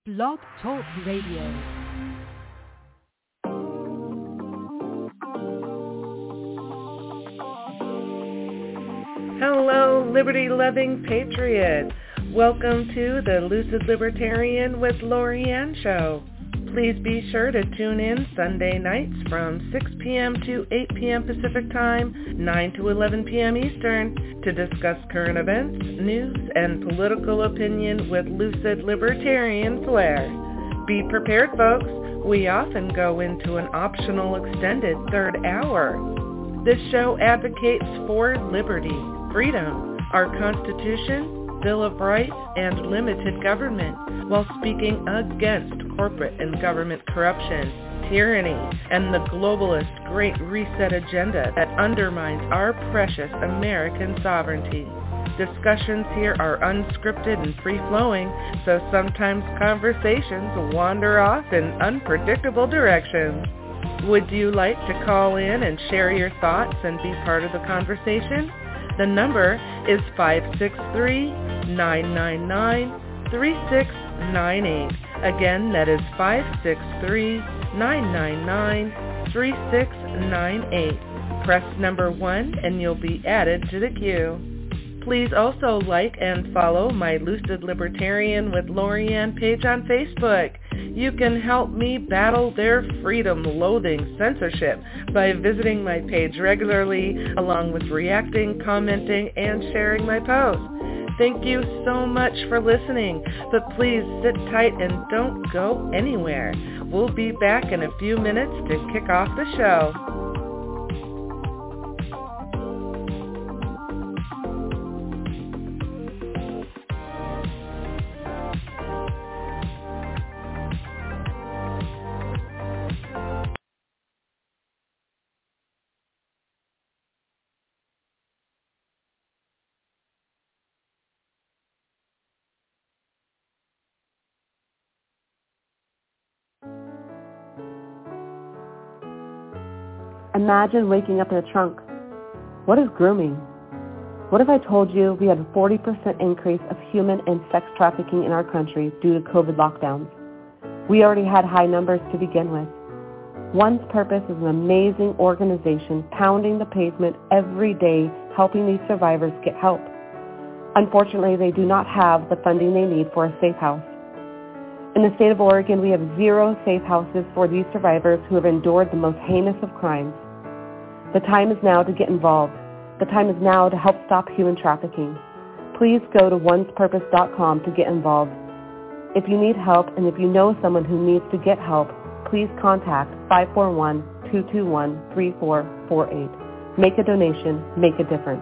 Blog Talk Radio. Hello, liberty-loving patriot. Welcome to the Lucid Libertarian with Lori-Ann show. Please be sure to tune in Sunday nights from 6 p.m. to 8 p.m. Pacific Time, 9 to 11 p.m. Eastern, to discuss current events, news, and political opinion with lucid libertarian flair. Be prepared, folks. We often go into an optional extended third hour. This show advocates for liberty, freedom, our Constitution, Bill of Rights, and limited government, while speaking against corporate and government corruption, tyranny, and the globalist Great Reset agenda that undermines our precious American sovereignty. Discussions here are unscripted and free-flowing, so sometimes conversations wander off in unpredictable directions. Would you like to call in and share your thoughts and be part of the conversation? The number is 563-999-3698. Again, that is 563-999-3698. Press number 1 and you'll be added to the queue. Please also like and follow my Lucid Libertarian with Lori-Ann page on Facebook. You can help me battle their freedom-loathing censorship by visiting my page regularly, along with reacting, commenting, and sharing my posts. Thank you so much for listening, but please sit tight and don't go anywhere. We'll be back in a few minutes to kick off the show. Imagine waking up in a trunk. What is grooming? What if I told you we had a 40% increase of human and sex trafficking in our country due to COVID lockdowns? We already had high numbers to begin with. One's Purpose is an amazing organization pounding the pavement every day, helping these survivors get help. Unfortunately, they do not have the funding they need for a safe house. In the state of Oregon, we have 0 safe houses for these survivors who have endured the most heinous of crimes. The time is now to get involved. The time is now to help stop human trafficking. Please go to onespurpose.com to get involved. If you need help and if you know someone who needs to get help, please contact 541-221-3448. Make a donation, make a difference.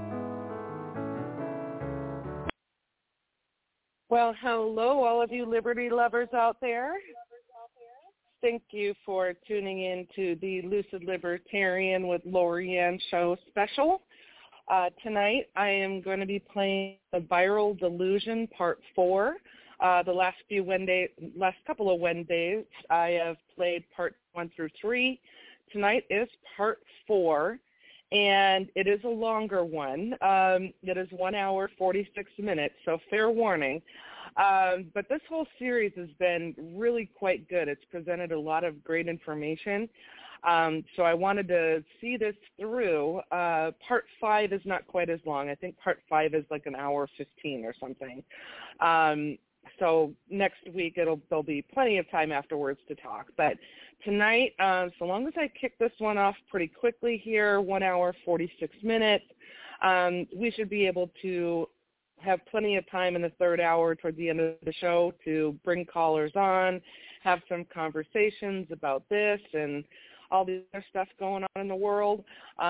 Well, hello, all of you liberty lovers out there. Thank you for tuning in to the Lucid Libertarian with Lori-Ann show special. Tonight, I am going to be playing The Viral Delusion Part 4. The last couple of Wednesdays, I have played Part 1 through 3. Tonight is Part 4, and it is a longer one. It is 1 hour, 46 minutes, so fair warning. But this whole series has been really quite good. It's presented a lot of great information. So I wanted to see this through. Part 5 is not quite as long. I think Part 5 is like 1 hour 15 or something. So next week there'll be plenty of time afterwards to talk. But tonight, so long as I kick this one off pretty quickly here, 1 hour 46 minutes, we should be able to have plenty of time in the third hour toward the end of the show to bring callers on, have some conversations about this and all the other stuff going on in the world.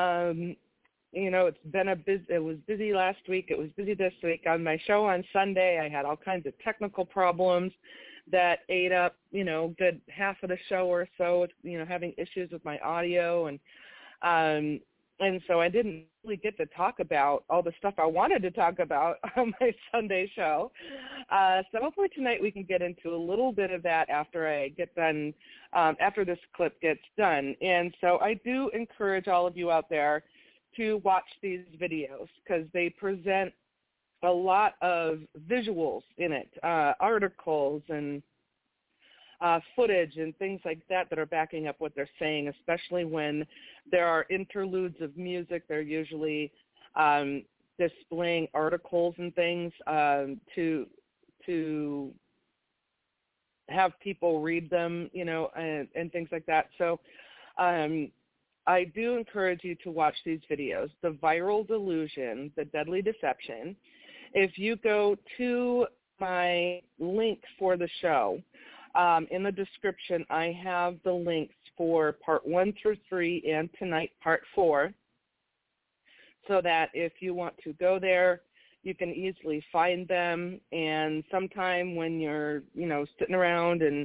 It was busy last week. It was busy this week. On my show on Sunday, I had all kinds of technical problems that ate up, good half of the show or so, having issues with my audio. And so I didn't really get to talk about all the stuff I wanted to talk about on my Sunday show. So hopefully tonight we can get into a little bit of that after I get done, after this clip gets done. And so I do encourage all of you out there to watch these videos because they present a lot of visuals in it, articles and footage and things like that are backing up what they're saying, especially when there are interludes of music. They're usually displaying articles and things to have people read them, and things like that. So I do encourage you to watch these videos. The Viral Delusion, The Deadly Deception. If you go to my link for the show, in the description, I have the links for part 1 through 3 and tonight part 4, so that if you want to go there, you can easily find them. And sometime when you're, sitting around and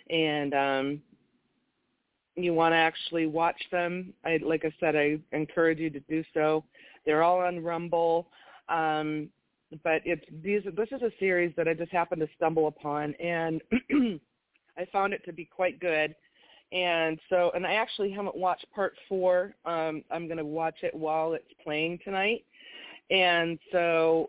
you want to actually watch them, like I said, I encourage you to do so. They're all on Rumble. But this is a series that I just happened to stumble upon, and I found it to be quite good. And I actually haven't watched part 4. I'm going to watch it while it's playing tonight. And so,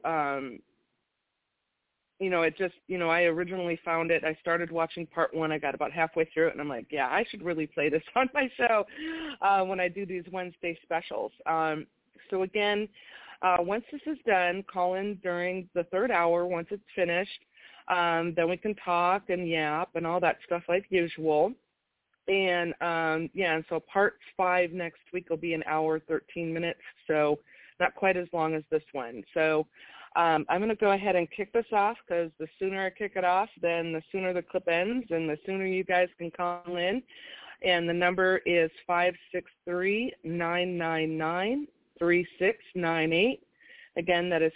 it just, I originally found it. I started watching part 1. I got about halfway through it, and I'm like, yeah, I should really play this on my show when I do these Wednesday specials. So again, once this is done, call in during the 3rd hour. Once it's finished, then we can talk and yap and all that stuff like usual. And, and so part 5 next week will be an hour, 13 minutes, so not quite as long as this one. So I'm going to go ahead and kick this off, because the sooner I kick it off, then the sooner the clip ends and the sooner you guys can call in. And the number is 563-999-3698. Again, that is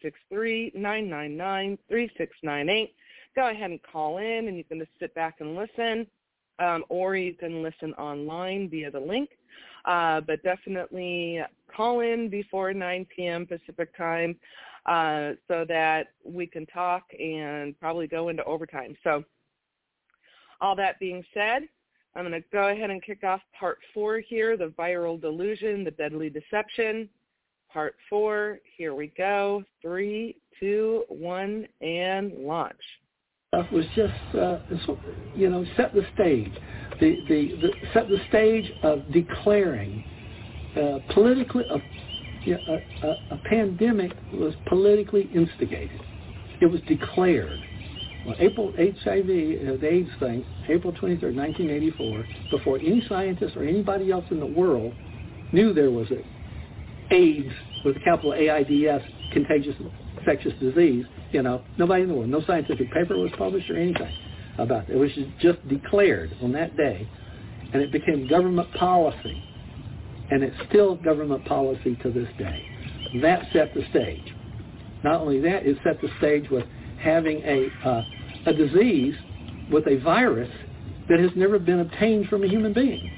563-999-3698. Go ahead and call in, and you can just sit back and listen, or you can listen online via the link. But definitely call in before 9 p.m. Pacific time so that we can talk and probably go into overtime. So all that being said, I'm going to go ahead and kick off part 4 here, The Viral Delusion, The Deadly Deception. Part 4, here we go. 3, 2, 1, and launch. Was just, set the stage. Set the stage of declaring politically, a pandemic was politically instigated. It was declared. Well, the AIDS thing, April 23rd, 1984, before any scientist or anybody else in the world knew there was a AIDS, with a capital AIDS, contagious infectious disease, nobody in the world, no scientific paper was published or anything about it. It was just declared on that day, and it became government policy, and it's still government policy to this day. That set the stage. Not only that, it set the stage with having a disease with a virus that has never been obtained from a human being.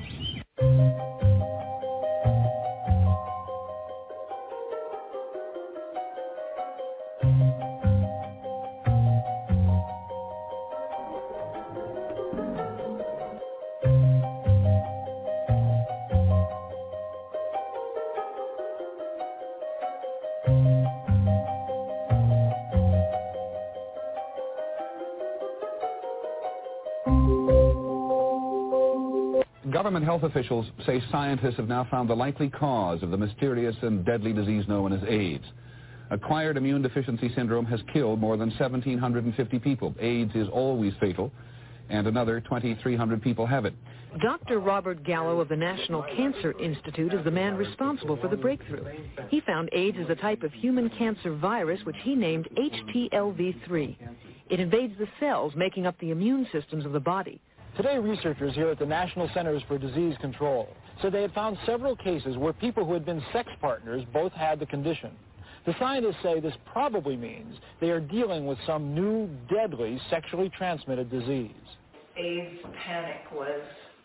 Government health officials say scientists have now found the likely cause of the mysterious and deadly disease known as AIDS. Acquired immune deficiency syndrome has killed more than 1,750 people. AIDS is always fatal, and another 2,300 people have it. Dr. Robert Gallo of the National Cancer Institute is the man responsible for the breakthrough. He found AIDS as a type of human cancer virus, which he named HTLV3. It invades the cells making up the immune systems of the body. Today, researchers here at the National Centers for Disease Control said they had found several cases where people who had been sex partners both had the condition. The scientists say this probably means they are dealing with some new, deadly, sexually transmitted disease. AIDS panic was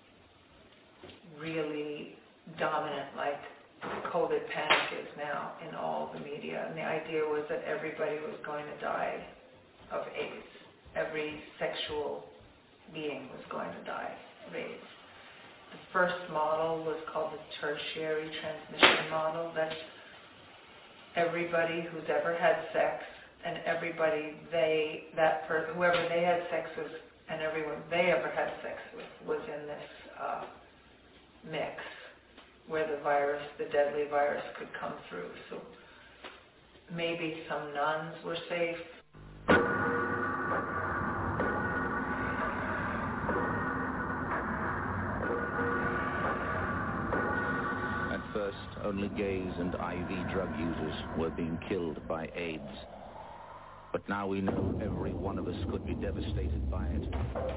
really dominant, like COVID panic is now in all the media. And the idea was that everybody was going to die of AIDS. Every sexual being was going to die of AIDS. The first model was called the tertiary transmission model. That's everybody who's ever had sex and everybody whoever they had sex with and everyone they ever had sex with was in this mix where the virus, the deadly virus, could come through. So maybe some nuns were safe. At first, only gays and IV drug users were being killed by AIDS. But now we know every one of us could be devastated by it.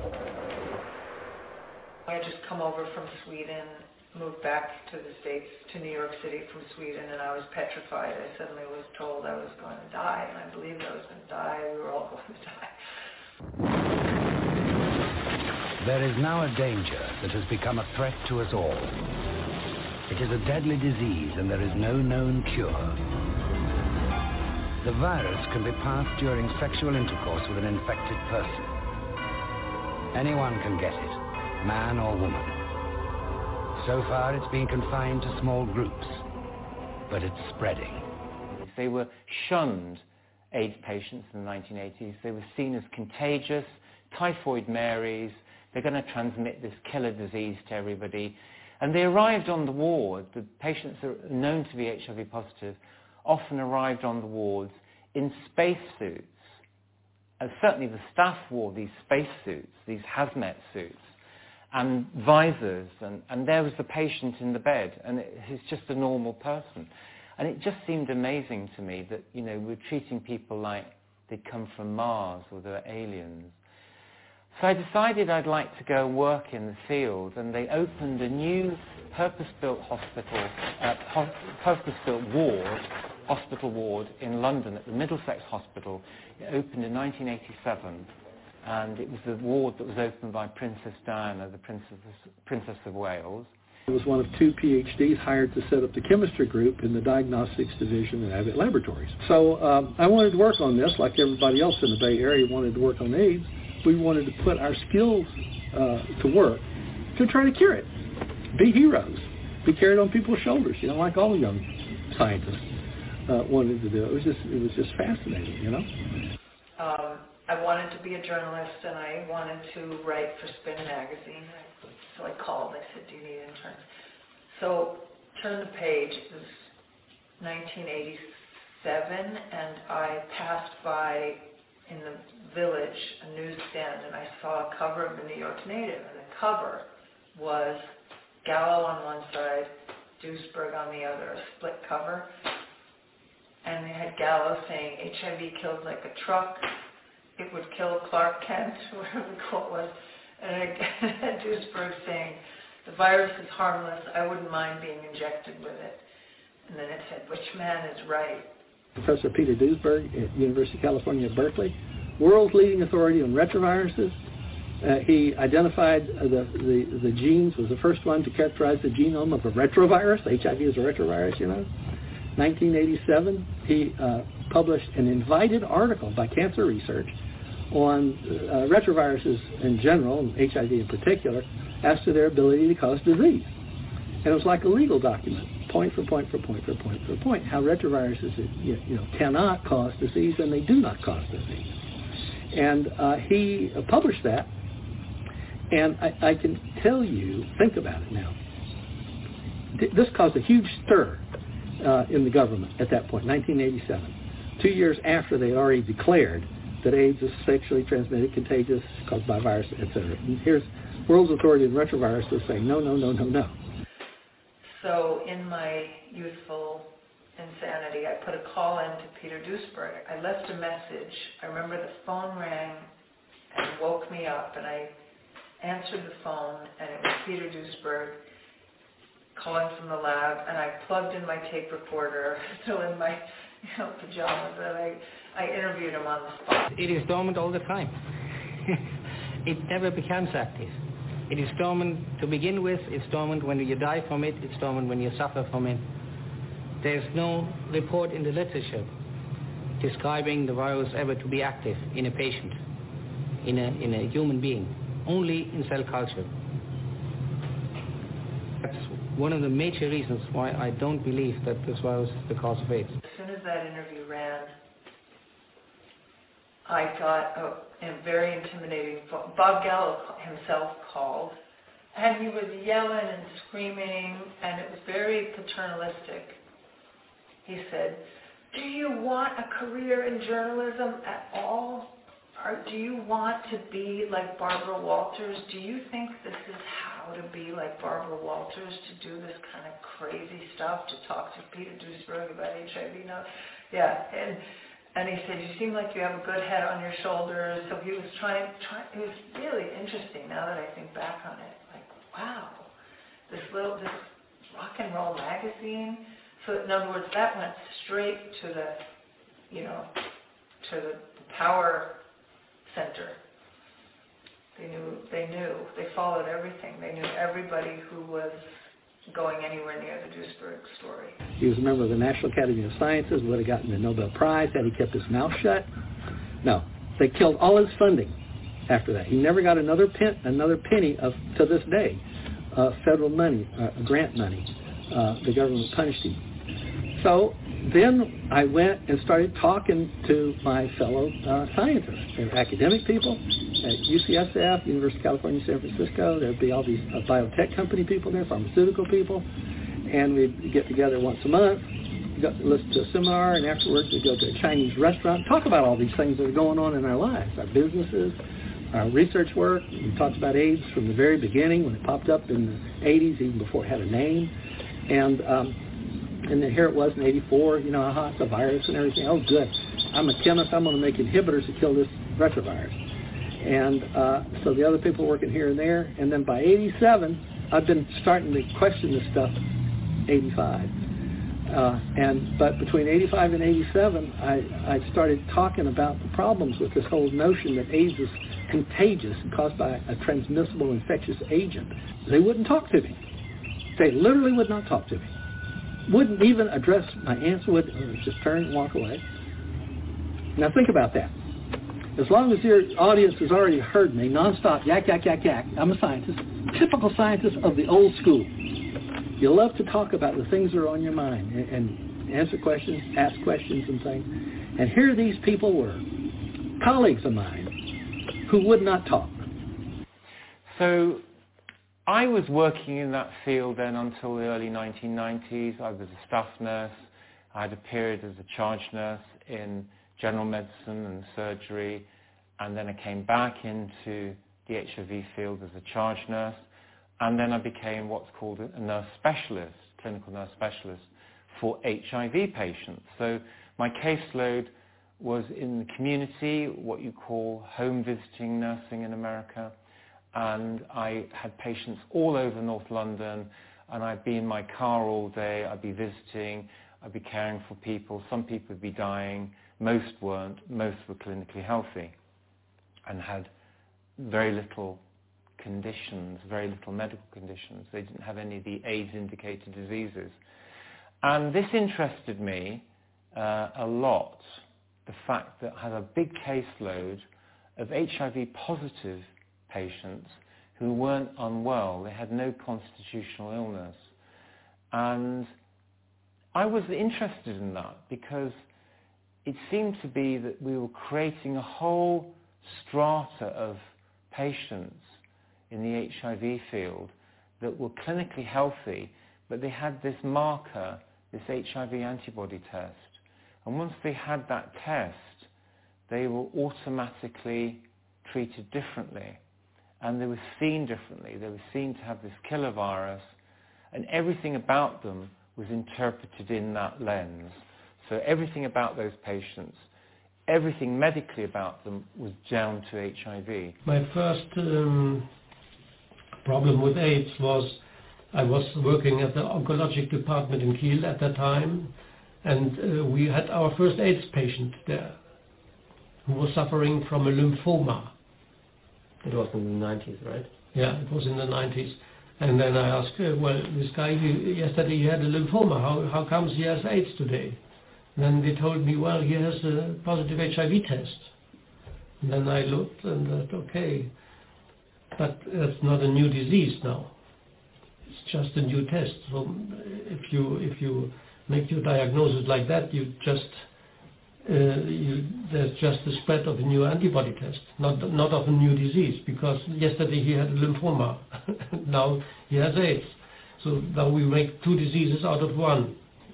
I had just come over from Sweden, moved back to the States, to New York City from Sweden, and I was petrified. I suddenly was told I was going to die, and I believed I was going to die. We were all going to die. There is now a danger that has become a threat to us all. It is a deadly disease, and there is no known cure. The virus can be passed during sexual intercourse with an infected person. Anyone can get it, man or woman. So far, it's been confined to small groups, but it's spreading. They were shunned, AIDS patients in the 1980s. They were seen as contagious, typhoid Marys. They're going to transmit this killer disease to everybody. And they arrived on the ward. The patients are known to be HIV positive, often arrived on the wards in spacesuits. Certainly the staff wore these spacesuits, these hazmat suits, and visors, and there was the patient in the bed, and he's just a normal person. And it just seemed amazing to me that, you know, we're treating people like they'd come from Mars or they were aliens. So I decided I'd like to go work in the field, and they opened a new purpose-built hospital ward in London at the Middlesex Hospital. It opened in 1987, and it was the ward that was opened by Princess Diana, the Princess of Wales. I was one of two PhDs hired to set up the chemistry group in the diagnostics division at Abbott Laboratories. So I wanted to work on this like everybody else in the Bay Area wanted to work on AIDS. We wanted to put our skills to work to try to cure it. Be heroes. Be carried on people's shoulders, you know, like all young scientists wanted to do. It was just fascinating, you know. I wanted to be a journalist, and I wanted to write for Spin magazine. So I called. I said, "Do you need interns?" So turn the page. It was 1987, and I passed by in the Village a newsstand, and I saw a cover of the New York Native, and the cover was Gallo on one side, Duesberg on the other, a split cover. And they had Gallo saying, "HIV kills like a truck. It would kill Clark Kent," whatever the quote was. And I had Duesberg saying, "The virus is harmless. I wouldn't mind being injected with it." And then it said, "Which man is right?" Professor Peter Duesberg at University of California at Berkeley, world's leading authority on retroviruses. He identified the genes, was the first one to characterize the genome of a retrovirus. HIV is a retrovirus, you know. 1987, he published an invited article by Cancer Research on retroviruses in general, and HIV in particular, as to their ability to cause disease. And it was like a legal document, point for point for point for point for point, how retroviruses cannot cause disease, and they do not cause disease. And he published that, and I can tell you, think about it now. This caused a huge stir in the government at that point, 1987, 2 years after they had already declared that AIDS is sexually transmitted, contagious, caused by virus, etc. And here's World's Authority on Retroviruses saying, no, no, no, no, no. So in my youthful insanity, I put a call in to Peter Duesberg. I left a message. I remember the phone rang and woke me up, and I answered the phone, and it was Peter Duesberg calling from the lab, and I plugged in my tape recorder, still in my pajamas, and I interviewed him on the spot. It is dormant all the time. It never becomes active. It is dormant to begin with. It's dormant when you die from it. It's dormant when you suffer from it. There's no report in the literature describing the virus ever to be active in a patient, in a human being, only in cell culture. That's one of the major reasons why I don't believe that this virus is the cause of AIDS. As soon as that interview ran, I got a very intimidating phone. Bob Gallo himself called, and he was yelling and screaming, and it was very paternalistic. He said, "Do you want a career in journalism at all? Or do you want to be like Barbara Walters? Do you think this is how to be like Barbara Walters, to do this kind of crazy stuff, to talk to Peter Duesberg about HIV?" No. Yeah, and he said, "You seem like you have a good head on your shoulders." So he was trying. It was really interesting now that I think back on it. Like, wow, this rock and roll magazine. So in other words, that went straight to the, to the power center. They followed everything. They knew everybody who was going anywhere near the Duesberg story. He was a member of the National Academy of Sciences, would have gotten the Nobel Prize had he kept his mouth shut. No, they killed all his funding after that. He never got another penny of, to this day, federal money, grant money. The government punished him. So then I went and started talking to my fellow scientists. They were academic people at UCSF, University of California, San Francisco. There'd be all these biotech company people there, pharmaceutical people. And we'd get together once a month, listen to a seminar, and afterwards we'd go to a Chinese restaurant, talk about all these things that are going on in our lives, our businesses, our research work. We talked about AIDS from the very beginning when it popped up in the 80s, even before it had a name. And then here it was in 84, it's a virus and everything. Oh, good. I'm a chemist. I'm going to make inhibitors to kill this retrovirus. And so the other people working here and there. And then by 87, I've been starting to question this stuff, 85. But between 85 and 87, I started talking about the problems with this whole notion that AIDS is contagious and caused by a transmissible infectious agent. They wouldn't talk to me. They literally would not talk to me. Wouldn't even address my answer, would just turn and walk away. Now think about that. As long as your audience has already heard me nonstop, yak, yak, yak, yak, I'm a scientist, typical scientist of the old school. You love to talk about the things that are on your mind and answer questions, ask questions and things. And here these people were, colleagues of mine, who would not talk. So I was working in that field then until the early 1990s. I was a staff nurse. I had a period as a charge nurse in general medicine and surgery, and then I came back into the HIV field as a charge nurse, and then I became what's called a nurse specialist, clinical nurse specialist for HIV patients. So my caseload was in the community, what you call home visiting nursing in America. And I had patients all over North London, and I'd be in my car all day. I'd be visiting. I'd be caring for people. Some people would be dying. Most weren't. Most were clinically healthy and had very little conditions, very little medical conditions. They didn't have any of the AIDS-indicated diseases. And this interested me a lot, the fact that I had a big caseload of HIV-positive patients who weren't unwell. They had no constitutional illness. And I was interested in that because it seemed to be that we were creating a whole strata of patients in the HIV field that were clinically healthy, but they had this marker, this HIV antibody test. And once they had that test, they were automatically treated differently. And they were seen differently. They were seen to have this killer virus, and everything about them was interpreted in that lens. So everything about those patients, everything medically about them was down to HIV. My first problem with AIDS was I was working at the oncologic department in Kiel at that time, and we had our first AIDS patient there who was suffering from a lymphoma. It was in the 90s, right? Yeah, it was in the 90s. And then I asked, well, this guy, yesterday he had a lymphoma. How comes he has AIDS today? And then they told me, well, he has a positive HIV test. And then I looked and thought, okay, but that's not a new disease now. It's just a new test. So if you make your diagnosis like that, you just there's just the spread of a new antibody test, not of a new disease, because yesterday he had lymphoma, now he has AIDS. So now we make two diseases out of one.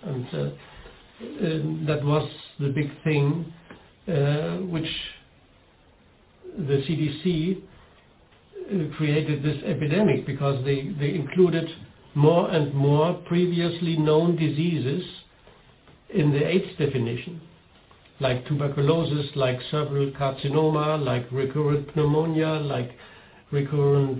And that was the big thing, which the CDC created this epidemic, because they included more and more previously known diseases in the AIDS definition, like tuberculosis, like cerebral carcinoma, like recurrent pneumonia, like recurrent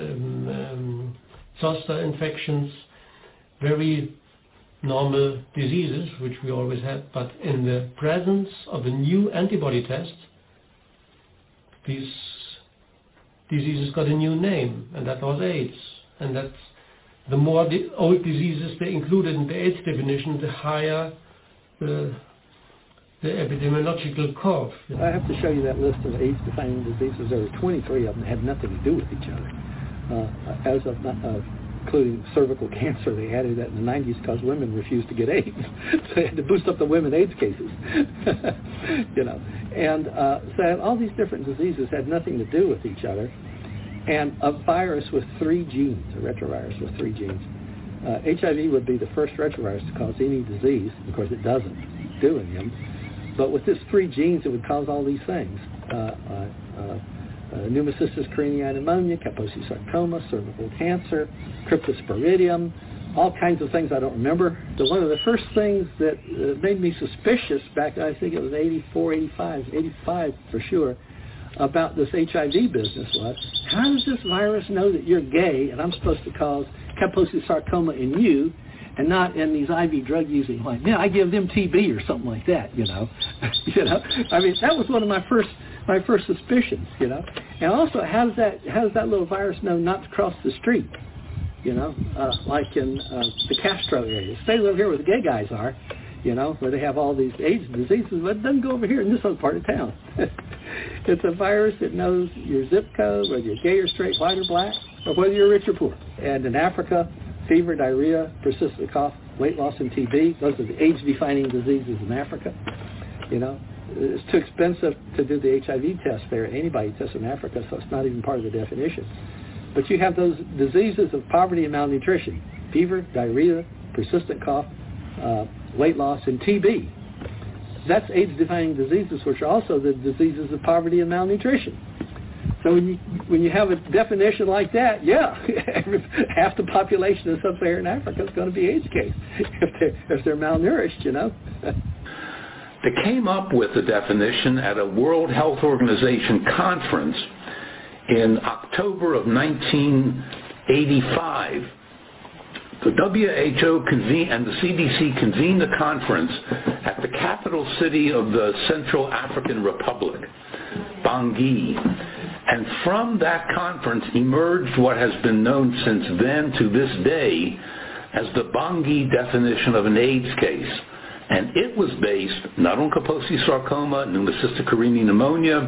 zoster infections, very normal diseases which we always had, but in the presence of a new antibody test, these diseases got a new name, and that was AIDS. And that's the more the old diseases they included in the AIDS definition, the higher the epidemiological curve. I have to show you that list of AIDS-defining diseases. There were 23 of them that had nothing to do with each other. Including cervical cancer, they added that in the 90s because women refused to get AIDS. So they had to boost up the women AIDS cases. And so all these different diseases had nothing to do with each other. And a virus with 3 genes, a retrovirus with 3 genes. HIV would be the first retrovirus to cause any disease. Of course, it doesn't do any of them. But with this 3 genes, it would cause all these things. Pneumocystis carinii pneumonia, Kaposi sarcoma, cervical cancer, cryptosporidium, all kinds of things I don't remember. So one of the first things that made me suspicious back, I think it was 85 for sure, about this HIV business was, how does this virus know that you're gay and I'm supposed to cause Kaposi sarcoma in you and not in these IV drug using, like, I give them TB or something like that, I mean, that was one of my first suspicions, And also, how does that little virus know not to cross the street? Like in the Castro area. It stays over here where the gay guys are, where they have all these AIDS diseases, but it doesn't go over here in this other part of town. It's a virus that knows your zip code, whether you're gay or straight, white or black, or whether you're rich or poor. And in Africa, fever, diarrhea, persistent cough, weight loss, and TB, those are the age-defining diseases in Africa. It's too expensive to do the HIV test there, antibody test in Africa, so it's not even part of the definition. But you have those diseases of poverty and malnutrition, fever, diarrhea, persistent cough, weight loss, and TB. That's AIDS-defining diseases, which are also the diseases of poverty and malnutrition. So when you have a definition like that, half the population of sub-Saharan Africa is going to be AIDS case if they're malnourished, They came up with the definition at a World Health Organization conference in October of 1985. The WHO and the CDC convened a conference at the capital city of the Central African Republic, Bangui. And from that conference emerged what has been known since then to this day as the Bangui definition of an AIDS case. And it was based not on Kaposi sarcoma, pneumocystis carinii pneumonia,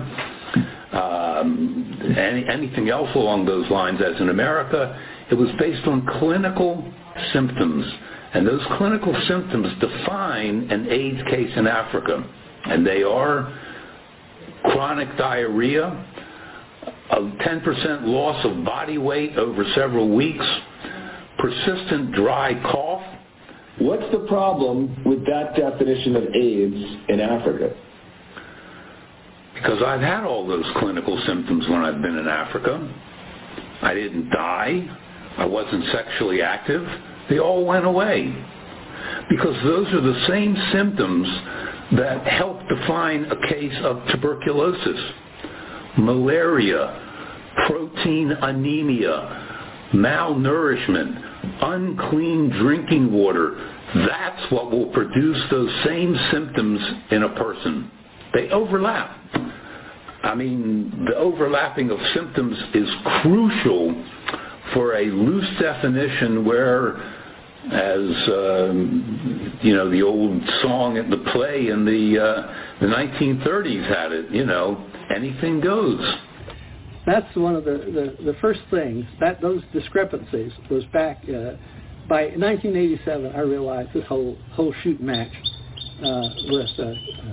anything else along those lines as in America. It was based on clinical symptoms. And those clinical symptoms define an AIDS case in Africa. And they are chronic diarrhea, a 10% loss of body weight over several weeks, persistent dry cough. What's the problem with that definition of AIDS in Africa? Because I've had all those clinical symptoms when I've been in Africa. I didn't die. I wasn't sexually active. They all went away. Because those are the same symptoms that help define a case of tuberculosis, malaria, protein anemia, malnourishment, unclean drinking water. That's what will produce those same symptoms in a person. They overlap. I mean, the overlapping of symptoms is crucial for a loose definition where, as the old song at the play in the 1930s had it, anything goes. That's one of the first things, that those discrepancies was back by 1987. I realized this whole shoot match with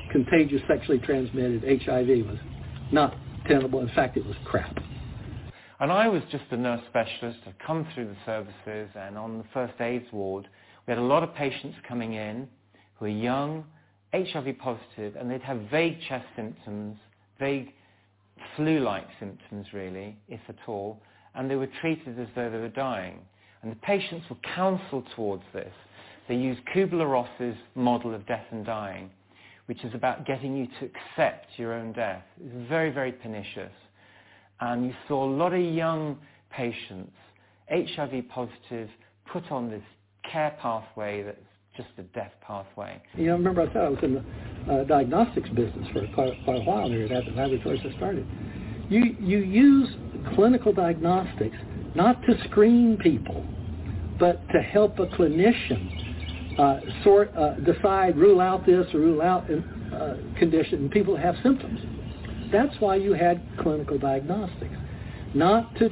contagious sexually transmitted HIV was not tenable. In fact, it was crap. And I was just a nurse specialist. I'd come through the services, and on the first AIDS ward, we had a lot of patients coming in who were young, HIV positive, and they'd have vague chest symptoms, vague flu-like symptoms really, if at all, and they were treated as though they were dying. And the patients were counselled towards this. They used Kubler-Ross's model of death and dying, which is about getting you to accept your own death. It's very, very pernicious. And you saw a lot of young patients, HIV positive, put on this care pathway that's just a death pathway. You know, remember I said I was in the diagnostics business for quite a while there at the laboratories I started. You use clinical diagnostics not to screen people, but to help a clinician decide, rule out this or rule out condition, people have symptoms. That's why you had clinical diagnostics, not to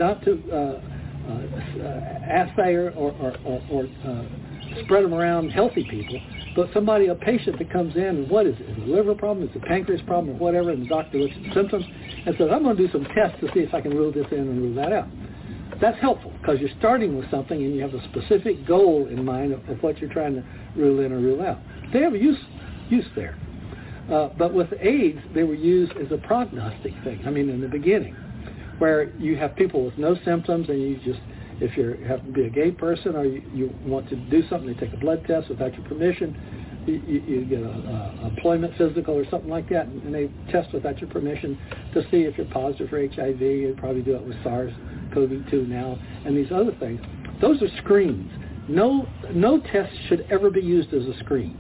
assay or spread them around healthy people, but a patient that comes in and what is it? Is it a liver problem? Is it a pancreas problem or whatever? And the doctor looks at the symptoms and says, I'm going to do some tests to see if I can rule this in and rule that out. That's helpful because you're starting with something and you have a specific goal in mind of what you're trying to rule in or rule out. They have a use there. But with AIDS, they were used as a prognostic thing. I mean, in the beginning, where you have people with no symptoms and you just, if you happen to be a gay person or you want to do something, they take a blood test without your permission, you get an employment physical or something like that, and they test without your permission to see if you're positive for HIV. You probably do it with SARS-CoV-2 now, and these other things. Those are screens. No test should ever be used as a screen.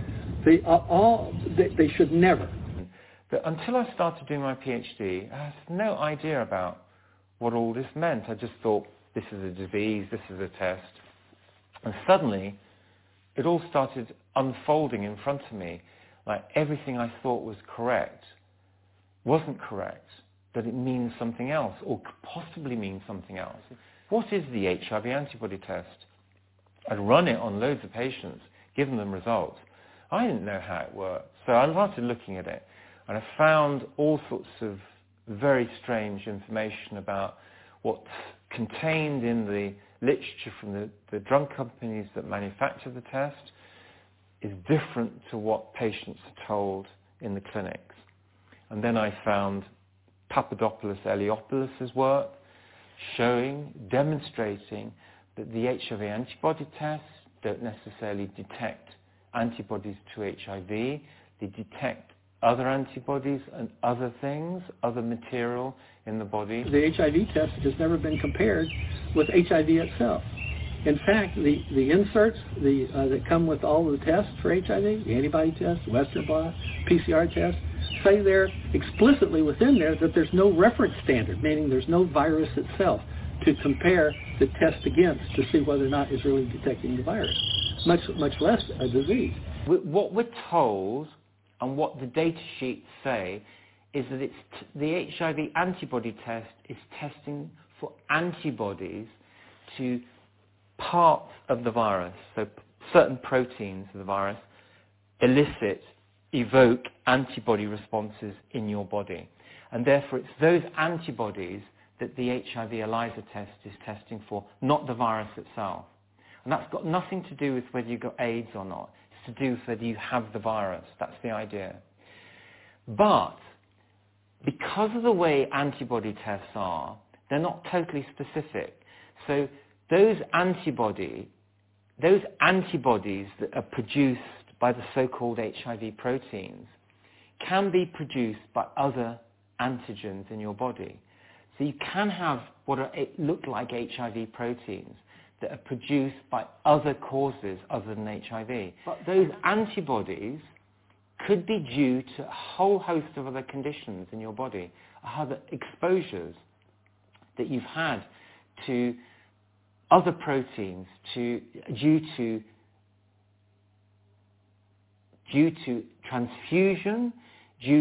They should never. But until I started doing my PhD, I had no idea about what all this meant. I just thought, this is a disease, this is a test. And suddenly, it all started unfolding in front of me, like everything I thought was correct wasn't correct, that it means something else, or could possibly mean something else. What is the HIV antibody test? I'd run it on loads of patients, given them results. I didn't know how it worked, so I started looking at it, and I found all sorts of very strange information about what's contained in the literature from the drug companies that manufacture the test is different to what patients are told in the clinics. And then I found Papadopoulos-Eliopoulos' work demonstrating that the HIV antibody tests don't necessarily detect antibodies to HIV, they detect other antibodies and other things, other material in the body. The HIV test has never been compared with HIV itself. In fact, the inserts that come with all of the tests for HIV, the antibody test, Western blot, PCR test, say there explicitly within there that there's no reference standard, meaning there's no virus itself to compare the test against to see whether or not it's really detecting the virus, much less a disease. What we're told and what the data sheets say is that the HIV antibody test is testing for antibodies to parts of the virus, so certain proteins of the virus evoke antibody responses in your body. And therefore it's those antibodies that the HIV ELISA test is testing for, not the virus itself. And that's got nothing to do with whether you've got AIDS or not. It's to do with whether you have the virus. That's the idea. But because of the way antibody tests are, they're not totally specific. So those antibodies that are produced by the so-called HIV proteins can be produced by other antigens in your body. So you can have what look like HIV proteins that are produced by other causes other than HIV. But those antibodies could be due to a whole host of other conditions in your body, other exposures that you've had to other proteins due to transfusion, due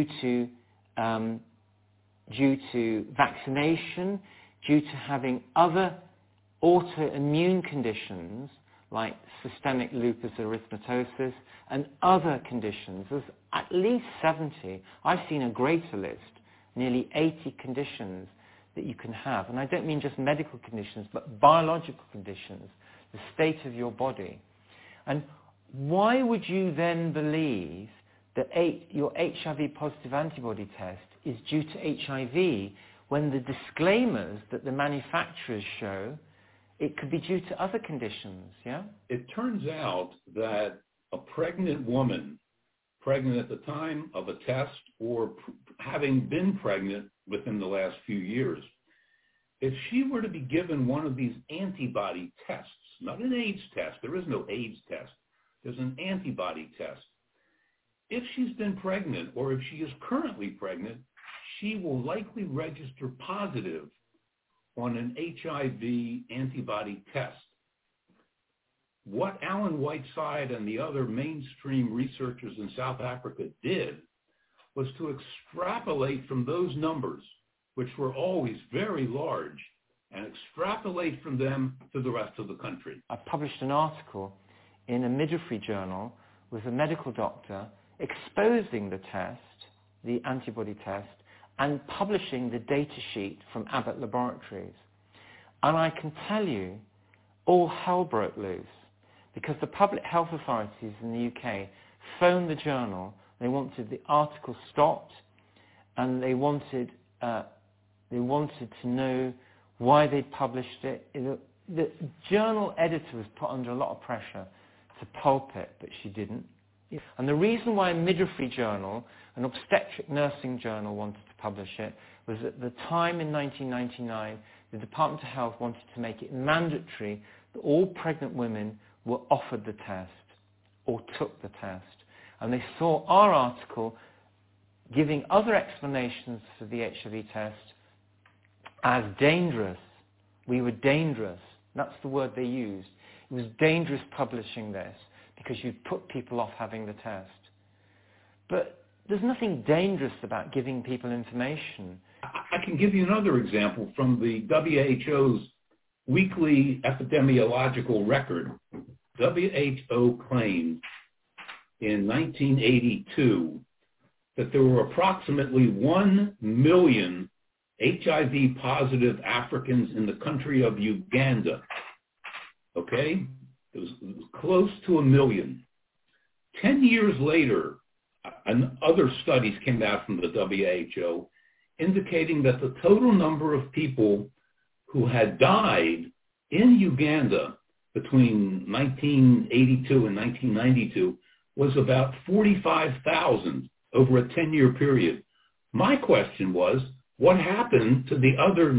to vaccination, due to having other autoimmune conditions like systemic lupus erythematosus and other conditions. There's at least 70. I've seen a greater list, nearly 80 conditions that you can have. And I don't mean just medical conditions, but biological conditions, the state of your body. And why would you then believe that your HIV positive antibody test is due to HIV when the disclaimers that the manufacturers show it could be due to other conditions, yeah? It turns out that a pregnant woman, pregnant at the time of a test or having been pregnant within the last few years, if she were to be given one of these antibody tests, not an AIDS test, there is no AIDS test, there's an antibody test. If she's been pregnant or if she is currently pregnant, she will likely register positive on an HIV antibody test. What Alan Whiteside and the other mainstream researchers in South Africa did was to extrapolate from those numbers, which were always very large, and extrapolate from them to the rest of the country. I published an article in a midwifery journal with a medical doctor exposing the test, the antibody test, and publishing the data sheet from Abbott Laboratories. And I can tell you, all hell broke loose, because the public health authorities in the UK phoned the journal. They wanted the article stopped, and they wanted to know why they'd published it. The journal editor was put under a lot of pressure to pulp it, but she didn't. And the reason why a midwifery journal, an obstetric nursing journal, wanted to publish it was at the time in 1999, the Department of Health wanted to make it mandatory that all pregnant women were offered the test or took the test. And they saw our article giving other explanations for the HIV test as dangerous. We were dangerous. That's the word they used. It was dangerous publishing this because you'd put people off having the test. But there's nothing dangerous about giving people information. I can give you another example from the WHO's weekly epidemiological record. WHO claimed in 1982 that there were approximately 1 million HIV-positive Africans in the country of Uganda. Okay? It was close to 1 million. 10 years later, other studies came out from the WHO indicating that the total number of people who had died in Uganda between 1982 and 1992 was about 45,000 over a 10-year period. My question was, what happened to the other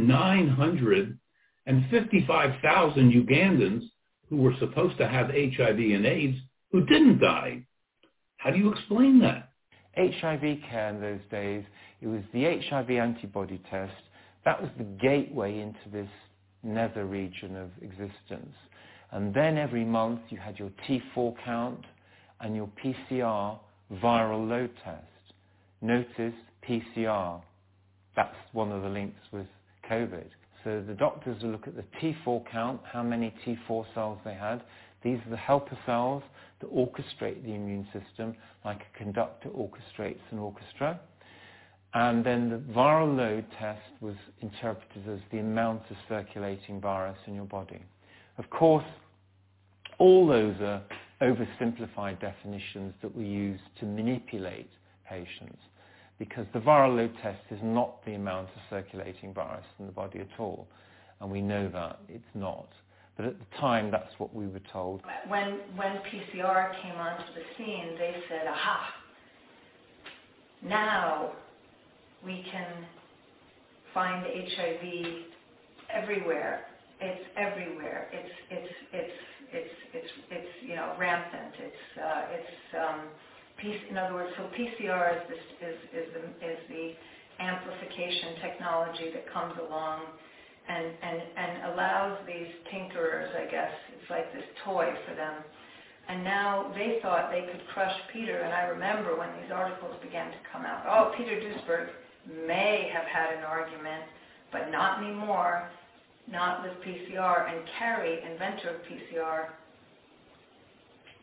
955,000 Ugandans who were supposed to have HIV and AIDS who didn't die? How do you explain that? HIV care in those days, it was the HIV antibody test. That was the gateway into this nether region of existence. And then every month you had your T4 count and your PCR viral load test. Notice PCR. That's one of the links with COVID. So the doctors will look at the T4 count, how many T4 cells they had. These are the helper cells that orchestrate the immune system, like a conductor orchestrates an orchestra. And then the viral load test was interpreted as the amount of circulating virus in your body. Of course, all those are oversimplified definitions that we use to manipulate patients, because the viral load test is not the amount of circulating virus in the body at all, and we know that it's not. But at the time, that's what we were told. When PCR came onto the scene, they said, aha, now we can find HIV everywhere. It's everywhere. It's rampant. In other words, so PCR is the amplification technology that comes along and allows these tinkerers, I guess, it's like this toy for them. And now they thought they could crush Peter, and I remember when these articles began to come out, oh, Peter Duesberg may have had an argument, but not anymore, not with PCR. And Carey, inventor of PCR,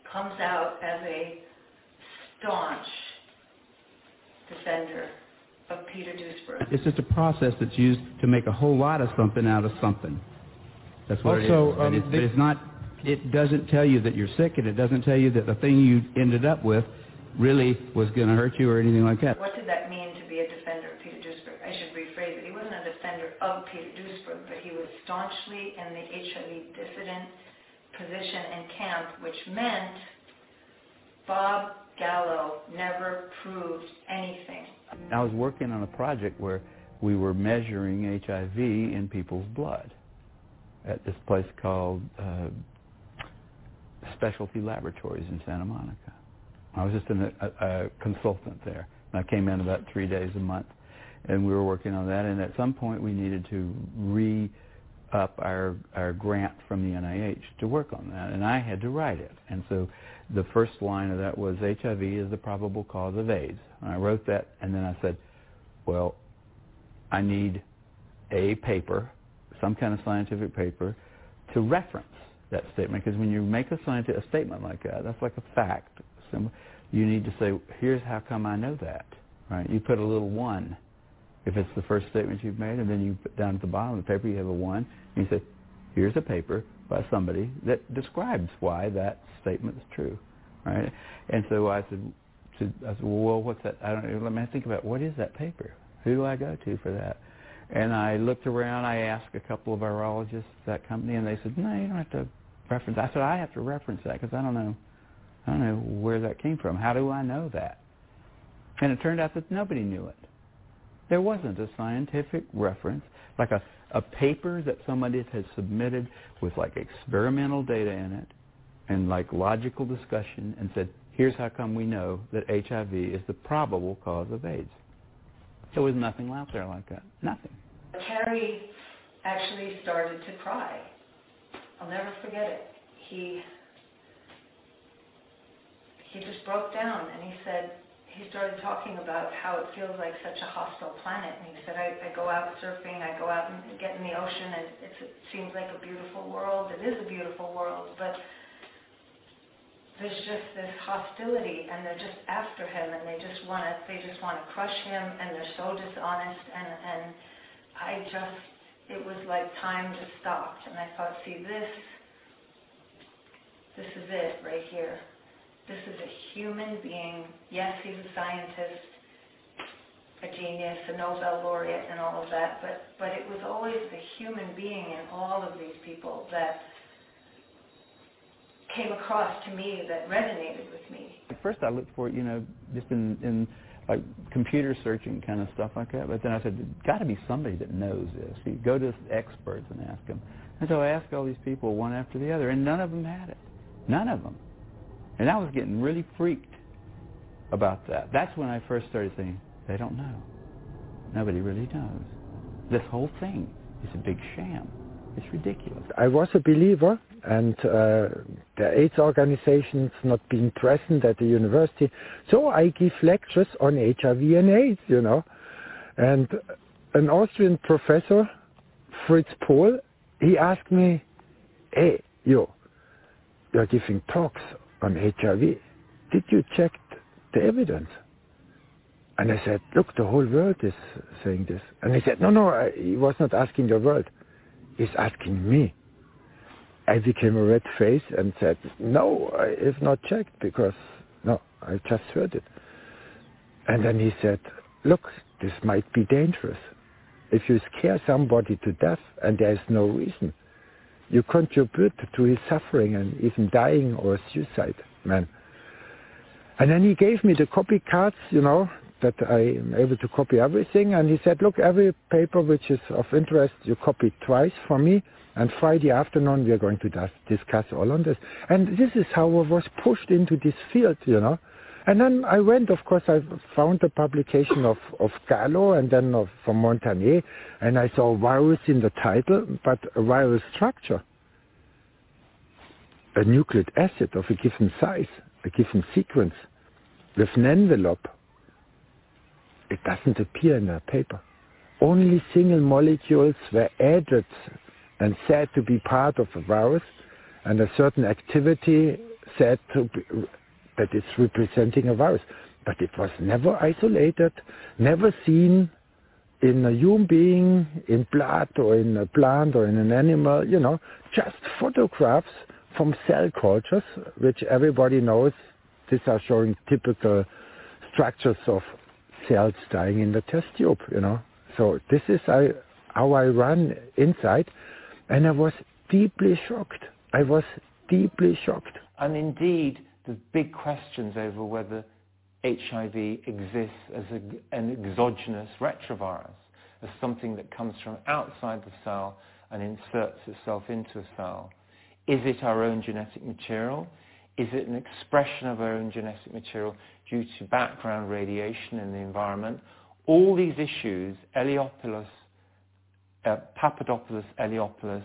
comes out as a staunch defender of Peter Duesberg. It's just a process that's used to make a whole lot of something out of something. That's what it is. But it's not. It doesn't tell you that you're sick, and it doesn't tell you that the thing you ended up with really was going to hurt you or anything like that. What did that mean to be a defender of Peter Duesberg? I should rephrase it. He wasn't a defender of Peter Duesberg, but he was staunchly in the HIV dissident position and camp, which meant Bob Gallo never proved anything. I was working on a project where we were measuring HIV in people's blood at this place called Specialty Laboratories in Santa Monica. I was just a consultant there, and I came in about 3 days a month, and we were working on that, and at some point we needed to re-up our grant from the NIH to work on that, and I had to write it. And so the first line of that was HIV is the probable cause of AIDS. And I wrote that, and then I said, well, I need a paper, some kind of scientific paper, to reference that statement, because when you make a statement like that, that's like a fact. You need to say, here's how come I know that, right? You put a little 1 if it's the first statement you've made, and then you put down at the bottom of the paper you have a 1, and you say, here's a paper by somebody that describes why that statement is true, right? And so I said, well, what's that? Let me think about, what is that paper? Who do I go to for that? And I looked around. I asked a couple of virologists at that company, and they said, no, you don't have to reference. I said, I have to reference that because I don't know where that came from. How do I know that? And it turned out that nobody knew it. There wasn't a scientific reference, like a paper that somebody had submitted with like experimental data in it and like logical discussion and said, here's how come we know that HIV is the probable cause of AIDS. There was nothing out there like that. Nothing. Terry actually started to cry. I'll never forget it. He just broke down, and he started talking about how it feels like such a hostile planet. And he said, I go out surfing, I go out and get in the ocean, and it seems like a beautiful world. It is a beautiful world, but there's just this hostility, and they're just after him, and they just want to crush him, and they're so dishonest, and it was like time just stopped, and I thought, see, this is it right here. This is a human being. Yes, he's a scientist, a genius, a Nobel laureate, and all of that, but it was always the human being in all of these people that came across to me, that resonated with me. At first I looked for it, just in like computer searching kind of stuff like that, but then I said, there's got to be somebody that knows this. You go to experts and ask them. And so I asked all these people one after the other, and none of them had it. None of them. And I was getting really freaked about that. That's when I first started saying, they don't know. Nobody really knows. This whole thing is a big sham. It's ridiculous. I was a believer, and the AIDS organization's not being present at the university, so I give lectures on HIV and AIDS, And an Austrian professor, Fritz Pohl, he asked me, hey, you're giving talks on HIV. Did you check the evidence? And I said, look, the whole world is saying this. And he said, no, he was not asking the world. He's asking me. I became a red face and said, no, I have not checked because, no, I just heard it. And then he said, look, this might be dangerous. If you scare somebody to death and there is no reason, you contribute to his suffering and even dying or suicide, man. And then he gave me the copy cards, that I am able to copy everything. And he said, look, every paper which is of interest, you copy twice for me. And Friday afternoon, we are going to discuss all on this. And this is how I was pushed into this field, And then I went, of course, I found the publication of Gallo and then from Montagnier, and I saw virus in the title, but a viral structure, a nucleic acid of a given size, a given sequence, with an envelope. It doesn't appear in the paper. Only single molecules were added and said to be part of a virus, and a certain activity said that it's representing a virus. But it was never isolated, never seen in a human being, in blood or in a plant or in an animal, just photographs from cell cultures, which everybody knows. These are showing typical structures of cells dying in the test tube, So this is how I run inside, and I was deeply shocked. And indeed, there's big questions over whether HIV exists as an exogenous retrovirus, as something that comes from outside the cell and inserts itself into a cell. Is it our own genetic material? Is it an expression of our own genetic material due to background radiation in the environment? All these issues, Papadopoulos, Eliopoulos,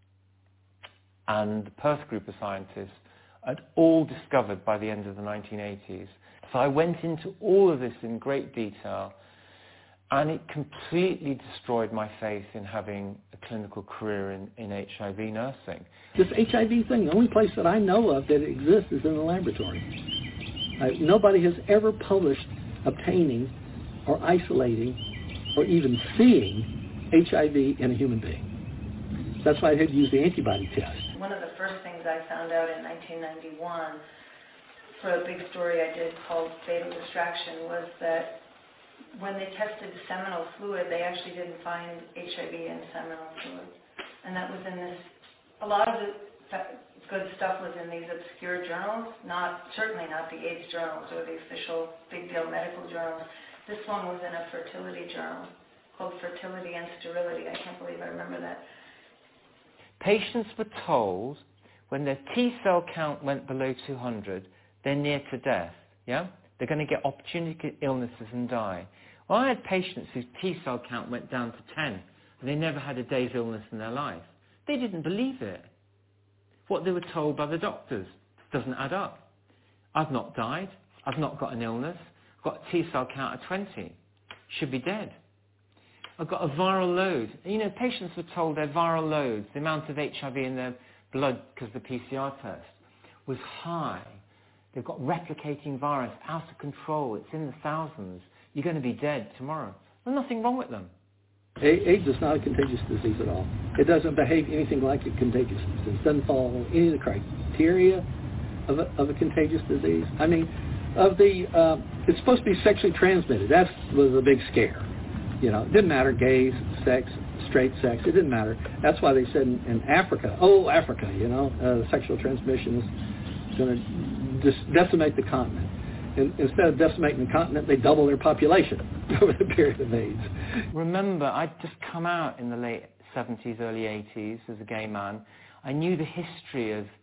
and the Perth group of scientists had all discovered by the end of the 1980s. So I went into all of this in great detail, and it completely destroyed my faith in having a clinical career in HIV nursing. This HIV thing, the only place that I know of that it exists is in the laboratory. Nobody has ever published obtaining or isolating or even seeing HIV in a human being. That's why I had to use the antibody test. One of the first things I found out in 1991 for a big story I did called Fatal Distraction was that when they tested seminal fluid, they actually didn't find HIV in seminal fluid. And that was in this, a lot of the good stuff was in these obscure journals, certainly not the AIDS journals or the official big deal medical journals. This one was in a fertility journal called Fertility and Sterility. I can't believe I remember that. Patients were told when their T cell count went below 200, they're near to death, yeah? They're going to get opportunistic illnesses and die. Well, I had patients whose T cell count went down to 10, and they never had a day's illness in their life. They didn't believe it. What they were told by the doctors doesn't add up. I've not died. I've not got an illness. I've got a T cell count of 20. Should be dead. I've got a viral load. Patients were told their viral loads, the amount of HIV in their blood because the PCR test was high. They've got replicating virus, out of control. It's in the thousands. You're going to be dead tomorrow. There's nothing wrong with them. AIDS is not a contagious disease at all. It doesn't behave anything like a contagious disease. It doesn't follow any of the criteria of a contagious disease. I mean, it's supposed to be sexually transmitted. That was a big scare. It didn't matter, gay, sex, straight sex. It didn't matter. That's why they said in Africa, Africa, sexual transmission is going to just decimate the continent. And instead of decimating the continent, they double their population over the period of AIDS. Remember, I'd just come out in the late 70s, early 80s as a gay man. I knew the history of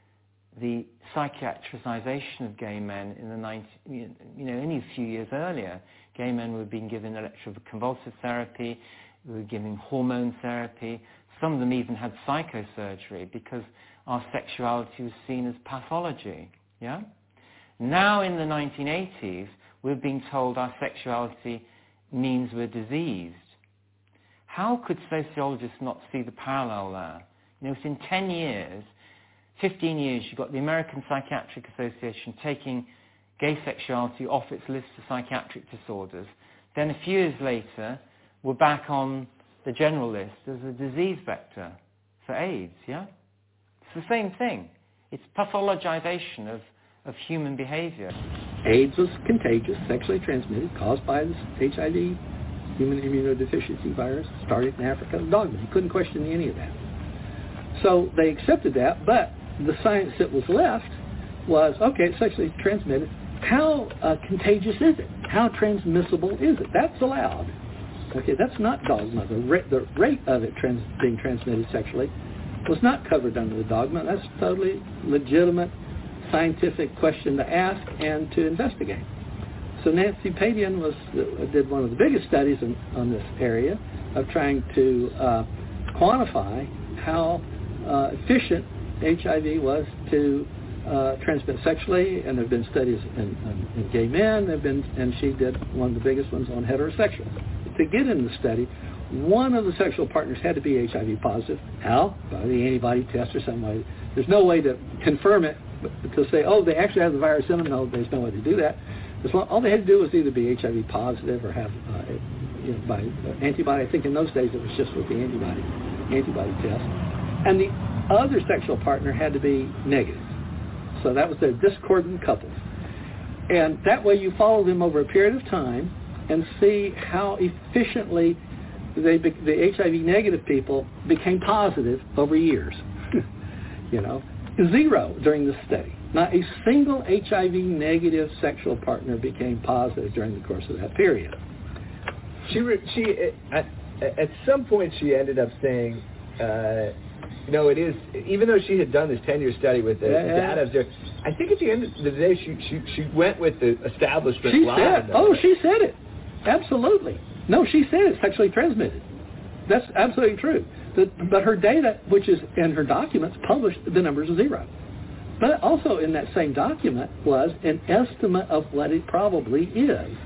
the psychiatricization of gay men in the only a few years earlier. Gay men were being given electroconvulsive therapy, we were giving hormone therapy. Some of them even had psychosurgery because our sexuality was seen as pathology. Yeah? Now in the 1980s, we're being told our sexuality means we're diseased. How could sociologists not see the parallel there? Within 10 years, 15 years, you've got the American Psychiatric Association taking gay sexuality off its list of psychiatric disorders. Then a few years later, we're back on the general list as a disease vector for AIDS, yeah? It's the same thing. It's pathologization of human behavior. AIDS was contagious, sexually transmitted, caused by this HIV, human immunodeficiency virus, started in Africa. Dogma. You couldn't question any of that. So they accepted that, but the science that was left was, okay, it's sexually transmitted. How contagious is it? How transmissible is it? That's allowed. Okay, that's not dogma. The rate of it being transmitted sexually was not covered under the dogma. That's a totally legitimate scientific question to ask and to investigate. So Nancy Padian did one of the biggest studies on this area of trying to quantify how efficient HIV was to transmit sexually, and there have been studies in gay men. And she did one of the biggest ones on heterosexuals. To get in the study, one of the sexual partners had to be HIV positive. How? By the antibody test or some way. There's no way to confirm it to say, oh, they actually have the virus in them. No, there's no way to do that. All they had to do was either be HIV positive or have by antibody. I think in those days it was just with the antibody test. And the other sexual partner had to be negative. So that was their discordant couples. And that way you follow them over a period of time and see how efficiently the HIV negative people became positive over years. Zero during this study. Not a single HIV negative sexual partner became positive during the course of that period. At some point she ended up saying, it is, even though she had done this 10-year study with the data there, I think at the end of the day she went with the establishment. She said it. Absolutely. No, she said it's sexually transmitted. That's absolutely true. But her data, which is in her documents, published the numbers are zero. But also in that same document was an estimate of what it probably is,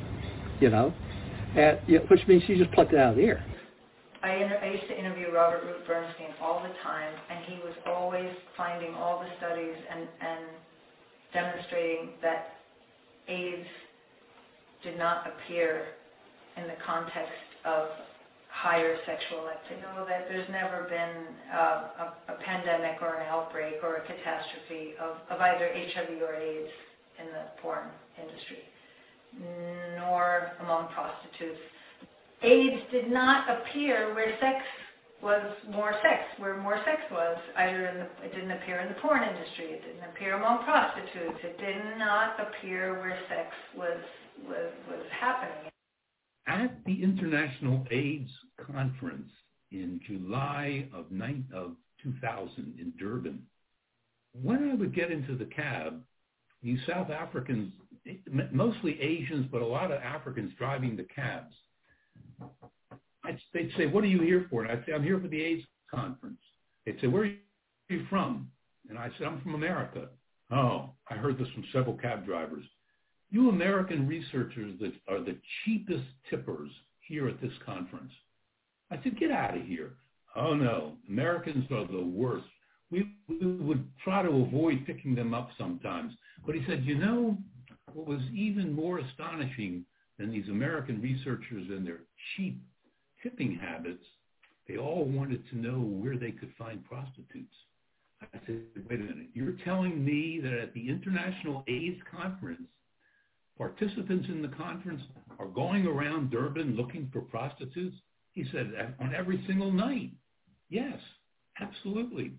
which means she just plucked it out of the air. I used to interview Robert Root Bernstein all the time, and he was always finding all the studies and demonstrating that AIDS did not appear in the context of higher sexual activity. That there's never been a pandemic or an outbreak or a catastrophe of either HIV or AIDS in the porn industry, nor among prostitutes. AIDS did not appear where sex was more sex, where more sex was. It didn't appear in the porn industry. It didn't appear among prostitutes. It did not appear where sex was happening. At the International AIDS Conference in July of 2000 in Durban, when I would get into the cab, these South Africans, mostly Asians, but a lot of Africans driving the cabs, they'd say, "What are you here for?" And I'd say, "I'm here for the AIDS conference." They'd say, "Where are you from?" And I said, "I'm from America." "Oh, I heard this from several cab drivers. You American researchers that are the cheapest tippers here at this conference." I said, "Get out of here." "Oh, no, Americans are the worst. We would try to avoid picking them up sometimes." But he said, what was even more astonishing than these American researchers and their cheap tipping habits, they all wanted to know where they could find prostitutes. I said, "Wait a minute, you're telling me that at the International AIDS Conference, participants in the conference are going around Durban looking for prostitutes?" He said, "On every single night." Yes, absolutely.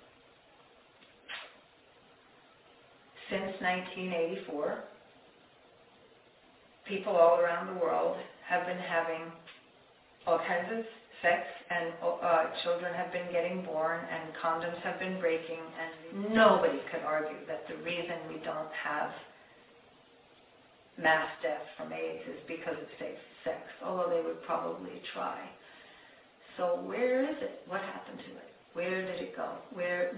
Since 1984, people all around the world have been having all kinds of sex, and children have been getting born, and condoms have been breaking, and nobody could argue that the reason we don't have mass death from AIDS is because of safe sex, although they would probably try. So where is it? What happened to it? Where did it go? Where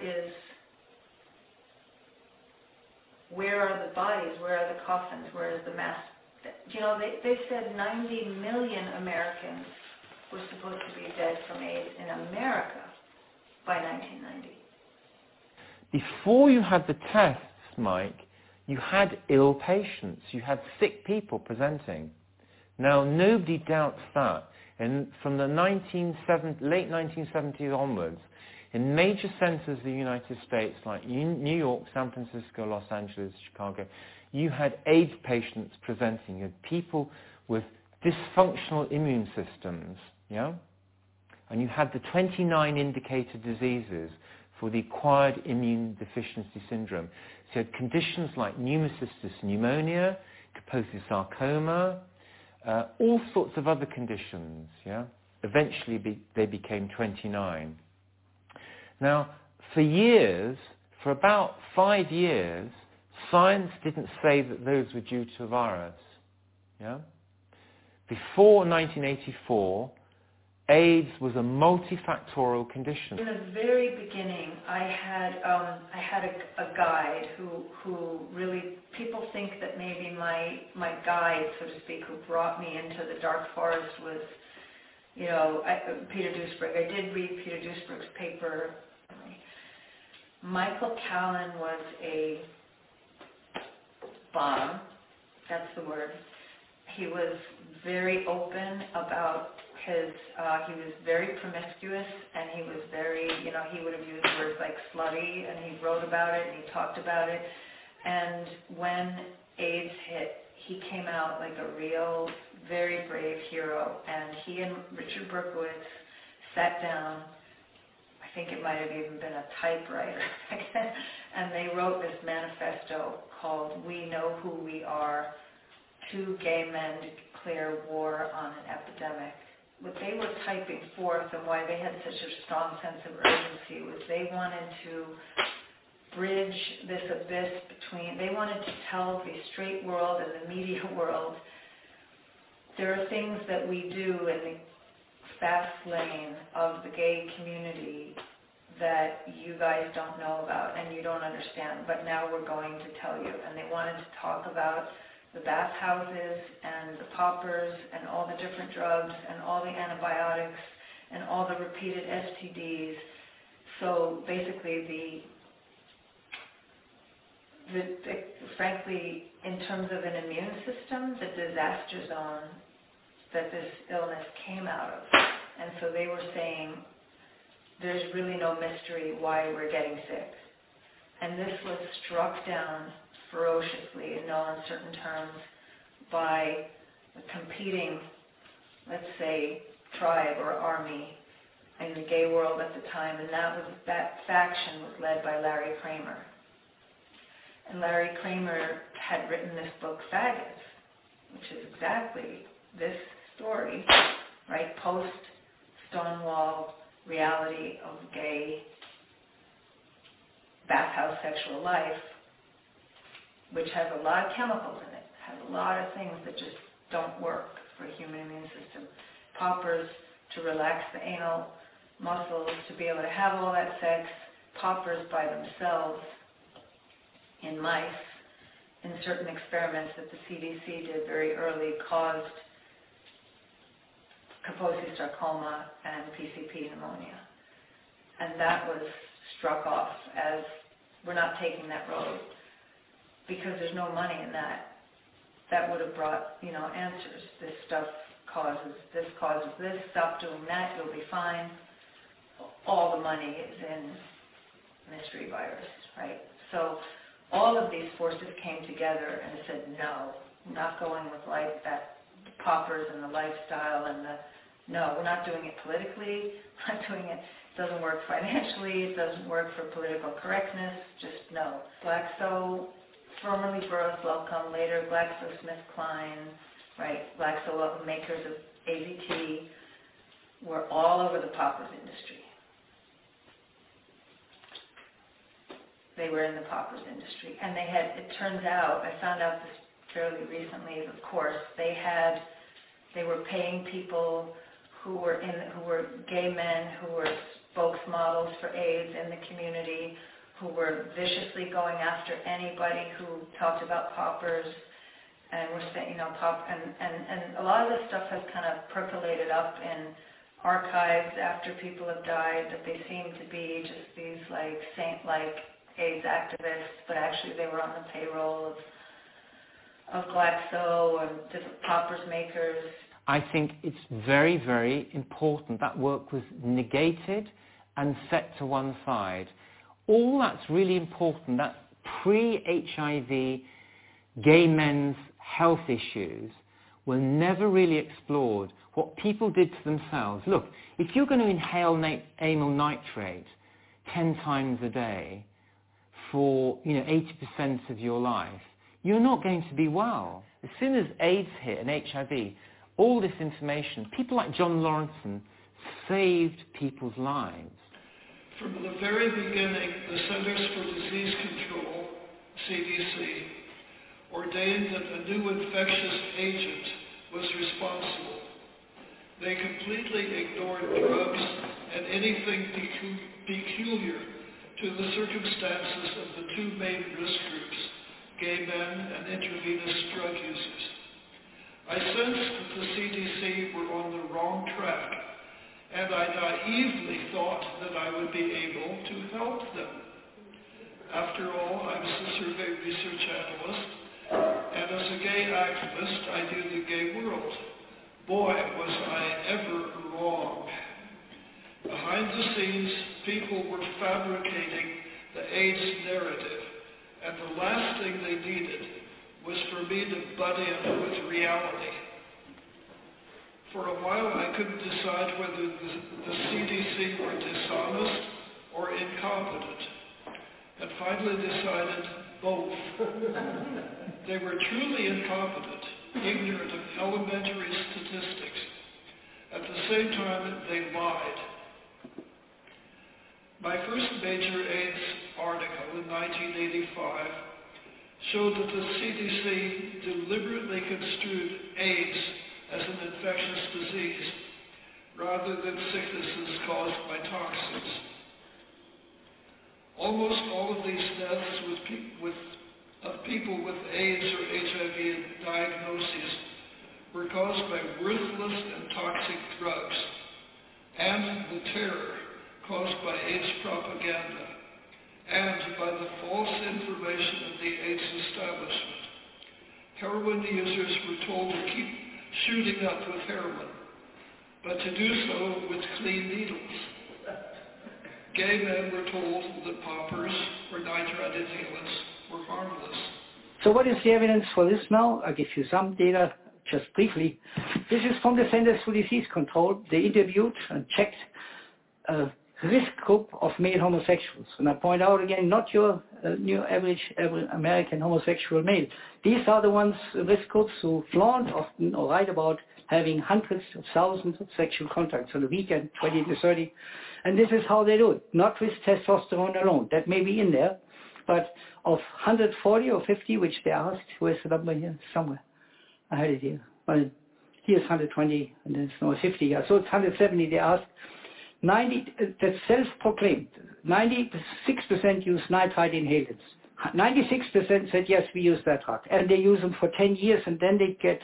are the bodies? Where are the coffins? Where is the mass? They said 90 million Americans were supposed to be dead from AIDS in America by 1990. Before you had the tests, Mike, you had ill patients. You had sick people presenting. Now, nobody doubts that. And from the late 1970s onwards, in major centers of the United States like New York, San Francisco, Los Angeles, Chicago, you had AIDS patients presenting. You had people with dysfunctional immune systems, and you had the 29 indicated diseases for the acquired immune deficiency syndrome. So you had conditions like pneumocystis pneumonia, Kaposi sarcoma, all sorts of other conditions. Eventually they became 29. Now, for about 5 years, science didn't say that those were due to a virus. Before 1984, AIDS was a multifactorial condition. In the very beginning, I had a guide who really, people think that maybe my guide, so to speak, who brought me into the dark forest was, Peter Duesberg. I did read Peter Duesberg's paper. Michael Callan was a bomb, that's the word. He was very open about his, he was very promiscuous, and he was very, he would have used words like slutty, and he wrote about it, and he talked about it. And when AIDS hit, he came out like a real, very brave hero, and he and Richard Berkowitz sat down. I think it might have even been a typewriter, and they wrote this manifesto called "We Know Who We Are, Two Gay Men Declare War on an Epidemic." What they were typing forth and why they had such a strong sense of urgency was they wanted to bridge this abyss between, they wanted to tell the straight world and the media world, there are things that we do in the fast lane of the gay community that you guys don't know about and you don't understand, but now we're going to tell you. And they wanted to talk about the bathhouses and the poppers and all the different drugs and all the antibiotics and all the repeated STDs. So basically frankly, in terms of an immune system, the disaster zone that this illness came out of. And so they were saying, there's really no mystery why we're getting sick. And this was struck down ferociously in no uncertain terms by a competing, let's say, tribe or army in the gay world at the time, and that faction was led by Larry Kramer. And Larry Kramer had written this book, Faggots, which is exactly this story, right, post-Stonewall reality of gay bathhouse sexual life, which has a lot of chemicals in it, has a lot of things that just don't work for a human immune system. Poppers to relax the anal muscles, to be able to have all that sex, poppers by themselves in mice, in certain experiments that the CDC did very early, caused Kaposi sarcoma and PCP pneumonia. And that was struck off as, we're not taking that road, because there's no money in that. That would have brought, answers. This stuff causes this, stop doing that, you'll be fine. All the money is in mystery virus, right? So all of these forces came together and said, no, we're not going with like that, the poppers and the lifestyle and no, we're not doing it politically, we're not doing it, doesn't work financially, it doesn't work for political correctness, just no. Glaxo, formerly Burroughs Wellcome, later GlaxoSmithKline, right, Glaxo makers of AZT, were all over the poppers industry. They were in the poppers industry. And they had, it turns out, I found out this fairly recently, of course, they were paying people who were gay men, who were spokesmodels for AIDS in the community, who were viciously going after anybody who talked about poppers, and were saying, and a lot of this stuff has kind of percolated up in archives after people have died, that they seem to be just these like saint-like AIDS activists, but actually they were on the payroll of Glaxo and different poppers makers. I think it's very, very important that work was negated and set to one side. All that's really important, that pre-HIV gay men's health issues were never really explored. What people did to themselves. Look, if you're going to inhale amyl nitrate 10 times a day for 80% of your life, you're not going to be well. As soon as AIDS hit and HIV, all this information, people like John Lawrenson saved people's lives. From the very beginning, the Centers for Disease Control, CDC, ordained that a new infectious agent was responsible. They completely ignored drugs and anything peculiar to the circumstances of the two main risk groups, gay men and intravenous drug users. I sensed that the CDC were on the wrong track, and I naively thought that I would be able to help them. After all, I was a survey research analyst, and as a gay activist, I knew the gay world. Boy, was I ever wrong. Behind the scenes, people were fabricating the AIDS narrative, and the last thing they needed was for me to butt in with reality. For a while, I couldn't decide whether the CDC were dishonest or incompetent, and finally decided both. They were truly incompetent, ignorant of elementary statistics. At the same time, they lied. My first major AIDS article in 1985 showed that the CDC deliberately construed AIDS as an infectious disease rather than sicknesses caused by toxins. Almost all of these deaths of people with AIDS or HIV diagnoses were caused by worthless and toxic drugs and the terror caused by AIDS propaganda and by the false information of the AIDS establishment. Heroin users were told to keep shooting up with heroin, but to do so with clean needles. Gay men were told that poppers or nitrite inhalants were harmless. So what is the evidence for this now? I'll give you some data just briefly. This is from the Centers for Disease Control. They interviewed and checked a risk group of male homosexuals. And I point out again, not your average American homosexual male. These are the ones, risk groups, who flaunt often or write about having hundreds of thousands of sexual contacts on the weekend, 20 to 30. And this is how they do it, not with testosterone alone. That may be in there, but of 140 or 50, which they asked, where's the number here? Somewhere. I had it here. Well, here's 120, and there's no 50 here. So it's 170 they asked. 90, that's self-proclaimed. 96% use nitrite inhalants. 96% said, yes, we use that drug. And they use them for 10 years, and then they get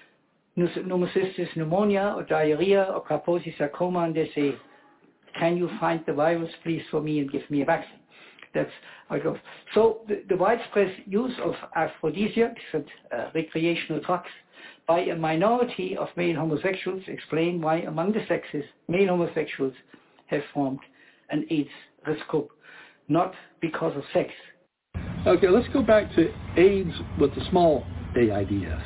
pneumocystis pneumonia or diarrhea or Kaposi sarcoma, and they say, can you find the virus, please, for me and give me a vaccine? That's how it goes. So the widespread use of aphrodisiacs and recreational drugs by a minority of male homosexuals explain why among the sexes, male homosexuals have formed an AIDS risk group, not because of sex. Okay, let's go back to AIDS with the small AIDS,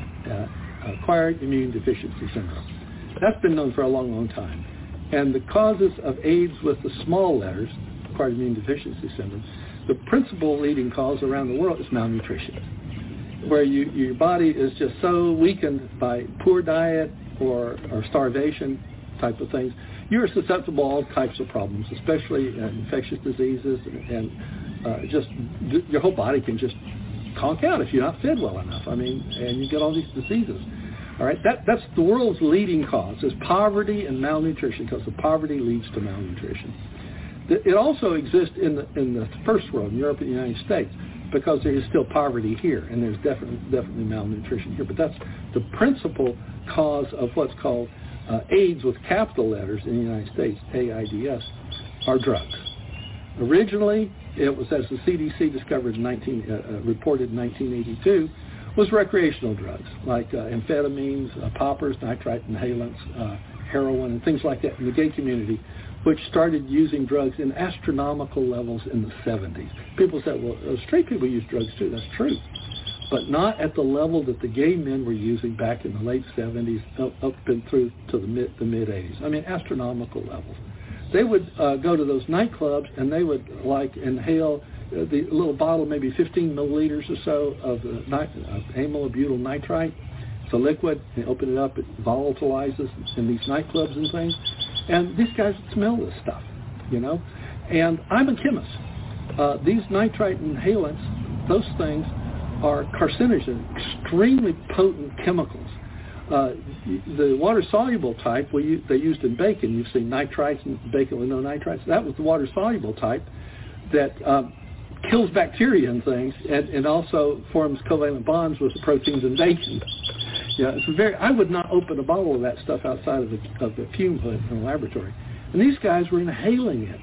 acquired immune deficiency syndrome. That's been known for a long, long time. And the causes of AIDS with the small letters, acquired immune deficiency syndrome, the principal leading cause around the world is malnutrition, where your body is just so weakened by poor diet or starvation type of things. You're susceptible to all types of problems, especially infectious diseases, and just your whole body can just conk out if you're not fed well enough. I mean, and you get all these diseases. All right, that's the world's leading cause is poverty and malnutrition, because the poverty leads to malnutrition. It also exists in the first world, in Europe and the United States, because there is still poverty here, and there's definitely malnutrition here. But that's the principal cause of what's called AIDS with capital letters in the United States, AIDS, are drugs. Originally, it was, as the CDC discovered reported in 1982, was recreational drugs like amphetamines, poppers, nitrite inhalants, heroin, and things like that in the gay community, which started using drugs in astronomical levels in the 70s. People said, well, straight people use drugs too. That's true. But not at the level that the gay men were using back in the late 70s up and through to the mid 80s. I mean, astronomical levels. They would go to those nightclubs and they would inhale the little bottle, maybe 15 milliliters or so of amyl butyl nitrite. It's a liquid. They open it up, it volatilizes in these nightclubs and things. And these guys would smell this stuff, you know. And I'm a chemist. These nitrite inhalants, those things are carcinogen, extremely potent chemicals. The water-soluble type they used in bacon, you've seen nitrites and bacon with no nitrites. That was the water-soluble type that kills bacteria and things, and also forms covalent bonds with the proteins in bacon. Yeah, I would not open a bottle of that stuff outside of the fume hood in a laboratory. And these guys were inhaling it.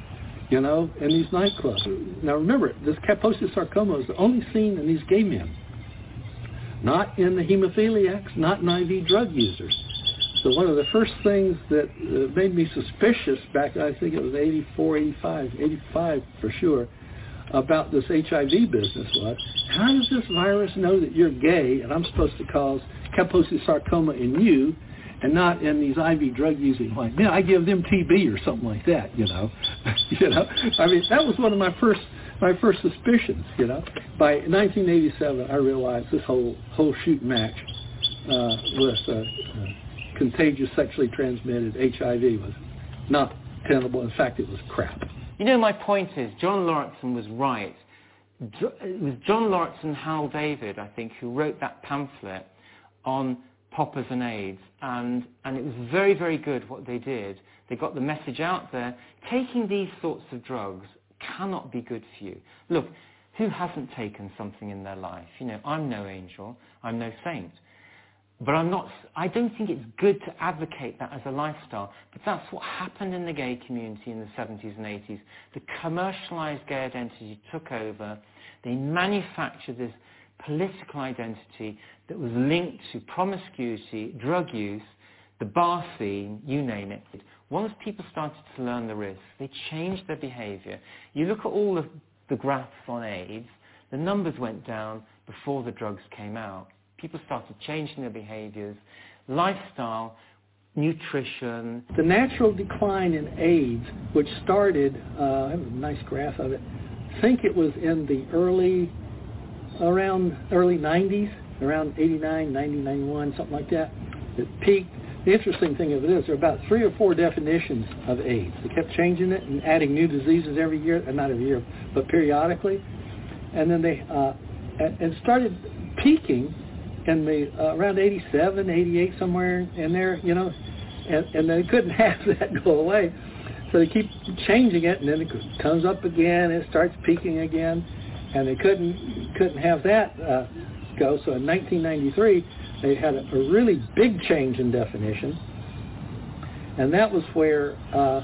in these nightclubs. Now remember, this Kaposi sarcoma is only seen in these gay men, not in the hemophiliacs, not in IV drug users. So one of the first things that made me suspicious back, I think it was 85 for sure, about this HIV business was, how does this virus know that you're gay and I'm supposed to cause Kaposi sarcoma in you and not in these IV drug using white men? I give them TB or something like that, I mean, that was one of my first suspicions, By 1987, I realized this whole shoot match with contagious sexually transmitted HIV was not tenable. In fact, it was crap. My point is, John Lauritsen was right. It was John Lauritsen and Hal David, I think, who wrote that pamphlet on poppers and AIDS, and it was very, very good what they did. They got the message out there. Taking these sorts of drugs cannot be good for you. Look, who hasn't taken something in their life? I'm no angel, I'm no saint. But I don't think it's good to advocate that as a lifestyle. But that's what happened in the gay community in the 70s and 80s. The commercialized gay identity took over. They manufactured this political identity that was linked to promiscuity, drug use, the bar scene, you name it. Once people started to learn the risks, they changed their behavior. You look at all of the graphs on AIDS, the numbers went down before the drugs came out. People started changing their behaviors, lifestyle, nutrition. The natural decline in AIDS, which started, I have a nice graph of it, I think it was in the early 90s, around 89, 90, 91, something like that. It peaked. The interesting thing of it is there are about 3 or 4 definitions of AIDS. They kept changing it and adding new diseases every year, not every year, but periodically. And then they and started peaking in the around 87, 88, somewhere in there, and they couldn't have that go away. So they keep changing it, and then it comes up again, and it starts peaking again, and they couldn't have that go. So in 1993, they had a really big change in definition, and that was where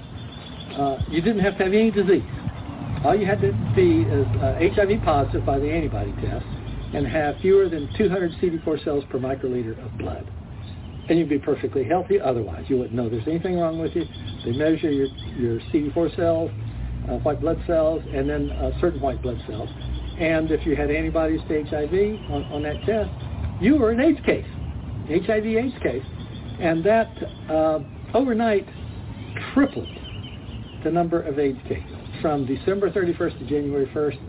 you didn't have to have any disease. All you had to be is HIV positive by the antibody test, and have fewer than 200 CD4 cells per microliter of blood. And you'd be perfectly healthy otherwise. You wouldn't know there's anything wrong with you. They measure your CD4 cells, white blood cells, and then certain white blood cells. And if you had antibodies to HIV on that test, you were an AIDS case, HIV/AIDS case. And that overnight tripled the number of AIDS cases from December 31st to January 1st,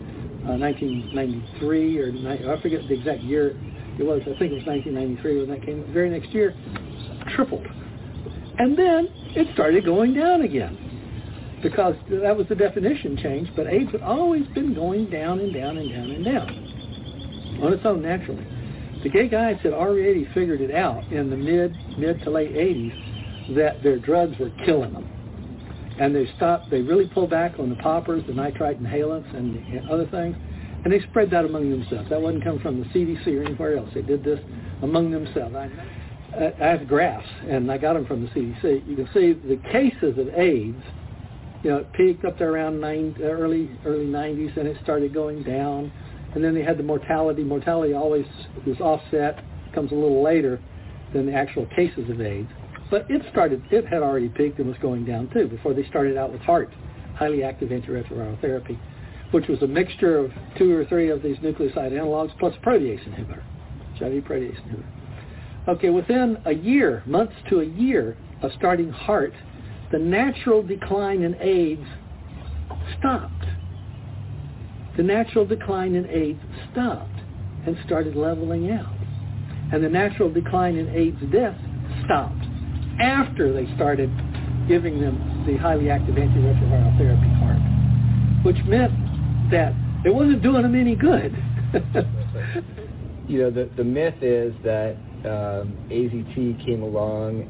1993, or I forget the exact year it was. I think it was 1993 when that came. The very next year, tripled. And then it started going down again because that was the definition change, but AIDS had always been going down and down and down and down on its own naturally. The gay guys had already figured it out in the mid to late 80s that their drugs were killing them. And they really pulled back on the poppers, the nitrite inhalants, and other things, and they spread that among themselves. That wasn't coming from the CDC or anywhere else. They did this among themselves. I have graphs, and I got them from the CDC. You can see the cases of AIDS, it peaked up to around early 90s, and it started going down. And then they had the mortality. Mortality always is offset, comes a little later than the actual cases of AIDS. But it had already peaked and was going down too before they started out with HAART, highly active antiretroviral therapy, which was a mixture of 2 or 3 of these nucleoside analogs plus protease inhibitor, HIV protease inhibitor. Okay, within a year, months to a year of starting HAART, the natural decline in AIDS stopped. The natural decline in AIDS stopped and started leveling out. And the natural decline in AIDS death stopped after they started giving them the highly active antiretroviral therapy HAART, which meant that it wasn't doing them any good. The myth is that AZT came along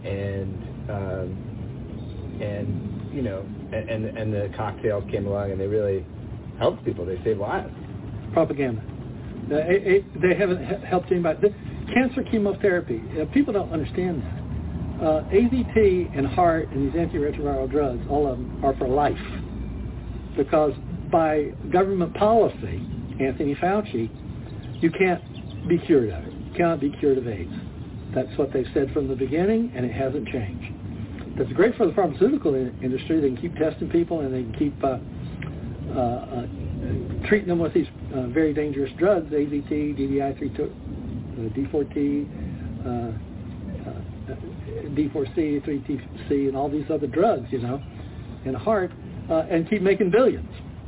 and the cocktails came along and they really helped people. They saved lives. Propaganda. They haven't helped anybody. Cancer chemotherapy, people don't understand that. AZT and HAART and these antiretroviral drugs, all of them are for life. because by government policy, Anthony Fauci, you can't be cured of it. You cannot be cured of AIDS. That's what they've said from the beginning, and it hasn't changed. That's great for the pharmaceutical industry. They can keep testing people, and they can keep treating them with these very dangerous drugs, AZT, DDI, D4T, D4C, 3TC, and all these other drugs, in the heart, and keep making billions.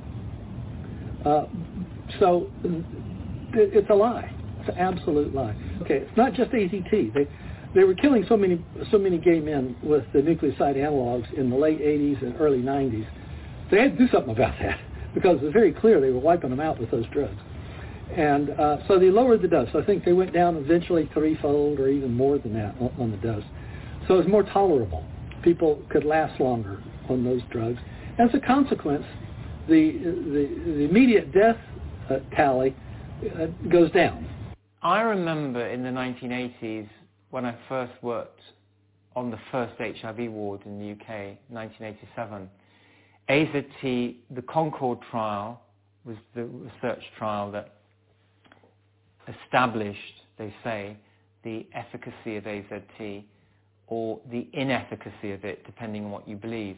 So it's a lie. It's an absolute lie. Okay, it's not just AZT. They were killing so many gay men with the nucleoside analogs in the late 80s and early 90s. They had to do something about that because it was very clear they were wiping them out with those drugs. And so they lowered the dose. I think they went down eventually threefold or even more than that on the dose. So it was more tolerable. People could last longer on those drugs. As a consequence, the immediate death tally goes down. I remember in the 1980s when I first worked on the first HIV ward in the UK, 1987, AZT, the Concord trial was the research trial that established, they say, the efficacy of AZT or the inefficacy of it, depending on what you believe.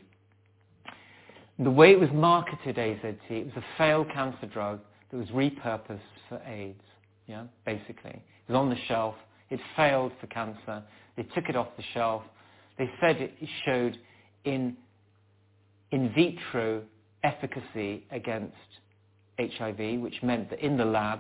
The way it was marketed, AZT, it was a failed cancer drug that was repurposed for AIDS, basically. It was on the shelf. It failed for cancer. They took it off the shelf. They said it showed in vitro efficacy against HIV, which meant that in the lab,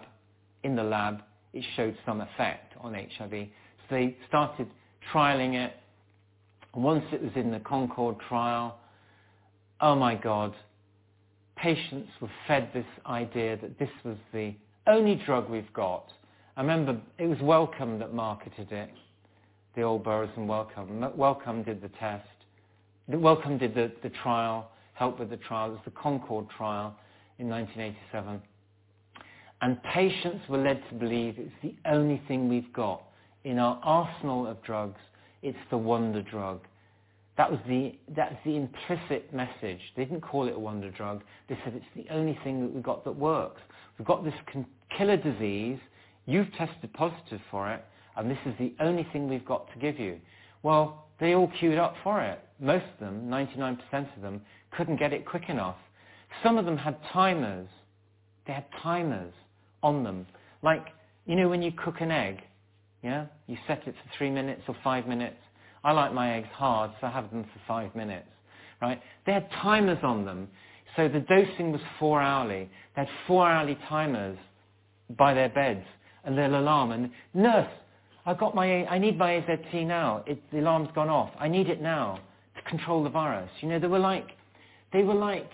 it showed some effect on HIV. So they started trialing it. Once it was in the Concord trial, oh my God, patients were fed this idea that this was the only drug we've got. I remember it was Wellcome that marketed it, the old Burroughs and Wellcome. Wellcome did the test. Wellcome did the trial, helped with the trial. It was the Concord trial in 1987. And patients were led to believe it's the only thing we've got. In our arsenal of drugs, it's the wonder drug. That's the implicit message. They didn't call it a wonder drug. They said it's the only thing that we've got that works. We've got this killer disease. You've tested positive for it, and this is the only thing we've got to give you. Well, they all queued up for it. Most of them, 99% of them, couldn't get it quick enough. Some of them had timers. They had timers on them. Like, when you cook an egg, you set it for 3 minutes or 5 minutes. I like my eggs hard, so I have them for 5 minutes, right? They had timers on them, so the dosing was 4-hourly. They had 4-hourly timers by their beds, and they'll alarm. And nurse, I need my AZT now. The alarm's gone off. I need it now to control the virus. They were like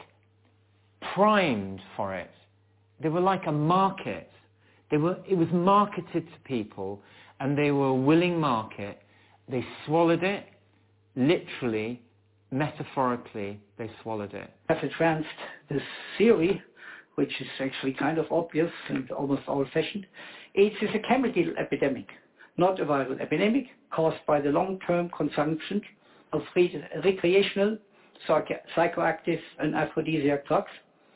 primed for it. They were like a market. It was marketed to people, and they were a willing market. They swallowed it, literally, metaphorically, they swallowed it. I've advanced this theory, which is actually kind of obvious and almost old-fashioned. AIDS is a chemical epidemic, not a viral epidemic, caused by the long-term consumption of recreational, psychoactive, and aphrodisiac drugs,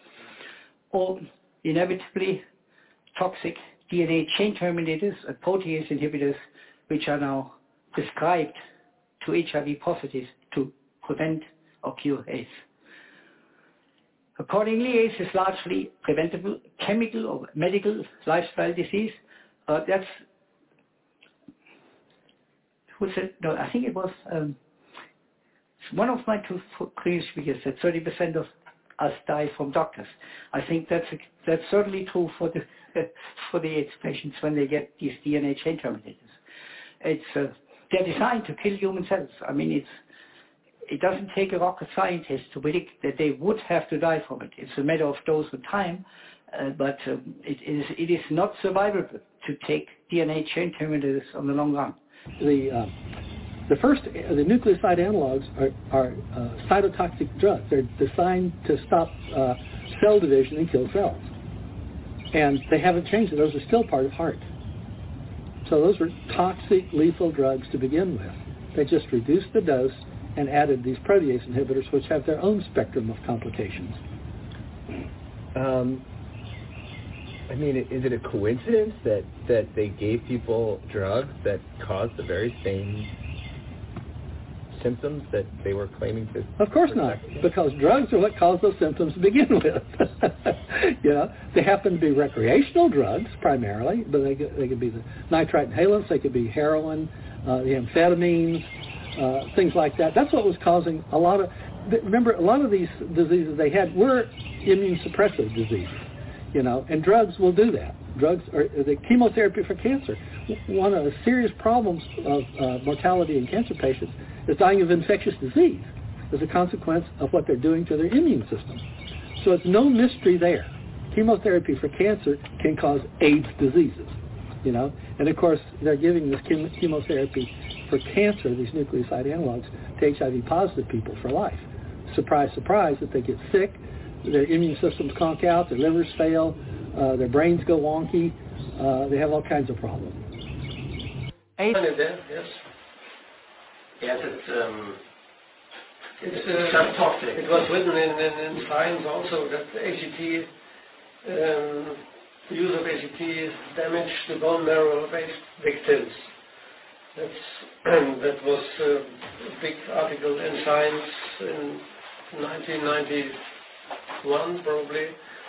or inevitably toxic DNA chain terminators and protease inhibitors, which are now prescribed to HIV positives to prevent or cure AIDS. Accordingly, AIDS is largely preventable chemical or medical lifestyle disease. I think it was one of my two previous speakers said 30% of us die from doctors. I think that's certainly true for the AIDS patients when they get these DNA chain terminators. They're designed to kill human cells. I mean, it doesn't take a rocket scientist to predict that they would have to die from it. It's a matter of dose and time, but it is not survivable to take DNA chain terminators on the long run. The nucleoside analogs are cytotoxic drugs. They're designed to stop cell division and kill cells. And they haven't changed it. Those are still part of heart. So those were toxic, lethal drugs to begin with. They just reduced the dose and added these protease inhibitors, which have their own spectrum of complications. I mean, is it a coincidence that they gave people drugs that caused the very same symptoms that they were claiming to? Of course not, because drugs are what cause those symptoms to begin with. They happen to be recreational drugs primarily, but they could be the nitrite inhalants, they could be heroin, the amphetamines, things like that. That's what was causing a lot of. Remember, a lot of these diseases they had were immune suppressive diseases. And drugs will do that. Drugs are the chemotherapy for cancer. One of the serious problems of mortality in cancer patients is dying of infectious disease as a consequence of what they're doing to their immune system. So it's no mystery there. Chemotherapy for cancer can cause AIDS diseases, And of course, they're giving this chemotherapy for cancer, these nucleoside analogs, to HIV positive people for life. Surprise, surprise, that they get sick. Their immune systems conk out, their livers fail, their brains go wonky, they have all kinds of problems. Yes. Yes, it's toxic. It was written in Science also that ACT, the use of ACT damaged the bone marrow of AIDS victims. That was a big article in Science in 1991 probably.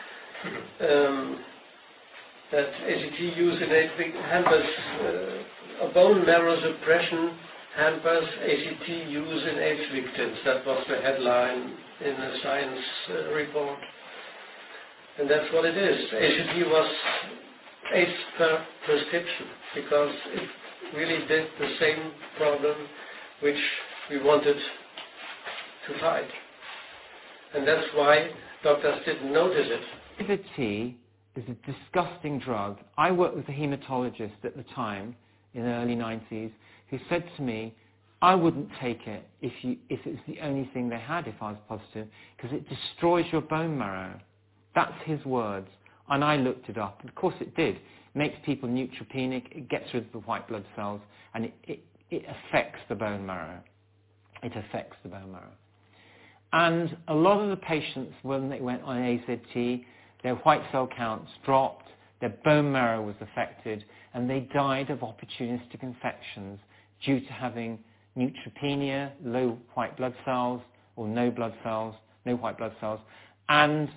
That ACT use in AIDS hampers a bone marrow suppression hampers ACT use in AIDS victims. That was the headline in the Science report. And that's what it is. ACT was AIDS per prescription because it really did the same problem which we wanted to fight. And that's why doctors didn't notice it. T is a disgusting drug. I worked with a hematologist at the time, in the early 90s, who said to me, I wouldn't take it if it's the only thing they had if I was positive, because it destroys your bone marrow. That's his words. And I looked it up. Of course it did. It makes people neutropenic, it gets rid of the white blood cells, and it affects the bone marrow. It affects the bone marrow. And a lot of the patients, when they went on AZT, their white cell counts dropped, their bone marrow was affected, and they died of opportunistic infections due to having neutropenia, low white blood cells, or no white blood cells, and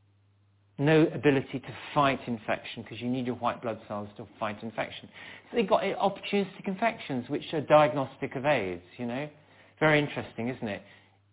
no ability to fight infection, because you need your white blood cells to fight infection. So they got opportunistic infections, which are diagnostic of AIDS, Very interesting, isn't it?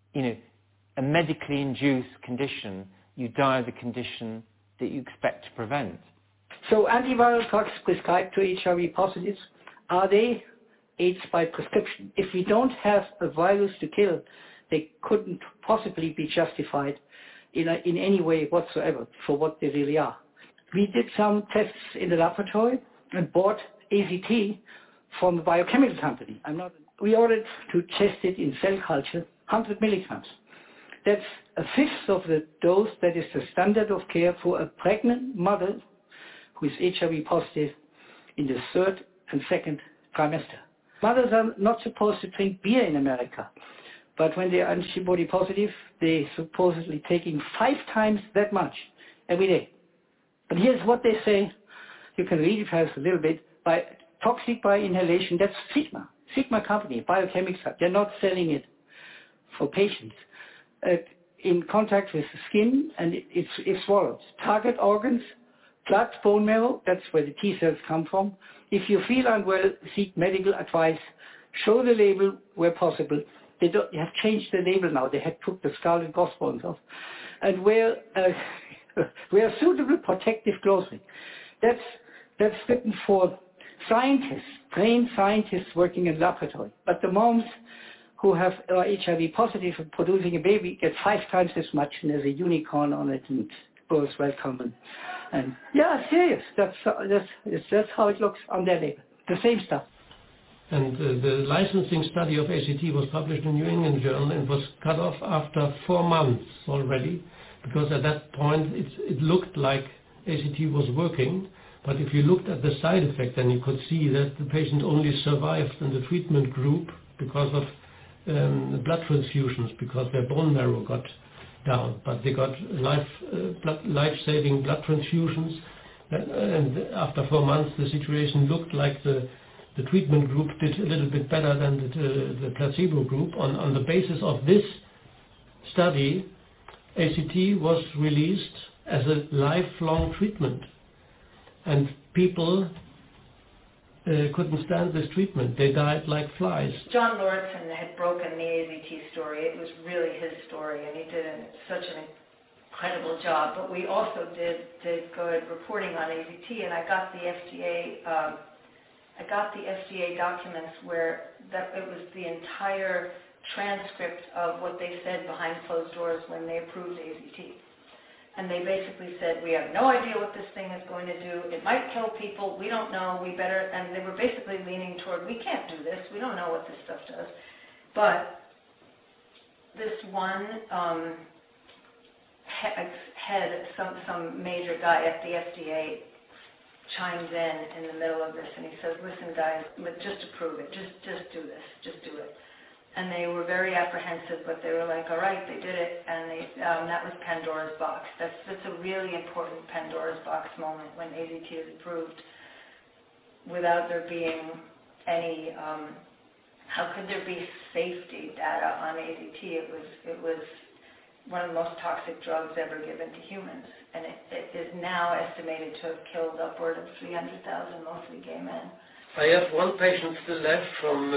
A medically induced condition, you die of the condition that you expect to prevent. So antiviral drugs prescribed to HIV positives, are they AIDS by prescription? If we don't have a virus to kill, they couldn't possibly be justified in any way whatsoever for what they really are. We did some tests in the laboratory and bought AZT from a biochemical company. We ordered to test it in cell culture, 100 milligrams. That's a fifth of the dose that is the standard of care for a pregnant mother who is HIV positive in the third and second trimester. Mothers are not supposed to drink beer in America, but when they are antibody positive, they're supposedly taking 5 times that much every day. But here's what they say. You can read it first a little bit. Toxic by inhalation, that's Sigma company, biochemics. They're not selling it for patients. In contact with the skin, and it's swallowed. Target organs, blood, bone marrow, that's where the T cells come from. If you feel unwell, seek medical advice. Show the label where possible. They have changed the label now. They had took the skull and crossbones off. And wear suitable protective clothing. That's written for scientists, trained scientists working in laboratory. But the moms who have HIV positive and producing a baby get 5 times as much, and there's a unicorn on it, and goes welcome. And yeah, serious. That's how it looks on their label. The same stuff. And the licensing study of ACT was published in New England Journal and was cut off after 4 months already, because at that point it looked like ACT was working. But if you looked at the side effect, then you could see that the patient only survived in the treatment group because of blood transfusions, because their bone marrow got down, but they got life-saving blood transfusions, and after 4 months the situation looked like the treatment group did a little bit better than the placebo group. On the basis of this study, ACT was released as a lifelong treatment, and people couldn't stand this treatment. They died like flies. John Lauritsen had broken the AZT story. It was really his story, and he did such an incredible job. But we also did good reporting on AZT, and I got the FDA documents where it was the entire transcript of what they said behind closed doors when they approved AZT. And they basically said, we have no idea what this thing is going to do. It might kill people. We don't know. We better. And they were basically leaning toward, we can't do this. We don't know what this stuff does. But this one head, some major guy at the FDA, chimes in the middle of this, and he says, listen, guys, just approve it. Just do this. Just do it. And they were very apprehensive, but they were like, all right, they did it, and that was Pandora's box. That's a really important Pandora's box moment when AZT is approved without there being any, how could there be safety data on AZT? It was one of the most toxic drugs ever given to humans, and it is now estimated to have killed upward of 300,000, mostly gay men. I have one patient still left from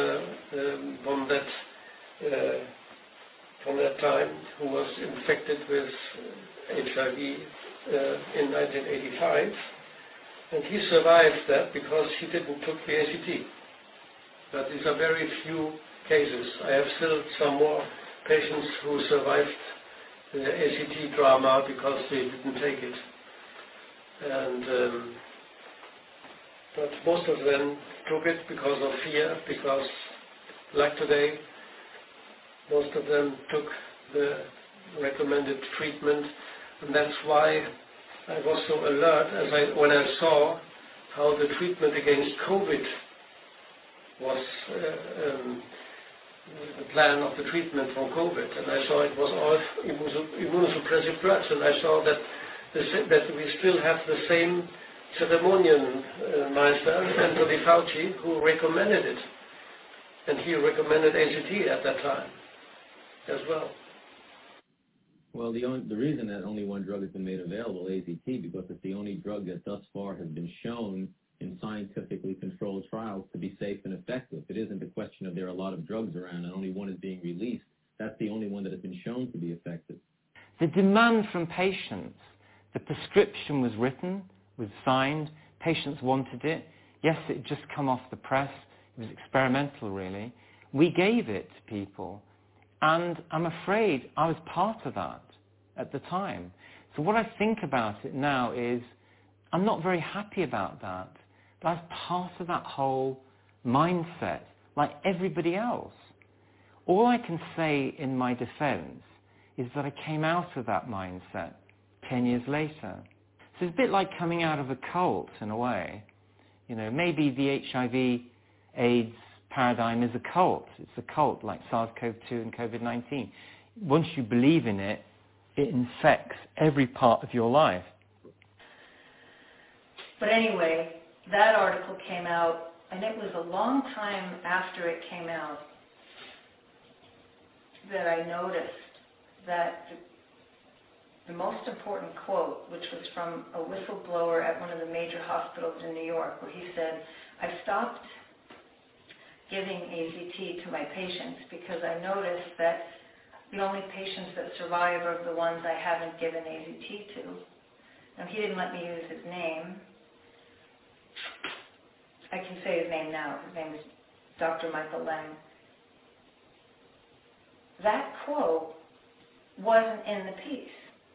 that time who was infected with HIV in 1985, and he survived that because he didn't took the ACT. But these are very few cases. I have still some more patients who survived the ACT drama because they didn't take it. And but most of them took it because of fear, because like today, most of them took the recommended treatment, and that's why I was so alert when I saw how the treatment against COVID was the plan of the treatment for COVID, and I saw it was all immunosuppressive drugs, and I saw that we still have the same ceremonial Meister, Anthony Fauci, who recommended it, and he recommended ACT at that time as well. Well, the reason that only one drug has been made available, AZT, because it's the only drug that thus far has been shown in scientifically controlled trials to be safe and effective. It isn't a question of there are a lot of drugs around and only one is being released. That's the only one that has been shown to be effective. The demand from patients, the prescription was written, was signed, patients wanted it. Yes, it had just come off the press. It was experimental, really. We gave it to people. And I'm afraid I was part of that at the time. So what I think about it now is I'm not very happy about that. But I was part of that whole mindset, like everybody else. All I can say in my defense is that I came out of that mindset 10 years later. So it's a bit like coming out of a cult in a way. You know, maybe the HIV/AIDS paradigm is a cult. It's a cult like SARS-CoV-2 and COVID-19. Once you believe in it, it infects every part of your life. But anyway, that article came out, and it was a long time after it came out that I noticed that the most important quote, which was from a whistleblower at one of the major hospitals in New York, where he said, I stopped giving AZT to my patients because I noticed that the only patients that survive are the ones I haven't given AZT to. Now, he didn't let me use his name. I can say his name now. His name is Dr. Michael Lang. That quote wasn't in the piece.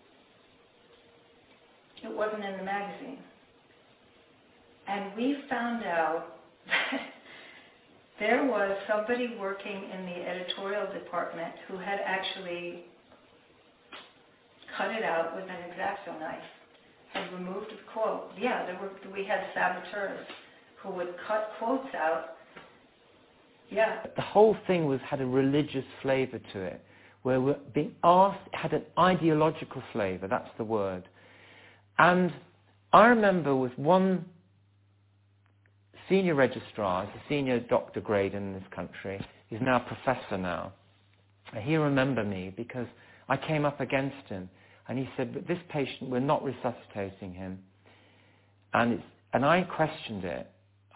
It wasn't in the magazine. And we found out that there was somebody working in the editorial department who had actually cut it out with an X-Acto knife, had removed the quote. Yeah, we had saboteurs who would cut quotes out. Yeah. The whole thing had a religious flavor to it, where we're being asked, it had an ideological flavour, that's the word. And I remember with one senior registrar, he's a senior doctor grade in this country, he's now a professor now. He remembered me because I came up against him and he said, but this patient, we're not resuscitating him. And I questioned it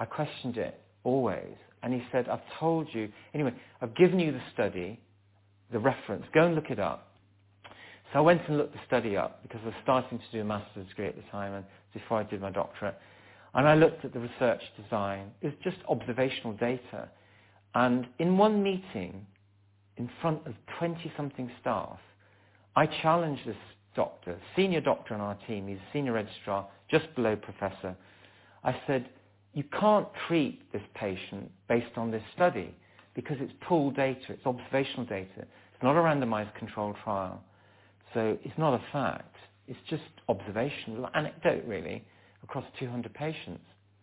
always. And he said, I've told you, anyway, I've given you the study, the reference, go and look it up. So I went and looked the study up because I was starting to do a master's degree at the time and before I did my doctorate. And I looked at the research design. It was just observational data. And in one meeting, in front of 20-something staff, I challenged this doctor, senior doctor on our team, he's a senior registrar, just below professor. I said, you can't treat this patient based on this study because it's pooled data, it's observational data. It's not a randomized controlled trial. So it's not a fact. It's just observational, anecdote really, across 200 patients.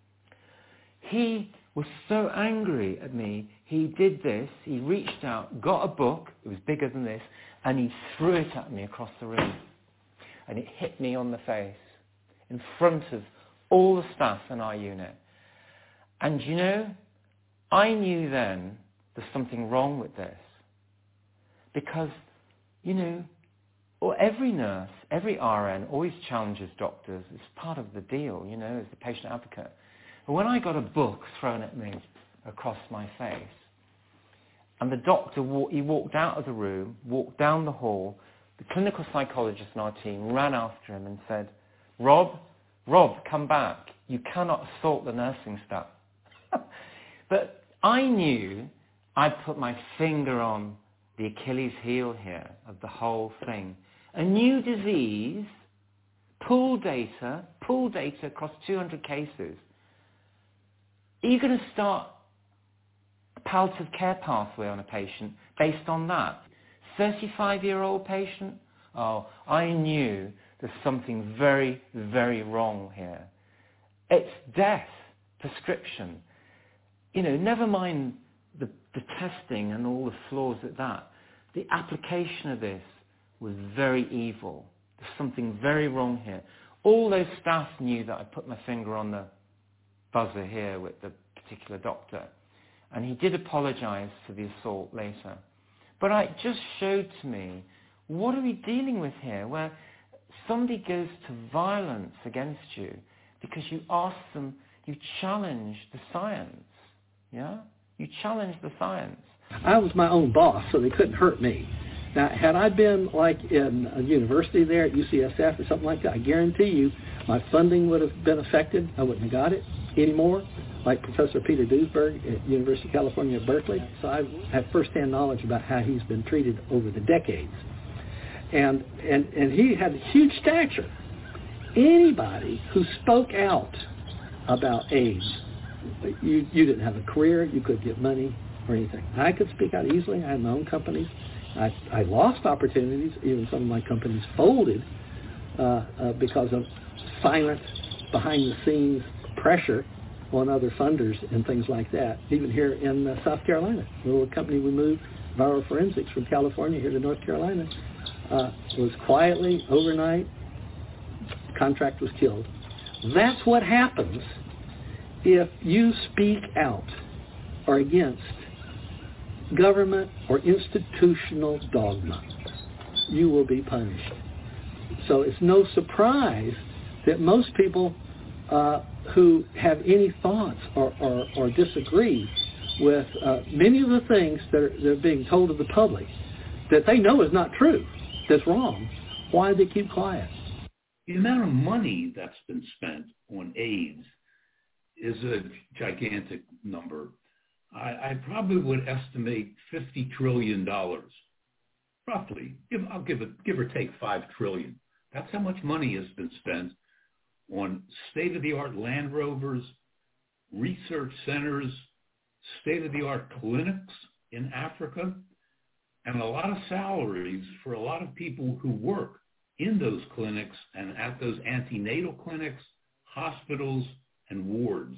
He was so angry at me, he did this, he reached out, got a book, it was bigger than this, and he threw it at me across the room. And it hit me on the face, in front of all the staff in our unit. And you know, I knew then there's something wrong with this. Because, you know, or every nurse, every RN always challenges doctors. It's part of the deal, you know, as the patient advocate. But when I got a book thrown at me across my face, and the doctor, he walked out of the room, walked down the hall, the clinical psychologist in our team ran after him and said, Rob, come back. You cannot assault the nursing staff. But I knew I'd put my finger on the Achilles heel here of the whole thing. A new disease, pooled data across 200 cases. Are you going to start a palliative care pathway on a patient based on that? 35-year-old patient? Oh, I knew there's something very, very wrong here. It's death, prescription. You know, never mind the testing and all the flaws at that. The application of this was very evil. There's something very wrong here. All those staff knew that I put my finger on the buzzer here with the particular doctor. And he did apologize for the assault later. But it just showed to me, what are we dealing with here, where somebody goes to violence against you because you ask them, you challenge the science, yeah? You challenge the science. I was my own boss, so they couldn't hurt me. Now, had I been like in a university there at UCSF or something like that, I guarantee you my funding would have been affected. I wouldn't have got it anymore, like Professor Peter Duesberg at University of California at Berkeley. So I have firsthand knowledge about how he's been treated over the decades. And he had a huge stature. Anybody who spoke out about AIDS, you didn't have a career, you couldn't get money or anything. I could speak out easily. I had my own companies. I lost opportunities. Even some of my companies folded because of silent, behind-the-scenes pressure on other funders and things like that. Even here in South Carolina, the little company we moved, Viral Forensics, from California here to North Carolina, was quietly, overnight, contract was killed. That's what happens if you speak out or against government or institutional dogma. You will be punished. So it's no surprise that most people who have any thoughts or disagree with many of the things that are being told to the public that they know is not true, that's wrong, why they keep quiet? The amount of money that's been spent on AIDS is a gigantic number. I probably would estimate $50 trillion, roughly. I'll give or take $5 trillion. That's how much money has been spent on state-of-the-art Land Rovers, research centers, state-of-the-art clinics in Africa, and a lot of salaries for a lot of people who work in those clinics and at those antenatal clinics, hospitals, and wards.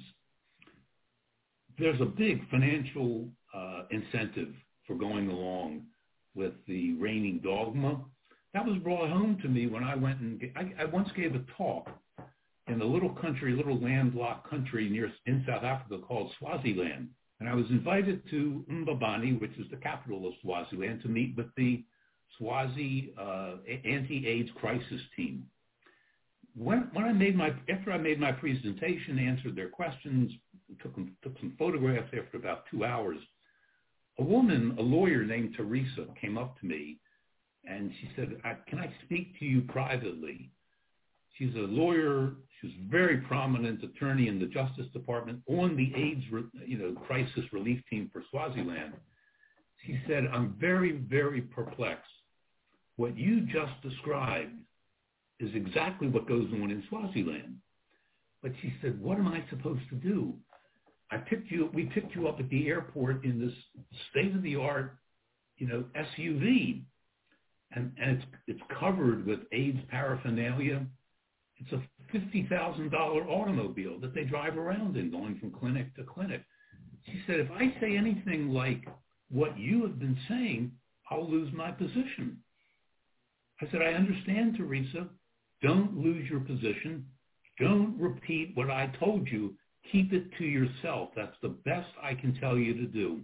There's a big financial incentive for going along with the reigning dogma. That was brought home to me when I went and I once gave a talk in a little landlocked country in South Africa called Swaziland. And I was invited to Mbabane, which is the capital of Swaziland, to meet with the Swazi anti-AIDS crisis team. After I made my presentation, answered their questions, took some photographs after about 2 hours, a lawyer named Teresa, came up to me and she said, "Can I speak to you privately?" She's a lawyer. She's a very prominent attorney in the Justice Department on the AIDS, crisis relief team for Swaziland. She said, "I'm very, very perplexed. What you just described is exactly what goes on in Swaziland." But she said, "What am I supposed to do? We picked you up at the airport in this state-of-the-art, SUV, and it's covered with AIDS paraphernalia. It's a $50,000 automobile that they drive around in, going from clinic to clinic." She said, "If I say anything like what you have been saying, I'll lose my position." I said, "I understand, Teresa. Don't lose your position. Don't repeat what I told you. Keep it to yourself. That's the best I can tell you to do."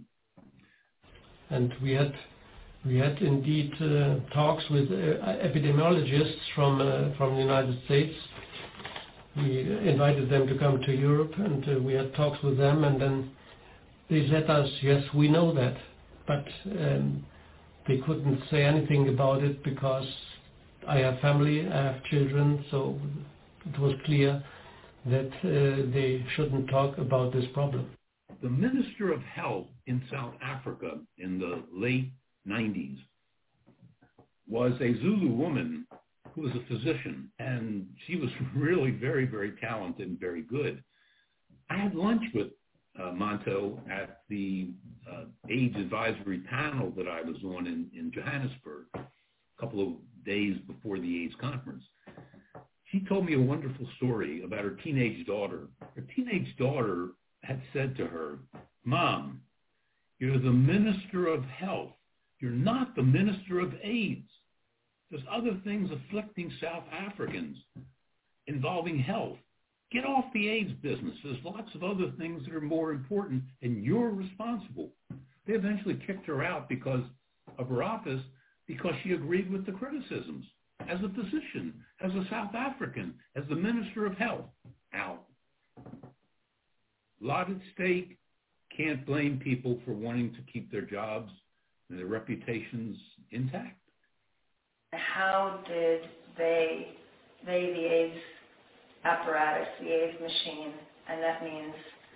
And we had indeed talks with epidemiologists from the United States. We invited them to come to Europe, and we had talks with them, and then they said us, "Yes, we know that," but they couldn't say anything about it because I have family, I have children, so it was clear that they shouldn't talk about this problem. The Minister of Health in South Africa in the late 90s was a Zulu woman who was a physician, and she was really very, very talented and very good. I had lunch with Monto at the AIDS advisory panel that I was on in Johannesburg a couple of days before the AIDS conference. She told me a wonderful story about her teenage daughter. Her teenage daughter had said to her, "Mom, you're the Minister of Health. You're not the Minister of AIDS. There's other things afflicting South Africans involving health. Get off the AIDS business. There's lots of other things that are more important, and you're responsible." They eventually kicked her out because of her office because she agreed with the criticisms. As a physician, as a South African, as the Minister of Health, out. Lot at stake. Can't blame people for wanting to keep their jobs and their reputations intact. How did the AIDS apparatus, the AIDS machine, and that means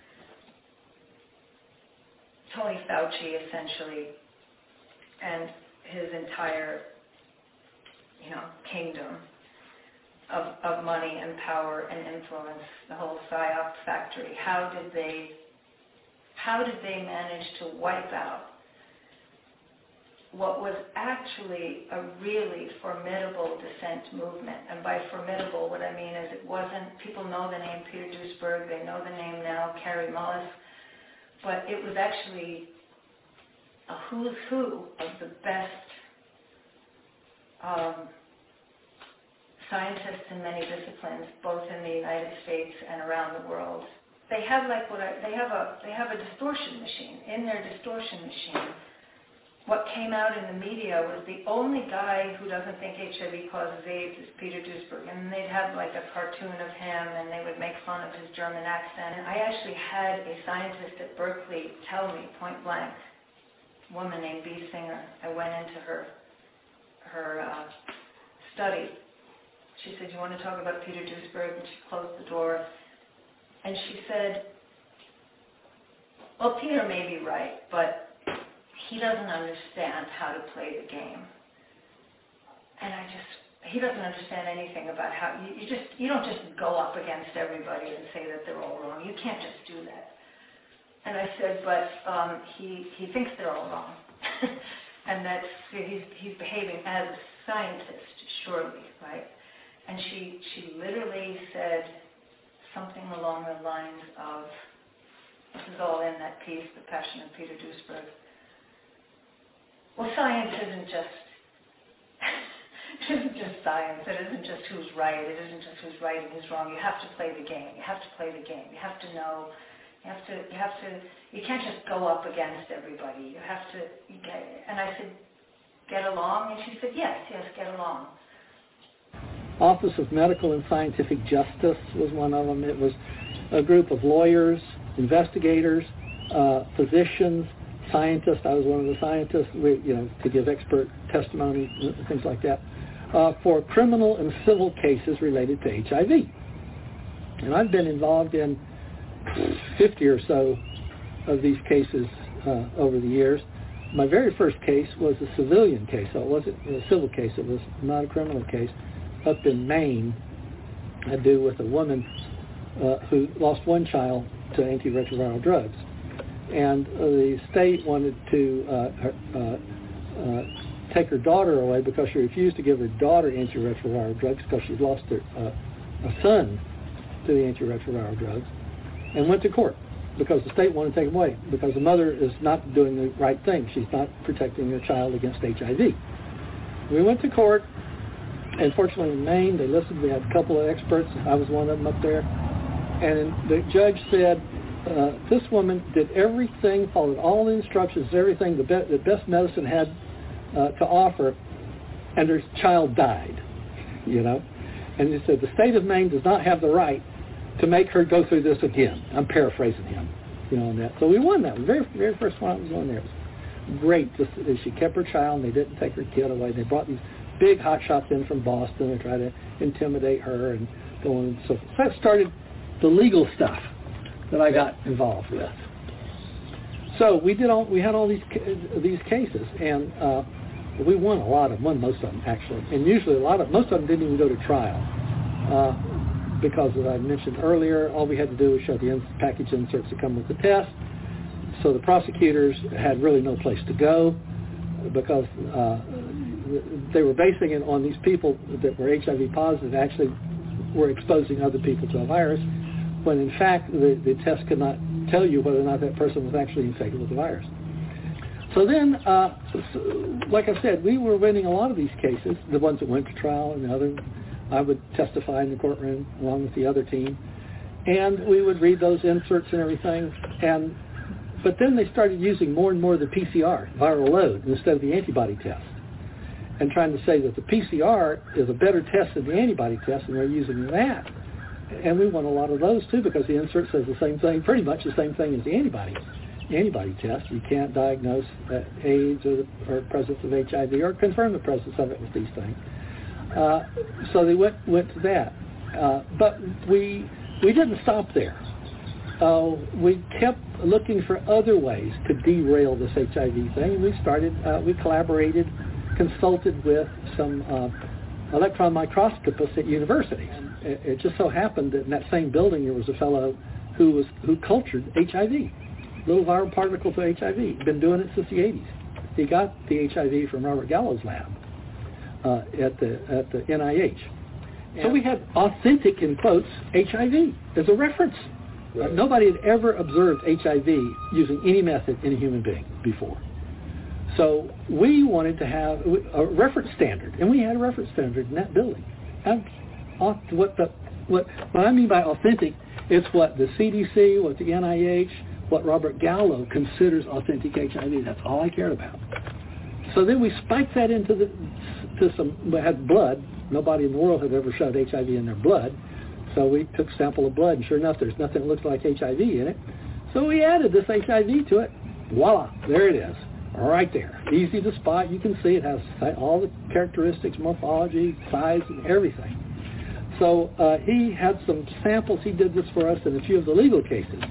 Tony Fauci essentially and his entire kingdom of money and power and influence, the whole PSYOP factory. How did they manage to wipe out what was actually a really formidable dissent movement? And by formidable, what I mean is it wasn't, people know the name Peter Duesberg, they know the name now, Carrie Mullis, but it was actually a who's who of the best scientists in many disciplines, both in the United States and around the world. They have they have a distortion machine. In their distortion machine, what came out in the media was the only guy who doesn't think HIV causes AIDS is Peter Duesberg, and they'd have like a cartoon of him, and they would make fun of his German accent. And I actually had a scientist at Berkeley tell me point blank, a woman named Bea Singer. I went into her study. She said, "You want to talk about Peter Duesberg?" And she closed the door. And she said, "Well, Peter may be right, but he doesn't understand how to play the game." And he doesn't understand anything about how, you don't just go up against everybody and say that they're all wrong. You can't just do that. And I said, but he thinks they're all wrong. And that's, he's behaving as a scientist, surely, right? And she literally said something along the lines of, this is all in that piece, The Passion of Peter Duesberg. well, science isn't just science. It isn't just who's right. It isn't just who's right and who's wrong. You have to play the game. You have to play the game. You have to know. You can't just go up against everybody. You have to. And I said, get along? And she said, yes, get along. Office of Medical and Scientific Justice was one of them. It was a group of lawyers, investigators, physicians, scientists. I was one of the scientists, to give expert testimony, things like that, for criminal and civil cases related to HIV. And I've been involved in 50 or so of these cases over the years. My very first case was a civilian case, so it wasn't a civil case. It was not a criminal case. Up in Maine, had to do with a woman who lost one child to antiretroviral drugs. And the state wanted to take her daughter away because she refused to give her daughter antiretroviral drugs because she'd lost a son to the antiretroviral drugs, and went to court because the state wanted to take him away because the mother is not doing the right thing. She's not protecting her child against HIV. We went to court, and fortunately in Maine, they listened. We had a couple of experts. I was one of them up there. And the judge said, this woman did everything, followed all the instructions, everything, the best medicine had to offer, and her child died, And he said, the state of Maine does not have the right to make her go through this again. I'm paraphrasing him, on that. So we won that. The very first one I was on there. It was great. She kept her child, and they didn't take her kid away. They brought these big hotshots in from Boston and tried to intimidate her and so on and so forth. So that started the legal stuff that I got involved with. So we had all these cases, and we won most of them actually, and usually most of them didn't even go to trial because, as I mentioned earlier, all we had to do was show the package inserts that come with the test. So the prosecutors had really no place to go because they were basing it on these people that were HIV positive actually were exposing other people to a virus, when in fact the test could not tell you whether or not that person was actually infected with the virus. So then, like I said, we were winning a lot of these cases, the ones that went to trial and the other. I would testify in the courtroom along with the other team, and we would read those inserts and everything. But then they started using more and more the PCR, viral load, instead of the antibody test, and trying to say that the PCR is a better test than the antibody test, and they're using that. And we won a lot of those too because the insert says the same thing, pretty much the same thing as the antibody test. You can't diagnose AIDS or presence of HIV or confirm the presence of it with these things. So they went to that. But we didn't stop there. We kept looking for other ways to derail this HIV thing. We collaborated, consulted with some electron microscopists at universities. It just so happened that in that same building there was a fellow who cultured HIV, little viral particles of HIV. He'd been doing it since the 80s. He got the HIV from Robert Gallo's lab at the NIH. Yeah. So we had authentic, in quotes, HIV as a reference. Right. Nobody had ever observed HIV using any method in a human being before. So we wanted to have a reference standard, and we had a reference standard in that building. And what I mean by authentic is what the CDC, what the NIH, what Robert Gallo considers authentic HIV. That's all I cared about. So then we spiked that we had blood. Nobody in the world had ever showed HIV in their blood. So we took a sample of blood, and sure enough, there's nothing that looks like HIV in it. So we added this HIV to it. Voila, there it is. Right there. Easy to spot. You can see it has all the characteristics, morphology, size, and everything. So he had some samples. He did this for us in a few of the legal cases.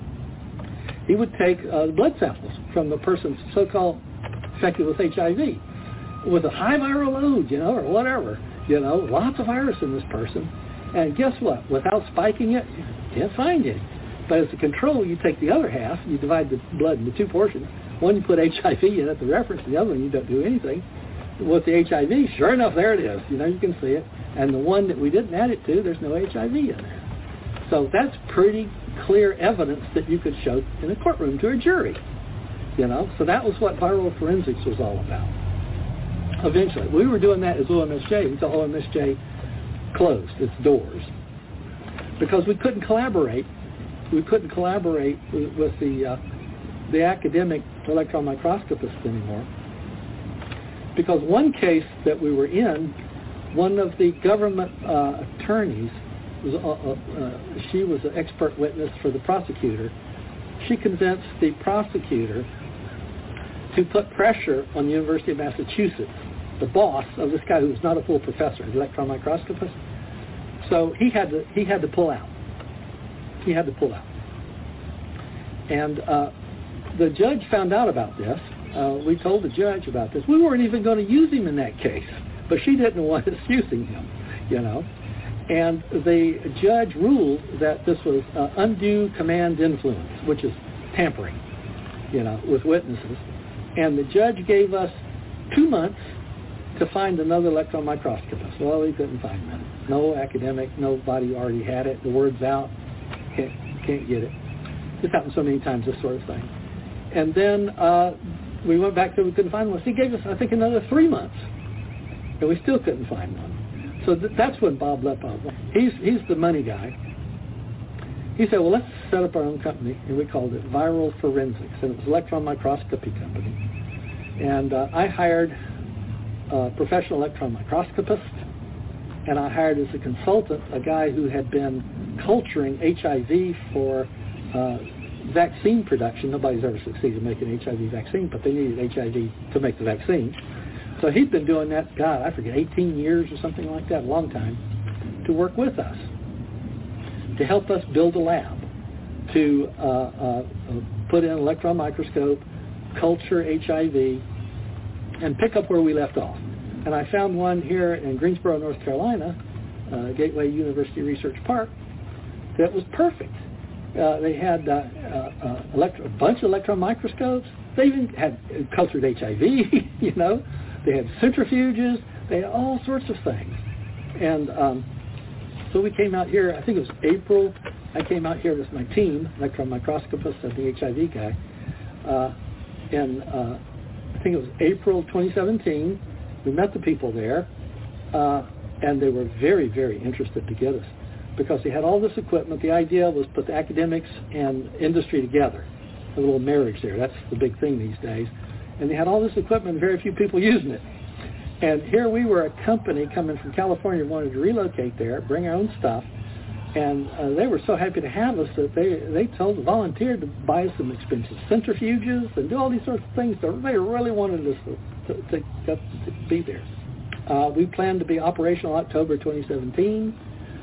He would take blood samples from the person so-called infected with HIV with a high viral load, or whatever, lots of virus in this person. And guess what? Without spiking it, you can't find any. But as a control, you take the other half, you divide the blood into two portions. One, you put HIV in at the reference, the other one, you don't do anything. With the HIV, sure enough, there it is. You can see it. And the one that we didn't add it to, there's no HIV in there. So that's pretty clear evidence that you could show in a courtroom to a jury. So that was what viral forensics was all about. Eventually, we were doing that as OMSJ until OMSJ closed its doors because we couldn't collaborate. We couldn't collaborate with the academic electron microscopists anymore. Because one case that we were in, one of the government attorneys, she was an expert witness for the prosecutor. She convinced the prosecutor to put pressure on the University of Massachusetts, the boss of this guy who was not a full professor, an electron microscopist. So he had to pull out. He had to pull out. And the judge found out about this. We told the judge about this. We weren't even going to use him in that case, but she didn't want us using him, And the judge ruled that this was undue command influence, which is tampering, with witnesses. And the judge gave us 2 months to find another electron microscopist. Well, we couldn't find none. No academic, nobody already had it. The word's out. Can't get it. This happened so many times, this sort of thing. And then we went back to we couldn't find one. So he gave us, I think, another 3 months, and we still couldn't find one. So that's when Bob Lepow, he's the money guy. He said, well, let's set up our own company, and we called it Viral Forensics, and it was an electron microscopy company. And I hired a professional electron microscopist, and I hired as a consultant a guy who had been culturing HIV for vaccine production. Nobody's ever succeeded in making an HIV vaccine, but they needed HIV to make the vaccine. So he'd been doing that, God, I forget, 18 years or something like that, a long time, to work with us, to help us build a lab, to put in an electron microscope, culture HIV, and pick up where we left off. And I found one here in Greensboro, North Carolina, Gateway University Research Park, that was perfect. They had a bunch of electron microscopes. They even had cultured HIV, They had centrifuges. They had all sorts of things. And so we came out here, I think it was April. I came out here with my team, electron microscopist and the HIV guy. And I think it was April 2017. We met the people there. And they were very, very interested to get us because they had all this equipment. The idea was put the academics and industry together, a little marriage there. That's the big thing these days. And they had all this equipment and very few people using it. And here we were, a company coming from California, wanted to relocate there, bring our own stuff. And they were so happy to have us that they volunteered to buy us some expensive centrifuges and do all these sorts of things. So they really wanted us to be there. We planned to be operational October 2017.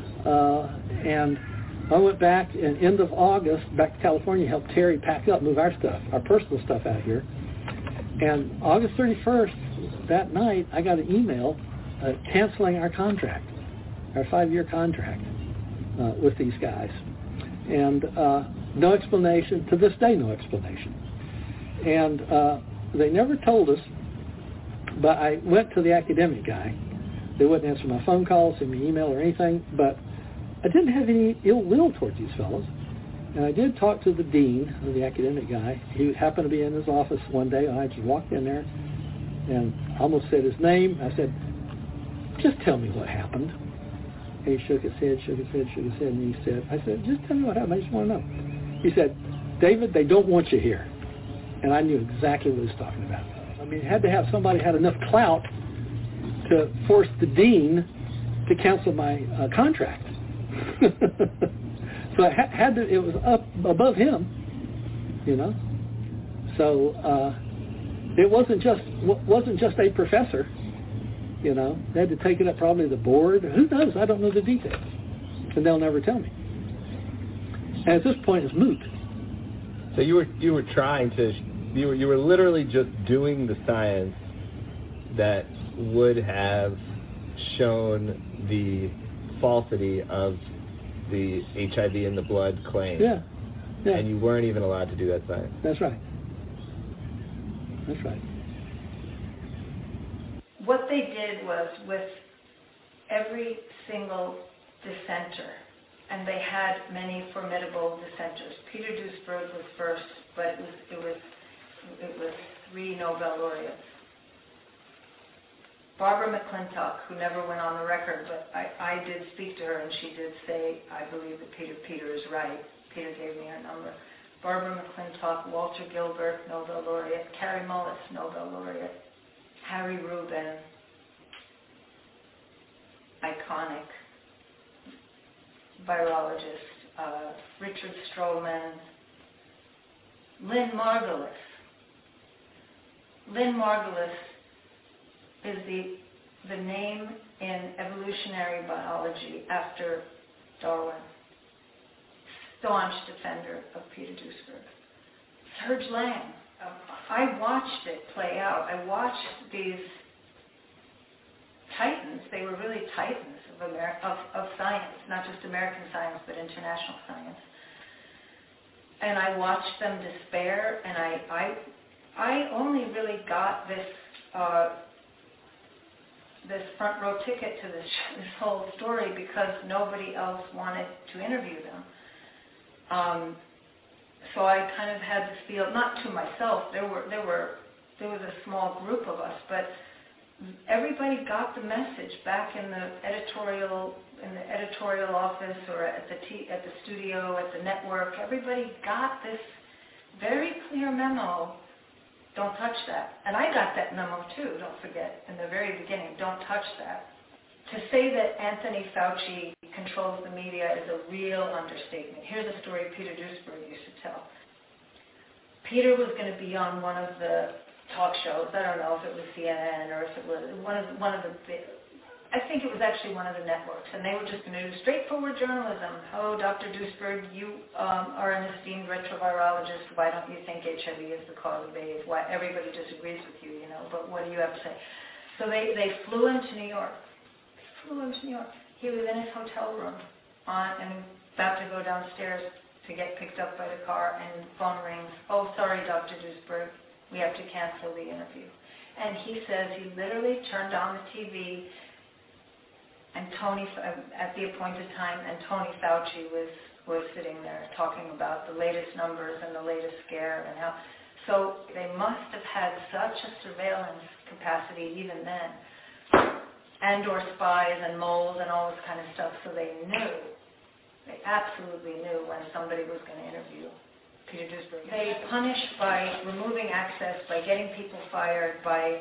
And I went back in end of August, back to California, helped Terry pack up, move our stuff, our personal stuff out here. And August 31st, that night, I got an email canceling our contract, our 5-year contract with these guys. And no explanation, to this day, no explanation. And they never told us, but I went to the academic guy. They wouldn't answer my phone calls, send me email or anything, but I didn't have any ill will towards these fellows. And I did talk to the dean, the academic guy. He happened to be in his office one day, and I just walked in there and almost said his name. I said, just tell me what happened. And he shook his head, and he said, I said, just tell me what happened. I just want to know. He said, David, they don't want you here. And I knew exactly what he was talking about. I mean, it had to have somebody had enough clout to force the dean to cancel my contract. So I had to, it was up above him, So it wasn't just a professor, They had to take it up probably the board. Who knows? I don't know the details, and they'll never tell me. And at this point, it's moot. So you were trying to, you were literally just doing the science that would have shown the falsity of the HIV in the blood claim. Yeah. And you weren't even allowed to do that science. That's right. What they did was with every single dissenter, and they had many formidable dissenters. Peter Duesberg was first, but it was It was 3 Nobel laureates. Barbara McClintock, who never went on the record, but I did speak to her, and she did say, I believe that Peter is right. Peter gave me her number. Barbara McClintock, Walter Gilbert, Nobel laureate, Carrie Mullis, Nobel laureate, Harry Rubin, iconic virologist, Richard Stroman, Lynn Margulis. Lynn Margulis is the name in evolutionary biology after Darwin. Staunch defender of Peter Duesberg. Serge Lang. I watched it play out. I watched these titans. They were really titans of science, not just American science, but international science. And I watched them despair, and I only really got this front row ticket to this whole story because nobody else wanted to interview them. So I kind of had this feel, not to myself, there was a small group of us, but everybody got the message back in the editorial office or at the studio, at the network. Everybody got this very clear memo. Don't touch that. And I got that memo too, don't forget, in the very beginning, don't touch that. To say that Anthony Fauci controls the media is a real understatement. Here's a story Peter Duesberg used to tell. Peter was going to be on one of the talk shows. I don't know if it was CNN or if it was one of the I think it was actually one of the networks, and they were just going to do straightforward journalism. Oh, Dr. Duesberg, you are an esteemed retrovirologist. Why don't you think HIV is the cause of AIDS? Why everybody disagrees with you, but what do you have to say? So they flew into New York. He was in his hotel room and about to go downstairs to get picked up by the car, and the phone rings. Oh, sorry, Dr. Duesberg, we have to cancel the interview. And he says he literally turned on the TV and at the appointed time, and Tony Fauci was sitting there talking about the latest numbers and the latest scare and how. So they must have had such a surveillance capacity even then, and/or spies and moles and all this kind of stuff. So they absolutely knew when somebody was going to interview Peter Duesberg. They punished by removing access, by getting people fired, by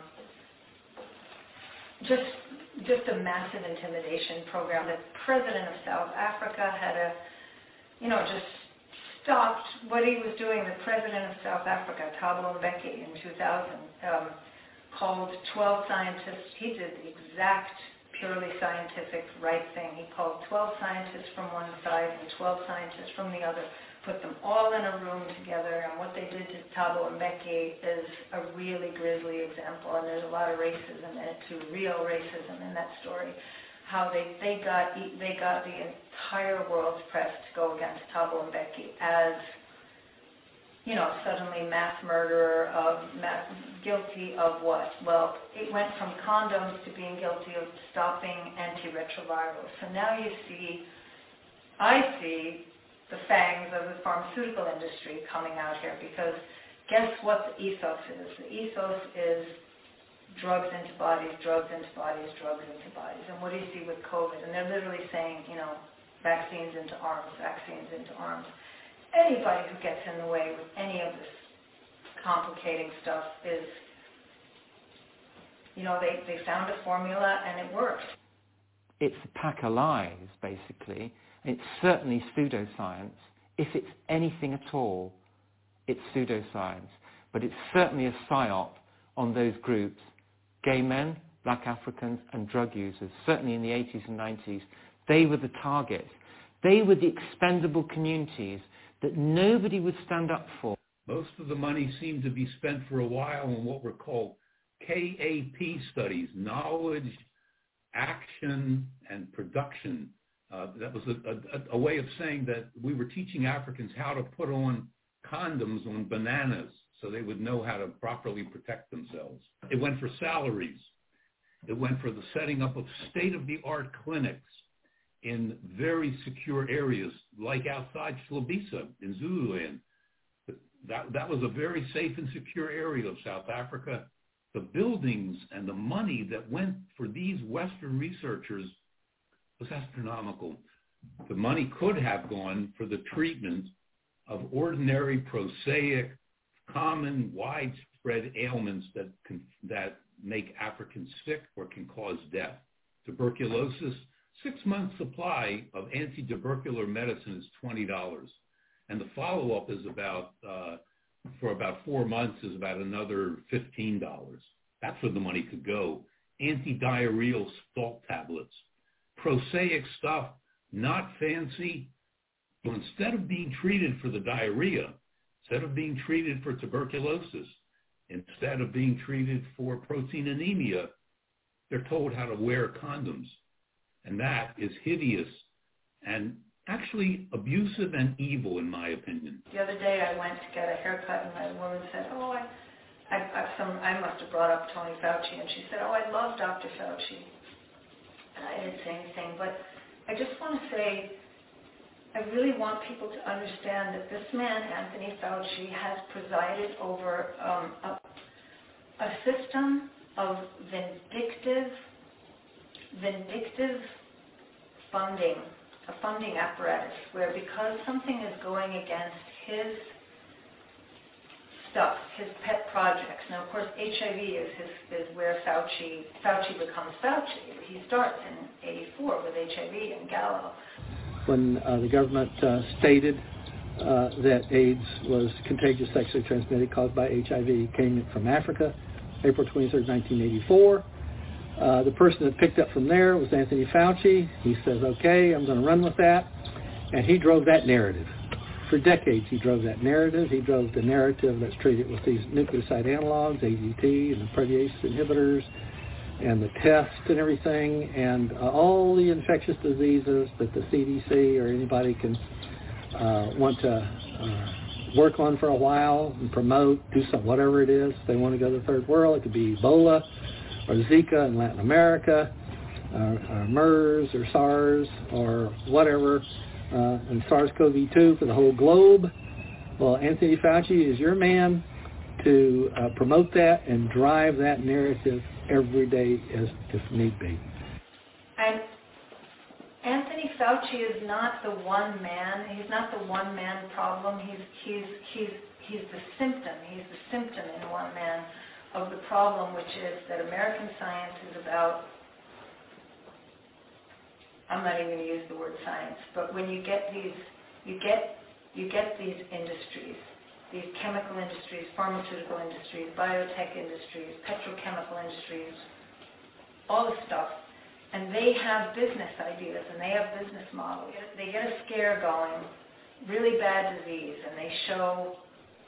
just a massive intimidation program. The president of South Africa had just stopped what he was doing. The president of South Africa, Thabo Mbeki, in 2000, called 12 scientists. He did the exact purely scientific right thing. He called 12 scientists from one side and 12 scientists from the other, put them all in a room together, and what they did to Thabo Mbeki is a really grisly example, and there's a lot of racism in it too, real racism in that story. How they got the entire world's press to go against Thabo Mbeki as, suddenly mass murderer, guilty of what? Well, it went from condoms to being guilty of stopping antiretrovirals. So now I see the fangs of the pharmaceutical industry coming out here, because guess what the ethos is? The ethos is drugs into bodies, drugs into bodies, drugs into bodies. And what do you see with COVID? And they're literally saying, vaccines into arms, vaccines into arms. Anybody who gets in the way with any of this complicating stuff is, they found a formula and it works. It's a pack of lies, basically. It's certainly pseudoscience. If it's anything at all, it's pseudoscience. But it's certainly a psyop on those groups, gay men, black Africans, and drug users. Certainly in the 80s and 90s, they were the targets. They were the expendable communities that nobody would stand up for. Most of the money seemed to be spent for a while on what were called KAP studies, knowledge, action, and production. That was a way of saying that we were teaching Africans how to put on condoms on bananas so they would know how to properly protect themselves. It went for salaries. It went for the setting up of state-of-the-art clinics in very secure areas, like outside Hlabisa in Zululand. That was a very safe and secure area of South Africa. The buildings and the money that went for these Western researchers was astronomical. The money could have gone for the treatment of ordinary, prosaic, common, widespread ailments that make Africans sick or can cause death. Tuberculosis, 6 months supply of anti-tubercular medicine is $20. And the follow-up is for about 4 months is about another $15. That's where the money could go. Anti-diarrheal salt tablets, prosaic stuff, not fancy. So instead of being treated for the diarrhea, instead of being treated for tuberculosis, instead of being treated for protein anemia, they're told how to wear condoms. And that is hideous and actually abusive and evil, in my opinion. The other day I went to get a haircut, and the woman said, I must have brought up Tony Fauci, and she said, I love Dr. Fauci. And I didn't say anything, but I just want to say, I really want people to understand that this man, Anthony Fauci, has presided over a system of vindictive funding, a funding apparatus, where because something is going against his stuff, his pet projects. Now, of course, HIV is where Fauci becomes Fauci. He starts in '84 with HIV and Gallo. When the government stated that AIDS was contagious sexually transmitted caused by HIV, it came from Africa, April 23rd, 1984. The person that picked up from there was Anthony Fauci. He says, okay, I'm going to run with that. And he drove that narrative. For decades, he drove that narrative. He drove the narrative that's treated with these nucleoside analogs, AZT, and the protease inhibitors, and the test and everything, and all the infectious diseases that the CDC or anybody can want to work on for a while and promote, do some whatever it is. They want to go to the third world. It could be Ebola or Zika in Latin America, or MERS or SARS or whatever, and SARS-CoV-2 for the whole globe. Well, Anthony Fauci is your man to promote that and drive that narrative every day as if need be. And Anthony Fauci is not the one man. He's not the one man problem. He's the symptom. He's the symptom in one man of the problem, which is that American science is about, I'm not even going to use the word science, but when you get these industries, these chemical industries, pharmaceutical industries, biotech industries, petrochemical industries, all this stuff, and they have business ideas and they have business models. They get a scare going, really bad disease, and they show,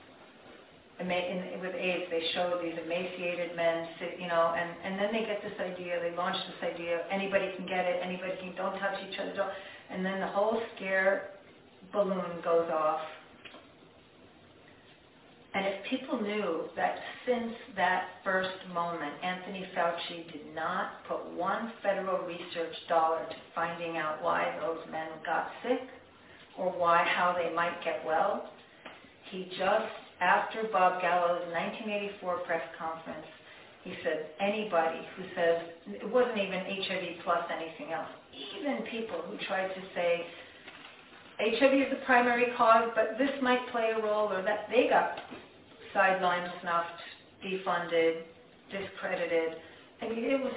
with AIDS, they show these emaciated men, and then they get this idea, they launch this idea, anybody can get it, don't touch each other, and then the whole scare balloon goes off. And if people knew that since that first moment, Anthony Fauci did not put one federal research dollar to finding out why those men got sick or how they might get well, he just, after Bob Gallo's 1984 press conference, he said anybody who says, it wasn't even HIV plus anything else, even people who tried to say HIV is the primary cause, but this might play a role, or that, they got sidelined, snuffed, defunded, discredited. I mean, it was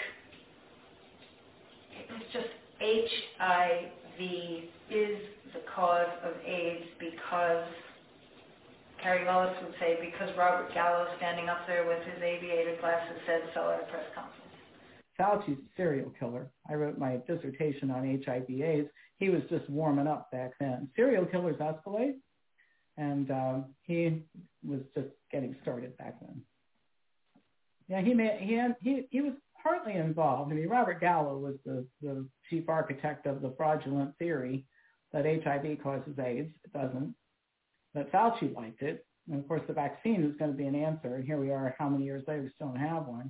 just HIV is the cause of AIDS because, Carrie Mullis would say, because Robert Gallo standing up there with his aviator glasses said so at a press conference. Fauci's a serial killer. I wrote my dissertation on HIV/AIDS. He was just warming up back then. Serial killers escalate, and he was just getting started back then. Yeah, he was partly involved. I mean, Robert Gallo was the chief architect of the fraudulent theory that HIV causes AIDS. It doesn't. But Fauci liked it. And, of course, the vaccine was going to be an answer. And here we are, how many years later, we still don't have one.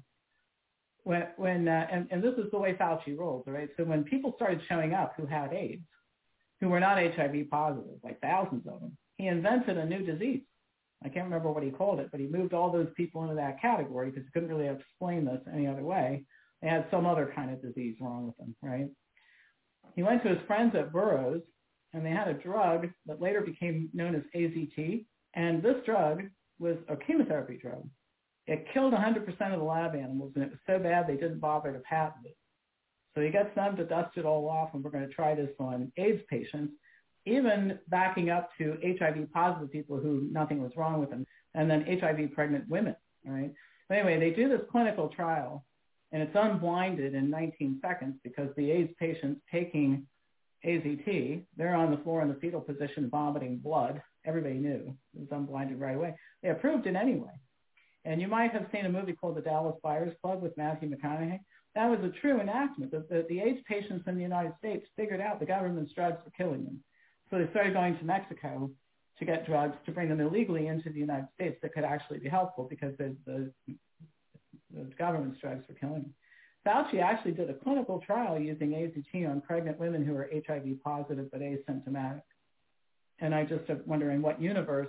And this is the way Fauci rolls, right? So when people started showing up who had AIDS, who were not HIV positive, like thousands of them, he invented a new disease. I can't remember what he called it, but he moved all those people into that category because he couldn't really explain this any other way. They had some other kind of disease wrong with them, right? He went to his friends at Burroughs, and they had a drug that later became known as AZT, and this drug was a chemotherapy drug. It killed 100% of the lab animals, and it was so bad they didn't bother to patent it. So he gets them to dust it all off, and we're going to try this on AIDS patients, even backing up to HIV-positive people who nothing was wrong with them, and then HIV-pregnant women, right? But anyway, they do this clinical trial, and it's unblinded in 19 seconds because the AIDS patients taking AZT, they're on the floor in the fetal position vomiting blood. Everybody knew. It was unblinded right away. They approved it anyway. And you might have seen a movie called The Dallas Buyers Club with Matthew McConaughey. That was a true enactment. The AIDS patients in the United States figured out the government's drugs were killing them. So they started going to Mexico to get drugs to bring them illegally into the United States that could actually be helpful because the government's drugs were killing them. Fauci actually did a clinical trial using AZT on pregnant women who were HIV positive but asymptomatic. And I just am wondering what universe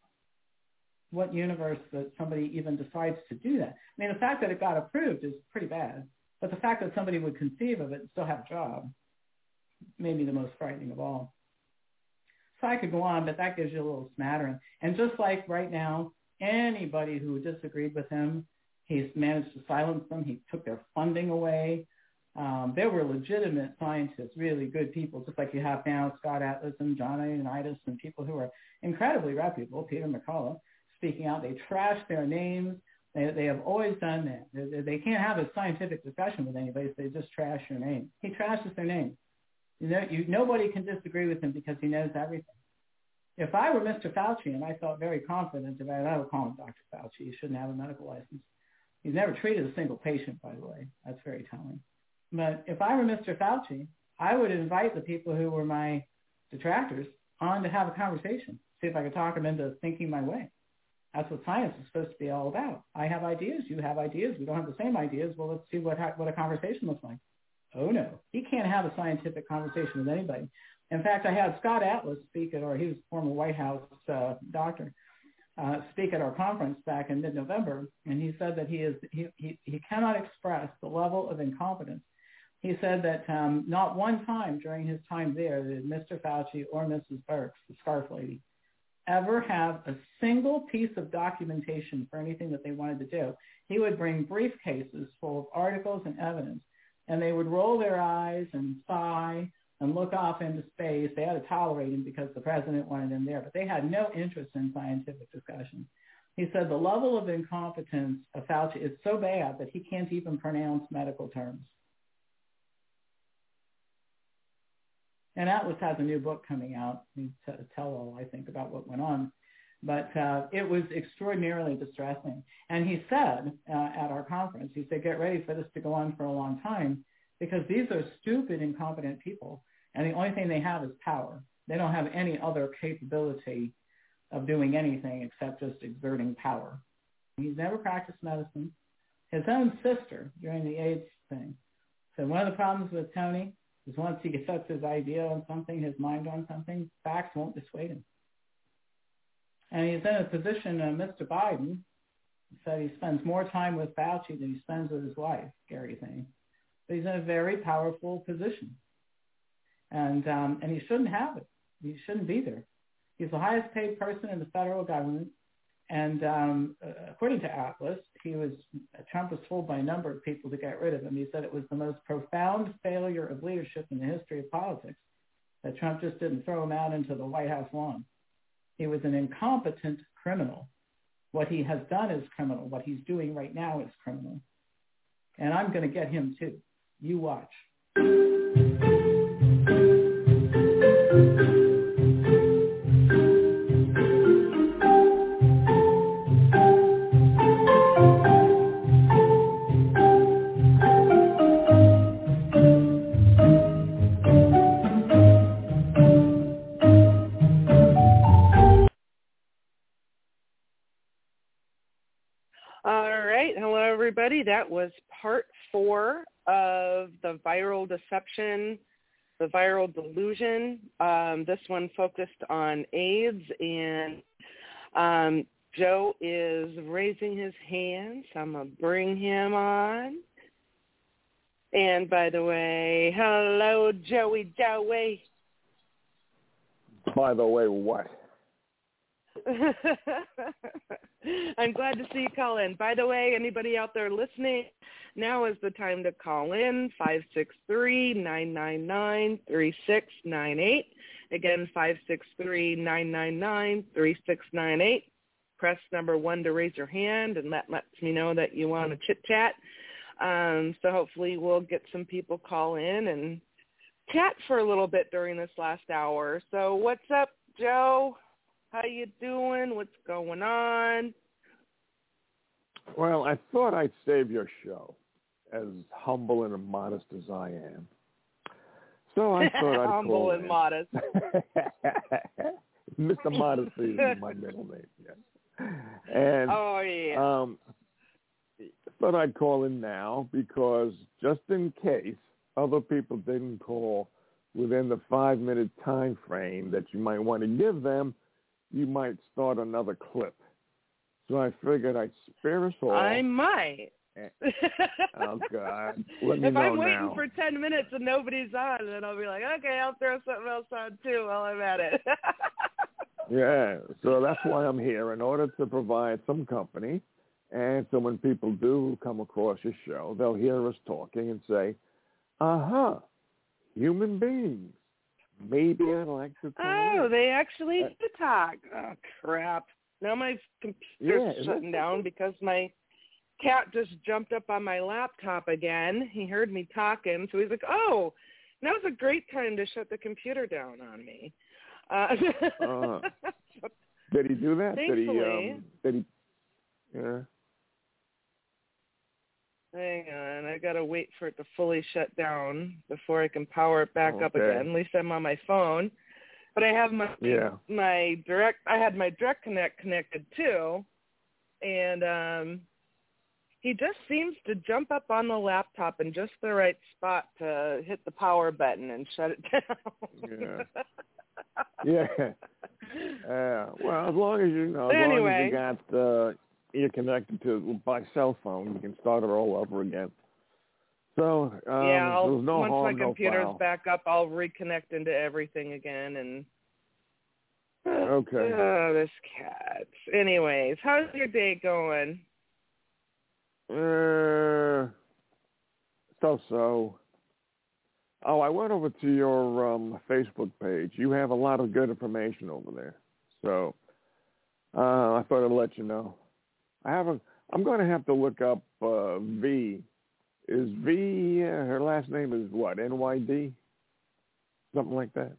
that somebody even decides to do that. I mean, the fact that it got approved is pretty bad, but the fact that somebody would conceive of it and still have a job may be the most frightening of all. So I could go on, but that gives you a little smattering. And just like right now, anybody who disagreed with him, he's managed to silence them. He took their funding away. There were legitimate scientists, really good people, just like you have now, Scott Atlas and John Ioannidis and people who are incredibly reputable, Peter McCullough, speaking out. They trash their names. They have always done that. They can't have a scientific discussion with anybody, so they just trash your name. He trashes their name. Nobody can disagree with him because he knows everything. If I were Mr. Fauci, and I felt very confident about it, I would call him Dr. Fauci. He shouldn't have a medical license. He's never treated a single patient, by the way. That's very telling. But if I were Mr. Fauci, I would invite the people who were my detractors on to have a conversation, see if I could talk them into thinking my way. That's what science is supposed to be all about. I have ideas. You have ideas. We don't have the same ideas. Well, let's see what a conversation looks like. Oh, no. He can't have a scientific conversation with anybody. In fact, I had Scott Atlas speak at, or he was a former White House doctor, speak at our conference back in mid-November, and he said that he cannot express the level of incompetence. He said that not one time during his time there did Mr. Fauci or Mrs. Birx, the scarf lady, ever have a single piece of documentation for anything that they wanted to do. He would bring briefcases full of articles and evidence, and they would roll their eyes and sigh and look off into space. They had to tolerate him because the president wanted him there, but they had no interest in scientific discussion. He said the level of incompetence of Fauci is so bad that he can't even pronounce medical terms. And Atlas has a new book coming out, tell-all, I think, about what went on. But it was extraordinarily distressing. And he said at our conference, he said, get ready for this to go on for a long time because these are stupid, incompetent people. And the only thing they have is power. They don't have any other capability of doing anything except just exerting power. He's never practiced medicine. His own sister, during the AIDS thing, said one of the problems with Tony is once he sets his idea on something, his mind on something, facts won't dissuade him. And he's in a position, Mr. Biden said he spends more time with Fauci than he spends with his wife, Gary thing. But he's in a very powerful position. And he shouldn't have it. He shouldn't be there. He's the highest paid person in the federal government. And according to Atlas, Trump was told by a number of people to get rid of him. He said it was the most profound failure of leadership in the history of politics, that Trump just didn't throw him out into the White House lawn. He was an incompetent criminal. What he has done is criminal. What he's doing right now is criminal. And I'm going to get him too. You watch. Everybody, that was part 4 of the viral deception, the viral delusion. This one focused on AIDS, and Joe is raising his hand, so I'm going to bring him on. And by the way, hello, Joey. By the way, what? I'm glad to see you call in. By the way, anybody out there listening, now is the time to call in, 563-999-3698. Again, 563-999-3698. Press number 1 to raise your hand, and that lets me know that you want to chit-chat. So hopefully we'll get some people call in and chat for a little bit during this last hour. So what's up, Joe? How you doing? What's going on? Well, I thought I'd save your show, as humble and modest as I am. So I thought I'd humble and modest. Mr. Modesty is my middle name, yes. And thought I'd call in now because just in case other people didn't call within the 5-minute time frame that you might want to give them, you might start another clip. So I figured I'd spare us all. I might. Oh, God. Let me if know I'm waiting now. for 10 minutes and nobody's on, then I'll be like, okay, I'll throw something else on too while I'm at it. Yeah, so that's why I'm here, in order to provide some company. And so when people do come across your show, they'll hear us talking and say, human beings. Maybe I'd like to call in. They actually do talk. Oh, crap. Now my computer's shutting down because my cat just jumped up on my laptop again. He heard me talking, so he's like, oh, now's a great time to shut the computer down on me. Did he do that? Thankfully. Did he? Yeah. Hang on, I gotta wait for it to fully shut down before I can power it back up again. At least I'm on my phone, but I have my direct. I had my direct connect connected too, and he just seems to jump up on the laptop in just the right spot to hit the power button and shut it down. Well, as long as you know, long as you got you're connected to by cell phone, you can start it all over again. So there's no once harm, my computer's no foul. back up, I'll reconnect into everything again. And this cat. Anyways, how's your day going? So. Oh, I went over to your Facebook page. You have a lot of good information over there. So I thought I'd let you know. I'm going to have to look up V. Is V, her last name is what, NYD? Something like that?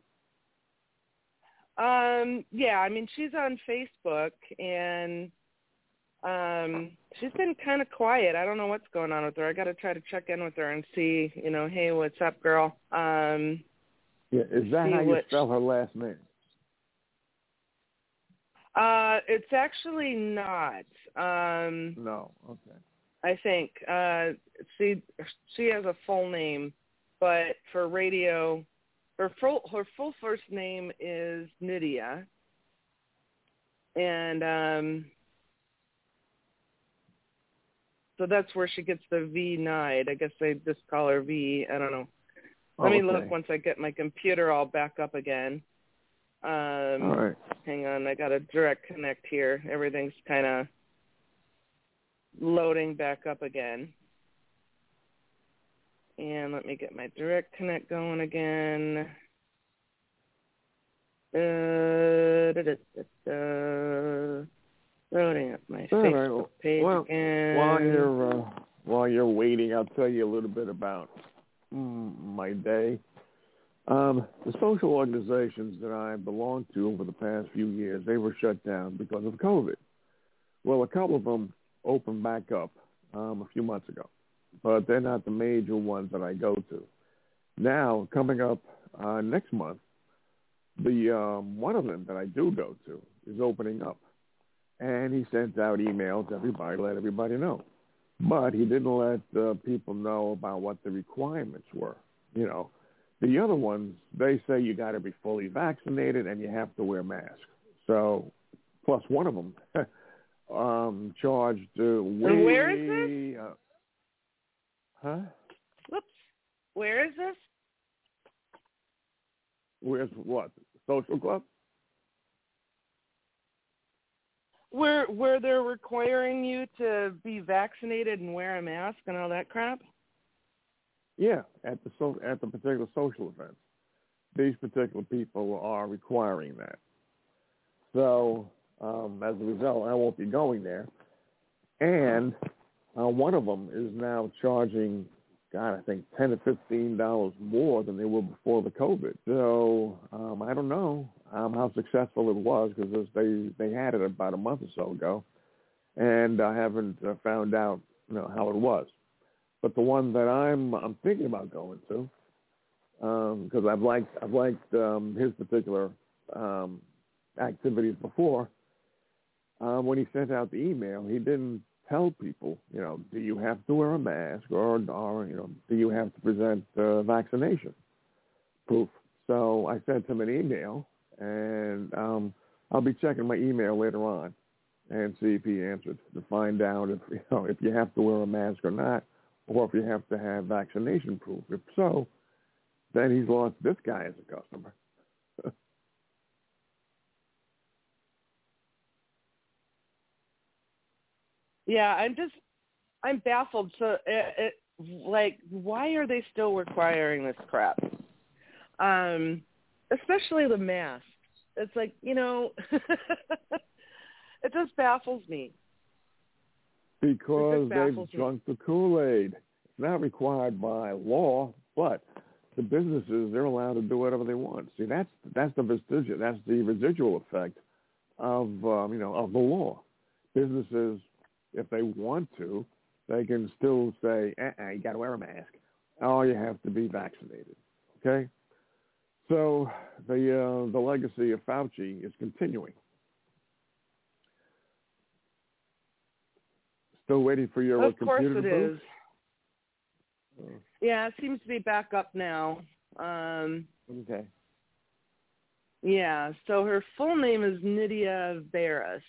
Yeah, I mean, she's on Facebook, and she's been kind of quiet. I don't know what's going on with her. I got to try to check in with her and see, hey, what's up, girl? Is that how you spell her last name? It's actually not. No, okay. I think she has a full name, but for radio, her full first name is Nydia, and so that's where she gets the V Nide. I guess they just call her V. I don't know. Let me look once I get my computer all back up again. All right. Hang on, I got a direct connect here. Everything's kind of loading back up again. And let me get my direct connect going again. Loading up my Facebook page again. While you're waiting, I'll tell you a little bit about my day. The social organizations that I belonged to over the past few years, they were shut down because of COVID. Well, a couple of them opened back up a few months ago, but they're not the major ones that I go to. Now, coming up next month, the one of them that I do go to is opening up. And he sent out emails to everybody, let everybody know. But he didn't let people know about what the requirements were. The other ones, they say you got to be fully vaccinated and you have to wear masks. So, plus one of them, charged And where is this? Huh? Whoops. Where is this? Where's what? Social club? Where they're requiring you to be vaccinated and wear a mask and all that crap? Yeah, at the particular social events. These particular people are requiring that. So, as a result, I won't be going there. And one of them is now charging, God, I think $10 to $15 more than they were before the COVID. So I don't know how successful it was because they had it about a month or so ago, and I haven't found out how it was. But the one that I'm thinking about going to, because I've liked his particular activities before. When he sent out the email, he didn't tell people, do you have to wear a mask or do you have to present vaccination proof? So I sent him an email, and I'll be checking my email later on and see if he answered to find out if you have to wear a mask or not, or if you have to have vaccination proof. If so, then he's lost this guy as a customer. Yeah, I'm baffled. So, why are they still requiring this crap? Especially the mask. It's like, it just baffles me. Because they've drunk the Kool-Aid. It's not required by law, but the businesses, they're allowed to do whatever they want. See, that's the residual effect of of the law. Businesses, if they want to, they can still say, you got to wear a mask. Oh, you have to be vaccinated. Okay? So the legacy of Fauci is continuing. Still waiting for your computer to boot? Of course it is. Yeah, it seems to be back up now. Okay. Yeah, so her full name is Nydia Veras,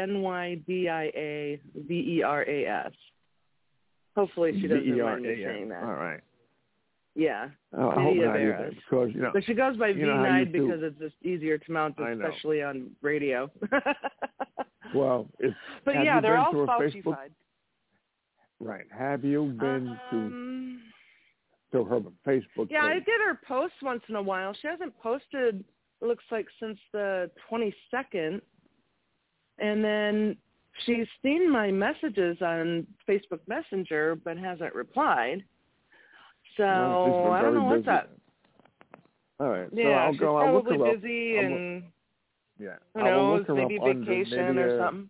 Nydia Hopefully she doesn't mind me saying that. All right. Yeah, Nydia Veras. Because, but she goes by V9 because it's just easier to mount, especially on radio. Well, but yeah, they're all Fauci-fied. Right. Have you been to her Facebook Yeah, page? I get her posts once in a while. She hasn't posted, it looks like, since the 22nd. And then she's seen my messages on Facebook Messenger but hasn't replied. So I don't know what's up. All right. Yeah, so I'll probably look her busy up. and who knows, maybe vacation or something.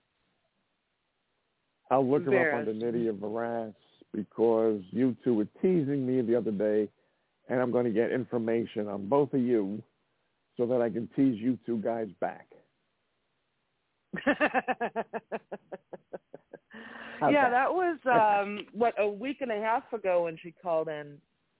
I'll look her up under Nydia Veras because you two were teasing me the other day, and I'm going to get information on both of you so that I can tease you two guys back. Yeah, that was, a week and a half ago when she called in.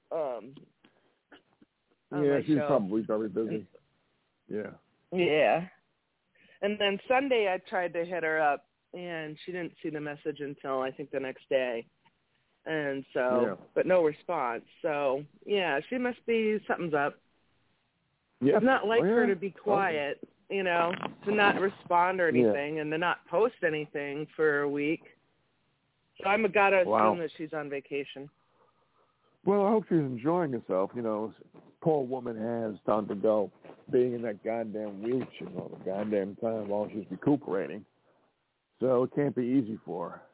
Yeah, she's probably very busy. Yeah. Yeah. And then Sunday I tried to hit her up, and she didn't see the message until I think the next day. And so, but no response. So, yeah, she must be, something's up. Yep. It's not like her to be quiet, to not respond or anything and to not post anything for a week. So I'm got to assume that she's on vacation. Well, I hope she's enjoying herself. Poor woman has time to go, being in that goddamn wheelchair all the goddamn time while she's recuperating. So it can't be easy for her.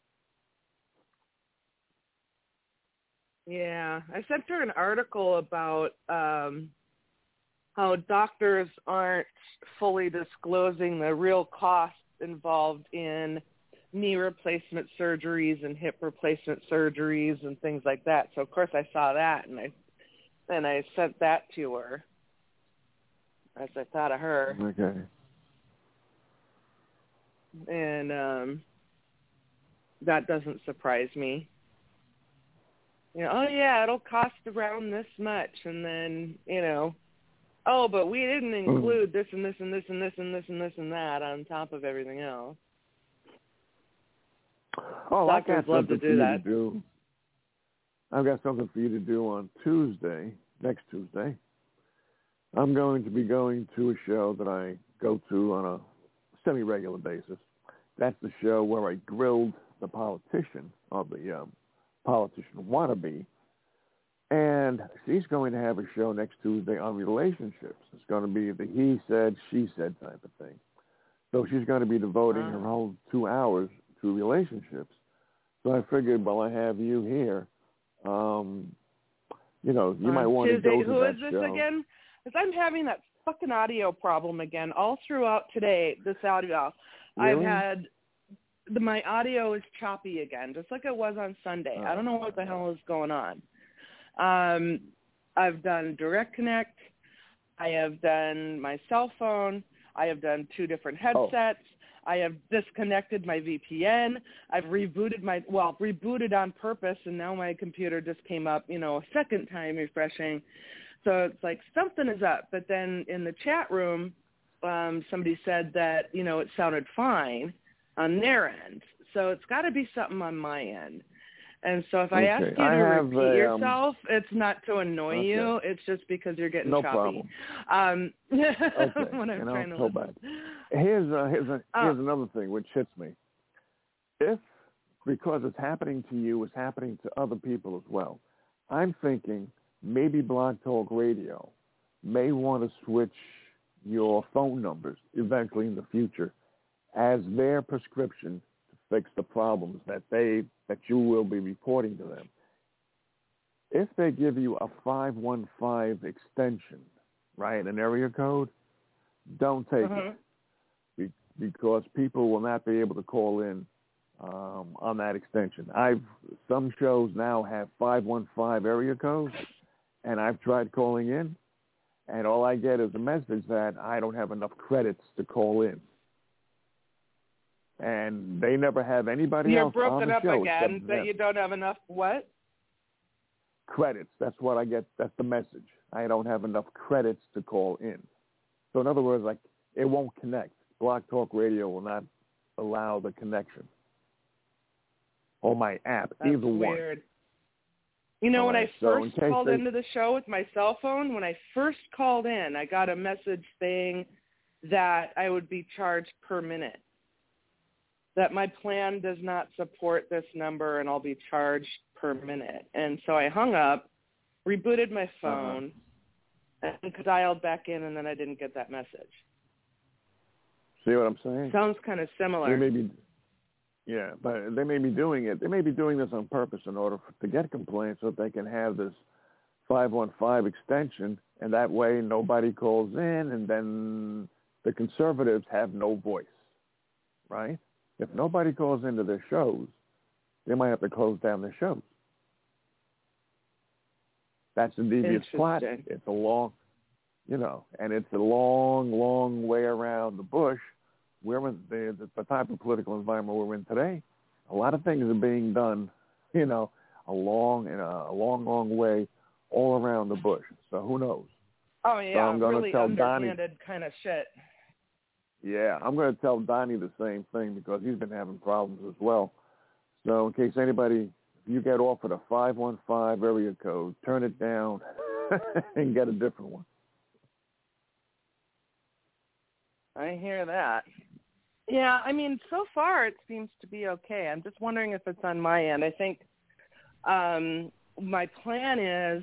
Yeah, I sent her an article about how doctors aren't fully disclosing the real costs involved in knee replacement surgeries and hip replacement surgeries and things like that. So, of course, I saw that, and I sent that to her as I thought of her. Okay. And that doesn't surprise me. It'll cost around this much, and then, but we didn't include this and this and this and this and this and this and that on top of everything else. Oh, Doctors love to do that. I've got something for you to do on Tuesday, next Tuesday. I'm going to be going to a show that I go to on a semi-regular basis. That's the show where I grilled the politician, or the politician wannabe. And she's going to have a show next Tuesday on relationships. It's going to be the he said, she said type of thing. So she's going to be devoting her whole 2 hours to relationships. So I figured, well, I have you here. You might want Tuesday, to go to who that is this show. again? Because I'm having that fucking audio problem again all throughout today, this audio. Really? I've had my audio is choppy again, just like it was on Sunday. I don't know what the hell is going on. I've done Direct Connect. I have done my cell phone. I have done 2 different headsets. I have disconnected my VPN. I've rebooted on purpose, and now my computer just came up, a second time refreshing. So it's like something is up. But then in the chat room, somebody said that, it sounded fine on their end. So it's got to be something on my end. And so if I ask you to repeat yourself, it's not to annoy you. It's just because you're getting choppy. Problem. When I'm trying to listen. Here's another thing which hits me. If, because it's happening to you, it's happening to other people as well, I'm thinking maybe Blog Talk Radio may want to switch your phone numbers eventually in the future as their prescription to fix the problems that you will be reporting to them. If they give you a 515 extension, right, an area code, don't take it, because people will not be able to call in on that extension. Some shows now have 515 area codes, and I've tried calling in, and all I get is a message that I don't have enough credits to call in. And they never have anybody else on the show. You're broken up again, that you don't have enough what? Credits. That's what I get. That's the message. I don't have enough credits to call in. So in other words, it won't connect. Blog Talk Radio will not allow the connection. Or my app, either weird. one. When I first called into the show with my cell phone, when I first called in, I got a message saying that I would be charged per minute. That my plan does not support this number and I'll be charged per minute. And so I hung up, rebooted my phone, and dialed back in, and then I didn't get that message. See what I'm saying? Sounds kind of similar. But they may be doing it. They may be doing this on purpose in order to get complaints so that they can have this 515 extension, and that way nobody calls in, and then the conservatives have no voice, right? If nobody calls into their shows, they might have to close down their shows. That's a devious plot. It's a long, and it's a long, long way around the bush. We're in the type of political environment we're in today. A lot of things are being done, a long way all around the bush. So who knows? Oh yeah, so I'm going really to tell underhanded Donnie, kind of shit. Yeah, I'm going to tell Donnie the same thing because he's been having problems as well. So in case if you get offered a 515 area code, turn it down and get a different one. I hear that. Yeah, so far it seems to be okay. I'm just wondering if it's on my end. I think my plan is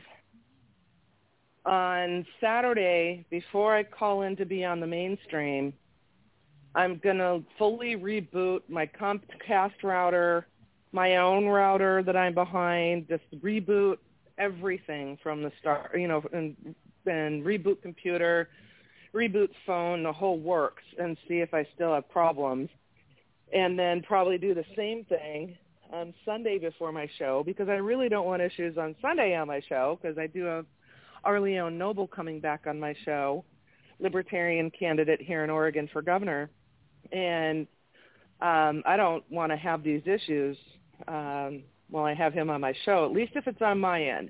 on Saturday, before I call in to be on the mainstream, I'm going to fully reboot my Comcast router, my own router that I'm behind, just reboot everything from the start, and reboot computer, reboot phone, the whole works, and see if I still have problems. And then probably do the same thing on Sunday before my show, because I really don't want issues on Sunday on my show, because I do have Arleon Noble coming back on my show, Libertarian candidate here in Oregon for governor. And I don't want to have these issues while I have him on my show, at least if it's on my end.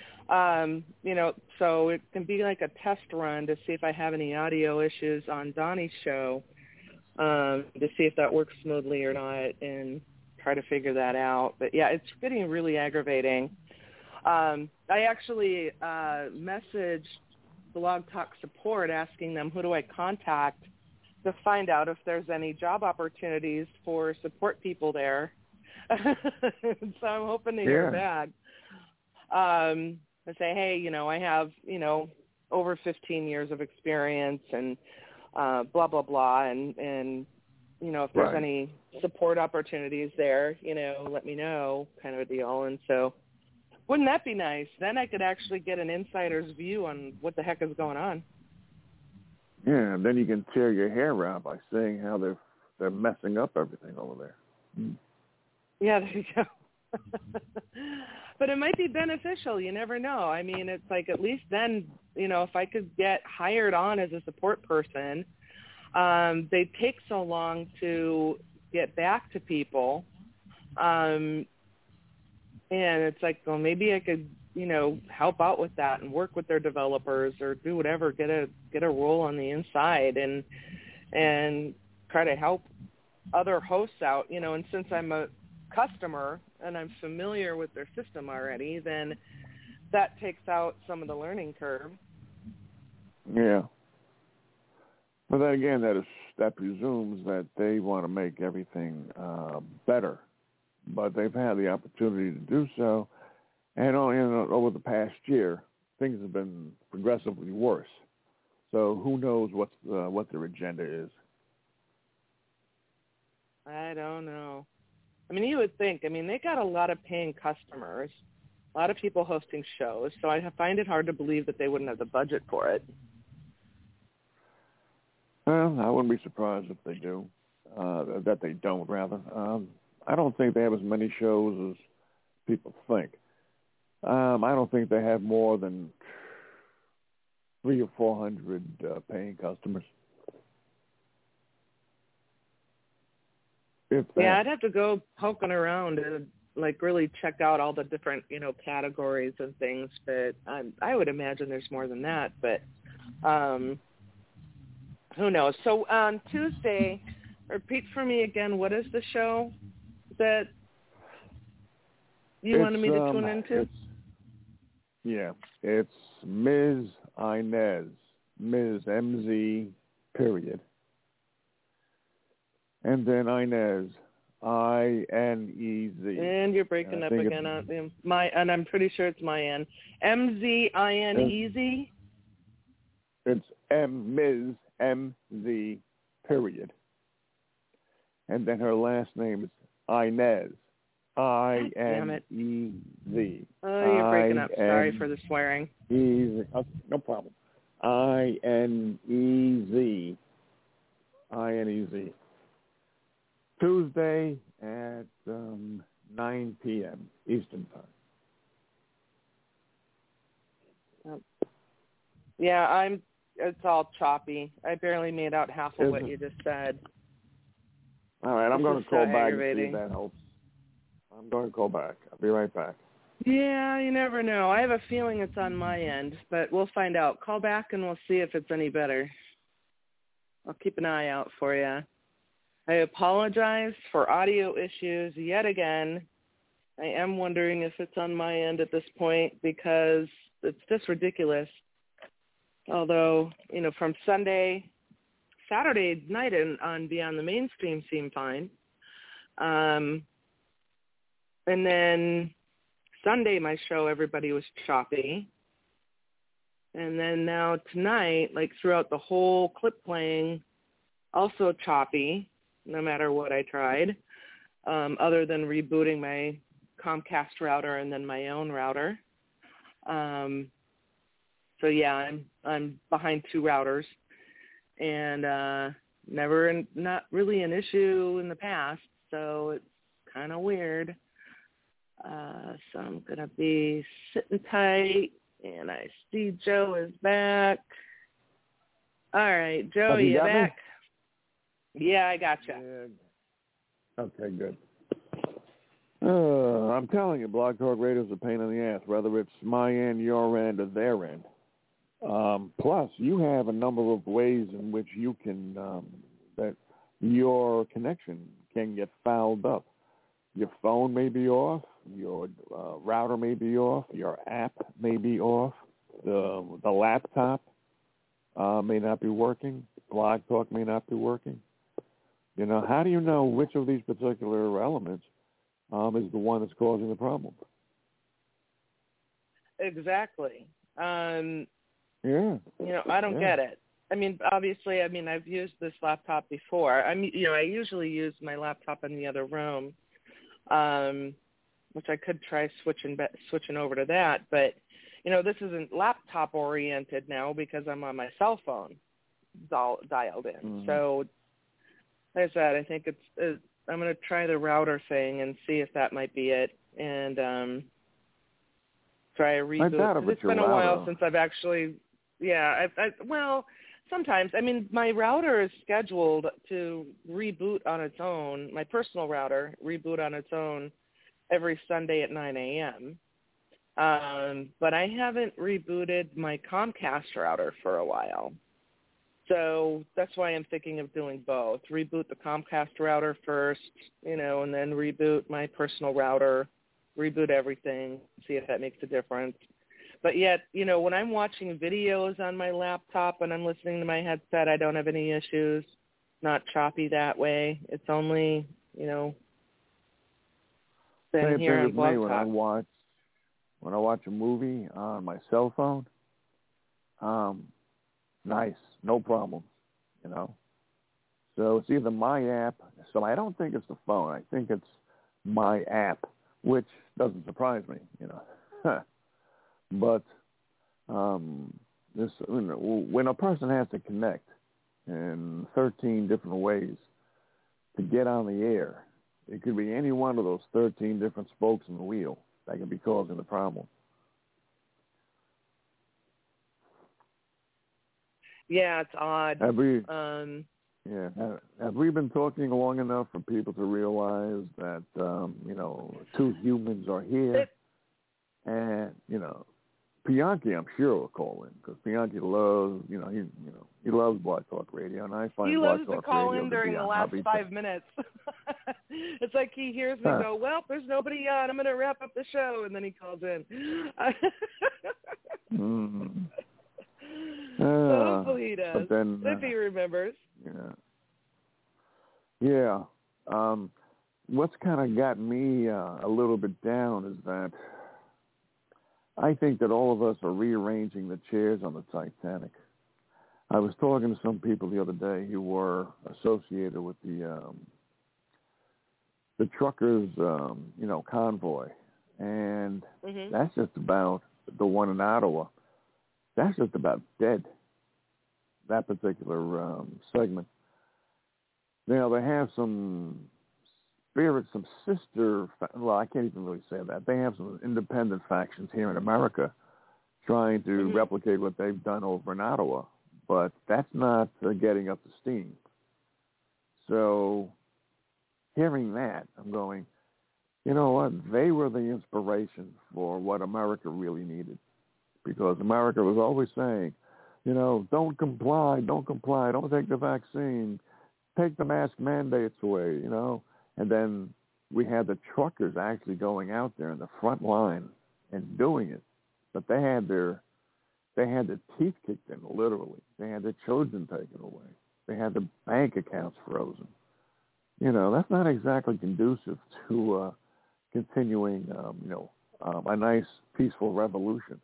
So it can be like a test run to see if I have any audio issues on Donnie's show, to see if that works smoothly or not, and try to figure that out. But yeah, it's getting really aggravating. I actually messaged Blog Talk support asking them who do I contact to find out if there's any job opportunities for support people there. So I'm hoping to hear back. I say, hey, I have, over 15 years of experience and blah, blah, blah. And if there's any support opportunities there, let me know, kind of a deal. And so wouldn't that be nice? Then I could actually get an insider's view on what the heck is going on. Yeah, and then you can tear your hair out by saying how they're messing up everything over there. Yeah, there you go. But it might be beneficial. You never know. I mean, it's like at least then, if I could get hired on as a support person, they take so long to get back to people. And it's like, well, maybe I could, help out with that and work with their developers or do whatever, get a role on the inside and try to help other hosts out, and since I'm a customer and I'm familiar with their system already, then that takes out some of the learning curve. Yeah. But then again, that presumes that they want to make everything better. But they've had the opportunity to do so, and over the past year, things have been progressively worse. So who knows what their agenda is? I don't know. I mean, you would think. I mean, they got a lot of paying customers, a lot of people hosting shows, so I find it hard to believe that they wouldn't have the budget for it. Well, I wouldn't be surprised if they do, that they don't, rather. I don't think they have as many shows as people think. I don't think they have more than 300 or 400 paying customers. Yeah, I'd have to go poking around and really check out all the different, categories and things. But I would imagine there's more than that. But who knows? So on Tuesday, repeat for me again. What is the show that you wanted me to tune into? It's Ms. Inez, Ms. M-Z, period. And then Inez, I-N-E-Z. And you're breaking up again. And I'm pretty sure it's my N. M-Z-I-N-E-Z? It's Ms. M-Z, period. And then her last name is Inez. I-N-E-Z. Oh, you're breaking up. Sorry for the swearing. Okay, no problem. I-N-E-Z. I-N-E-Z. Tuesday at 9 p.m. Eastern Time. Yeah, it's all choppy. I barely made out half of what you just said. All right, I'm going to call back and see if that helps. I'm going to call back. I'll be right back. Yeah, you never know. I have a feeling it's on my end, but we'll find out. Call back and we'll see if it's any better. I'll keep an eye out for you. I apologize for audio issues yet again. I am wondering if it's on my end at this point because it's just ridiculous. Although, from Saturday night on Beyond the Mainstream seemed fine. And then Sunday, my show, everybody was choppy. And then now tonight, throughout the whole clip playing, also choppy, no matter what I tried, other than rebooting my Comcast router and then my own router. So yeah, I'm behind two routers, and not really an issue in the past, so it's kind of weird. So I'm gonna be sitting tight, and I see Joe is back. All right, Joe, you back? Yeah, I gotcha. Okay, good. I'm telling you, Blog Talk Radio is a pain in the ass, whether it's my end, your end, or their end. Plus, you have a number of ways in which you can, that your connection can get fouled up. Your phone may be off. Your router may be off. Your app may be off. The laptop may not be working. Blog Talk may not be working. How do you know which of these particular elements is the one that's causing the problem? Exactly. Yeah. I don't get it. I mean, obviously, I've used this laptop before. I usually use my laptop in the other room, which I could try switching over to that. But, this isn't laptop oriented now because I'm on my cell phone dialed in. Mm-hmm. So, as I said, I think I'm going to try the router thing and see if that might be it, and try a reboot. It's been a while since I've actually, sometimes. My router is scheduled to reboot on its own, my personal router, reboot on its own every Sunday at 9 a.m. But I haven't rebooted my Comcast router for a while. So that's why I'm thinking of doing both. Reboot the Comcast router first, and then reboot my personal router, reboot everything, see if that makes a difference. But yet, when I'm watching videos on my laptop and I'm listening to my headset, I don't have any issues. Not choppy that way. It's only, Same here thing on with Blog me Talk. when I watch a movie on my cell phone. Nice, no problem. So it's either my app. So I don't think it's the phone. I think it's my app, which doesn't surprise me. But when a person has to connect in 13 different ways to get on the air, it could be any one of those 13 different spokes in the wheel that could be causing the problem. Yeah, it's odd. Have we been talking long enough for people to realize that two humans are here? And Bianchi, I'm sure, will call in because Bianchi loves, he loves Blog Talk Radio, and I find he Blog loves Talk to call Radio in during the last 5 minutes. It's like he hears me go, "Well, there's nobody on. I'm going to wrap up the show," and then he calls in. Hopefully he does. But then, if he remembers. Yeah. What's kind of got me a little bit down is that I think that all of us are rearranging the chairs on the Titanic. I was talking to some people the other day who were associated with the truckers, convoy, and that's just about the one in Ottawa. That's just about dead. That particular segment. Now they have some spirits, some sister. Well, I can't even really say that. They have some independent factions here in America trying to replicate what they've done over in Ottawa, but that's not getting up to steam. So, hearing that, I'm going, you know what? They were the inspiration for what America really needed, because America was always saying, don't comply, don't take the vaccine, take the mask mandates away, And then we had the truckers actually going out there in the front line and doing it. But they had their teeth kicked in, literally. They had their children taken away. They had their bank accounts frozen. That's not exactly conducive to continuing, a nice, peaceful revolution.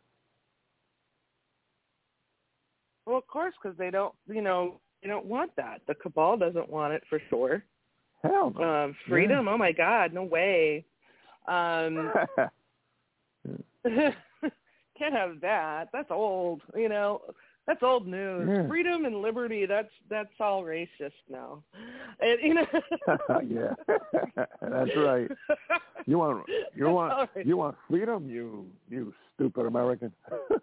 Well, of course, because they don't, they don't want that. The cabal doesn't want it for sure. Hell no. Freedom? Yeah. Oh my God, no way. Can't have that. That's old. That's old news. Yeah. Freedom and liberty. That's all racist now. And, Yeah, that's right. You want freedom? You stupid American.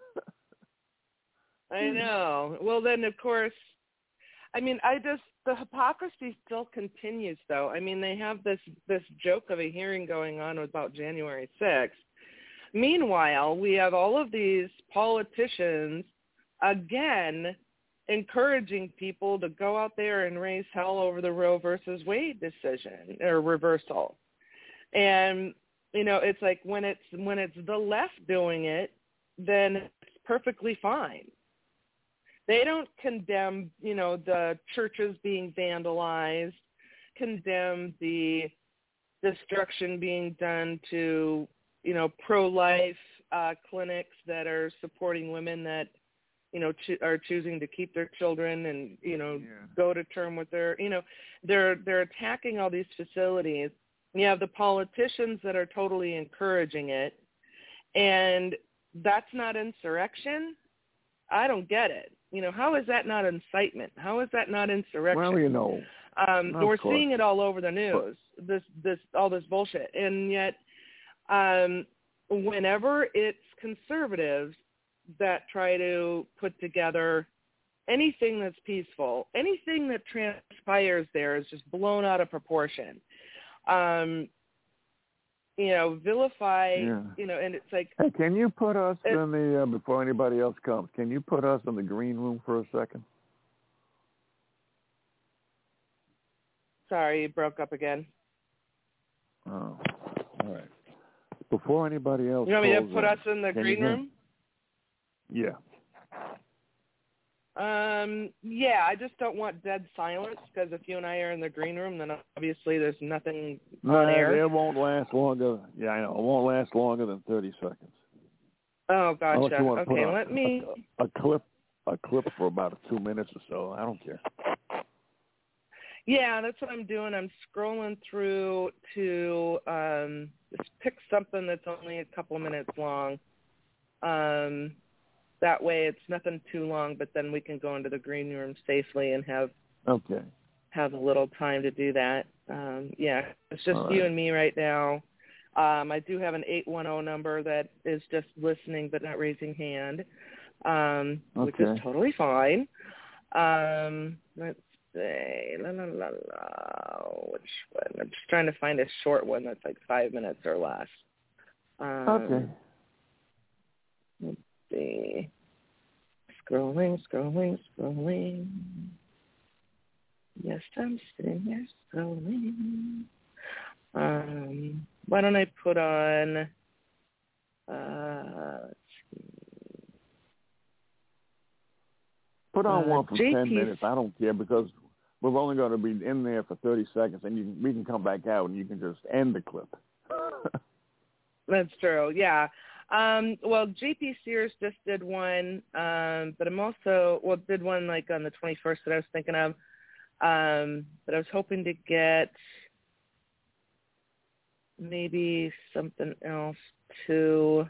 I know. Well, then of course. The hypocrisy still continues, though. They have this joke of a hearing going on about January 6th. Meanwhile, we have all of these politicians, again, encouraging people to go out there and raise hell over the Roe versus Wade decision or reversal. And, it's like when it's the left doing it, then it's perfectly fine. They don't condemn, the churches being vandalized, condemn the destruction being done to, pro-life clinics that are supporting women that, are choosing to keep their children and, go to term with their, they're attacking all these facilities. You have the politicians that are totally encouraging it, and that's not insurrection. I don't get it. How is that not incitement? How is that not insurrection? Well, we're seeing it all over the news. All this bullshit, and yet, whenever it's conservatives that try to put together anything that's peaceful, anything that transpires there is just blown out of proportion. Vilify, and it's like... Hey, can you put us in the, before anybody else comes, can you put us in the green room for a second? Sorry, you broke up again. Oh, all right. Before anybody else... You want me to put us in the green room? Yeah. Yeah, I just don't want dead silence, because if you and I are in the green room, then obviously there's nothing on air. It won't last longer. Yeah, I know. It won't last longer than 30 seconds. Oh, gotcha. Okay, let me... A clip for about 2 minutes or so. I don't care. Yeah, that's what I'm doing. I'm scrolling through to just pick something that's only a couple minutes long. That way it's nothing too long, but then we can go into the green room safely and have a little time to do that. Yeah, it's just you and me right now. I do have an 810 number that is just listening but not raising hand, which is totally fine. Let's see. Which one? I'm just trying to find a short one that's like 5 minutes or less. Let's see. Scrolling. Yes, I'm sitting there scrolling. Why don't I put on, let's see. Put on one for 10 minutes. I don't care, because we're only going to be in there for 30 seconds, and we can come back out and you can just end the clip. That's true, yeah. Well, JP Sears just did one, but I'm also, did one like on the 21st that I was thinking of, but I was hoping to get maybe something else too.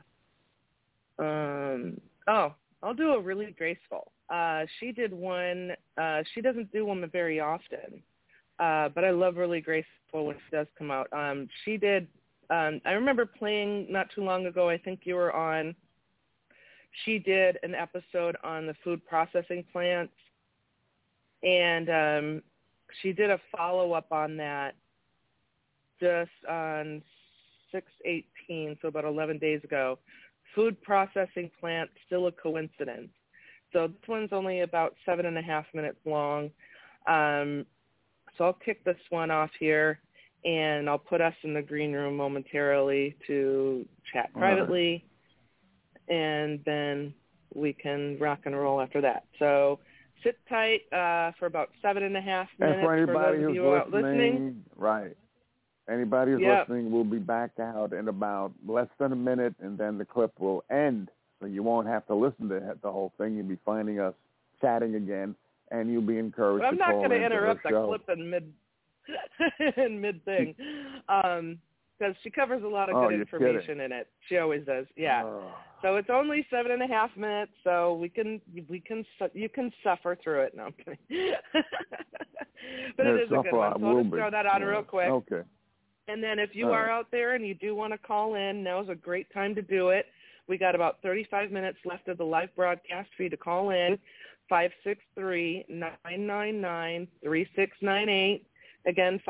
I'll do a really graceful. She did one, she doesn't do one very often, but I love really graceful when she does come out. She did, I remember playing not too long ago, I think you were on, she did an episode on the food processing plants, and she did a follow-up on that just on 6/18, so about 11 days ago. Food processing plants, still a coincidence. So this one's only about 7.5 minutes long. So I'll kick this one off here, and I'll put us in the green room momentarily to chat privately, and then we can rock and roll after that. So sit tight for about 7.5 minutes for anybody those of who's you out listening. Right. Anybody who's listening will be back out in about less than a minute, and then the clip will end. So you won't have to listen to the whole thing. You'll be finding us chatting again, and you'll be encouraged to call in. I'm not going to interrupt the show. clip in mid thing, because she covers a lot of good information in it. She always does. Yeah. So it's only 7.5 minutes, so you can suffer through it. No, I'm kidding. But it is a good one. So I'll just throw that on real quick. Okay. And then if you are out there and you do want to call in, now's a great time to do it. We got about 35 minutes left of the live broadcast for you to call in, 563-999-3698. Again,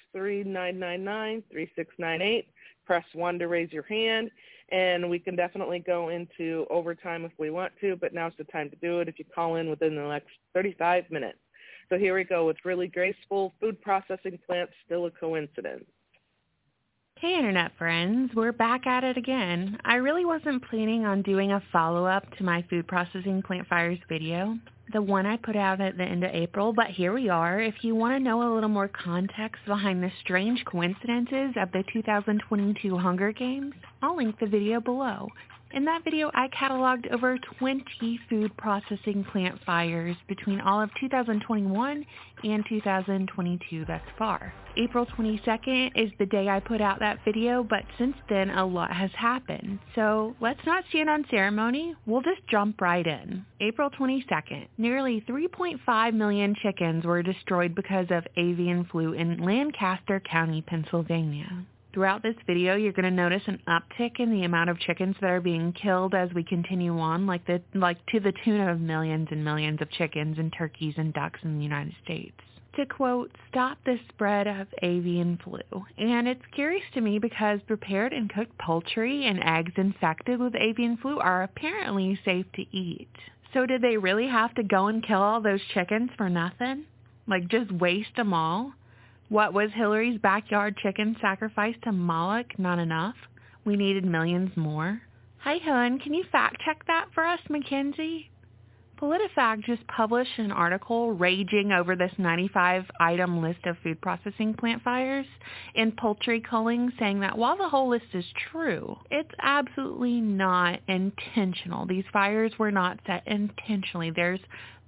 563-999-3698. Press 1 to raise your hand, and we can definitely go into overtime if we want to, but now's the time to do it if you call in within the next 35 minutes. So here we go with really graceful food processing plants, still a coincidence. Hey Internet friends, we're back at it again. I really wasn't planning on doing a follow-up to my food processing plant fires video, the one I put out at the end of April, but here we are. If you want to know a little more context behind the strange coincidences of the 2022 Hunger Games, I'll link the video below. In that video, I cataloged over 20 food processing plant fires between all of 2021 and 2022 thus far. April 22nd is the day I put out that video, but since then a lot has happened. So let's not stand on ceremony, we'll just jump right in. April 22nd, nearly 3.5 million chickens were destroyed because of avian flu in Lancaster County, Pennsylvania. Throughout this video, you're going to notice an uptick in the amount of chickens that are being killed as we continue on, like to the tune of millions and millions of chickens and turkeys and ducks in the United States. To quote, stop the spread of avian flu. And it's curious to me because prepared and cooked poultry and eggs infected with avian flu are apparently safe to eat. So did they really have to go and kill all those chickens for nothing? Like just waste them all? What was Hillary's backyard chicken sacrifice to Moloch not enough? We needed millions more. Hey hun, can you fact check that for us, Mackenzie? PolitiFact just published an article raging over this 95-item list of food processing plant fires in poultry culling, saying that while the whole list is true, it's absolutely not intentional. These fires were not set intentionally. There's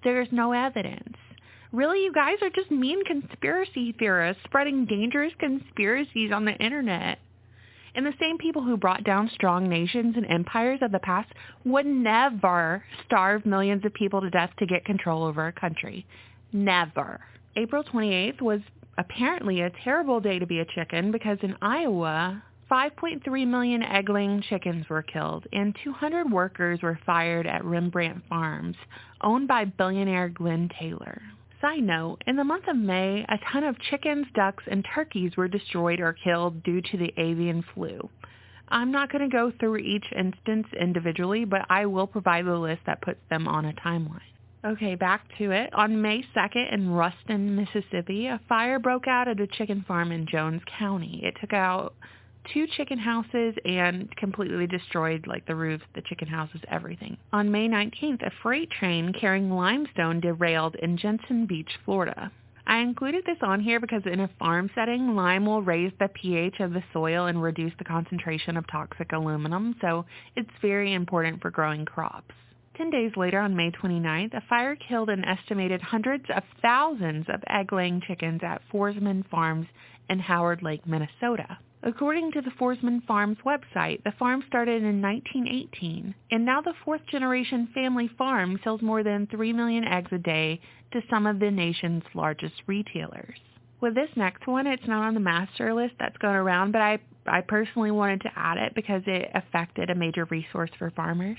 no evidence. Really, you guys are just mean conspiracy theorists spreading dangerous conspiracies on the internet. And the same people who brought down strong nations and empires of the past would never starve millions of people to death to get control over a country. Never. April 28th was apparently a terrible day to be a chicken because in Iowa, 5.3 million egg-laying chickens were killed and 200 workers were fired at Rembrandt Farms, owned by billionaire Glenn Taylor. Side note, in the month of May, a ton of chickens, ducks, and turkeys were destroyed or killed due to the avian flu. I'm not going to go through each instance individually, but I will provide the list that puts them on a timeline. Okay, back to it. On May 2nd in Ruston, Mississippi, a fire broke out at a chicken farm in Jones County. It took out 2 chicken houses and completely destroyed the roofs, the chicken houses, everything. On May 19th, a freight train carrying limestone derailed in Jensen Beach, Florida. I included this on here because in a farm setting, lime will raise the pH of the soil and reduce the concentration of toxic aluminum, so it's very important for growing crops. 10 days later, on May 29th, a fire killed an estimated hundreds of thousands of egg-laying chickens at Forsman Farms in Howard Lake, Minnesota. According to the Forsman Farms website, the farm started in 1918, and now the fourth-generation family farm sells more than 3 million eggs a day to some of the nation's largest retailers. With this next one, it's not on the master list that's going around, but I personally wanted to add it because it affected a major resource for farmers.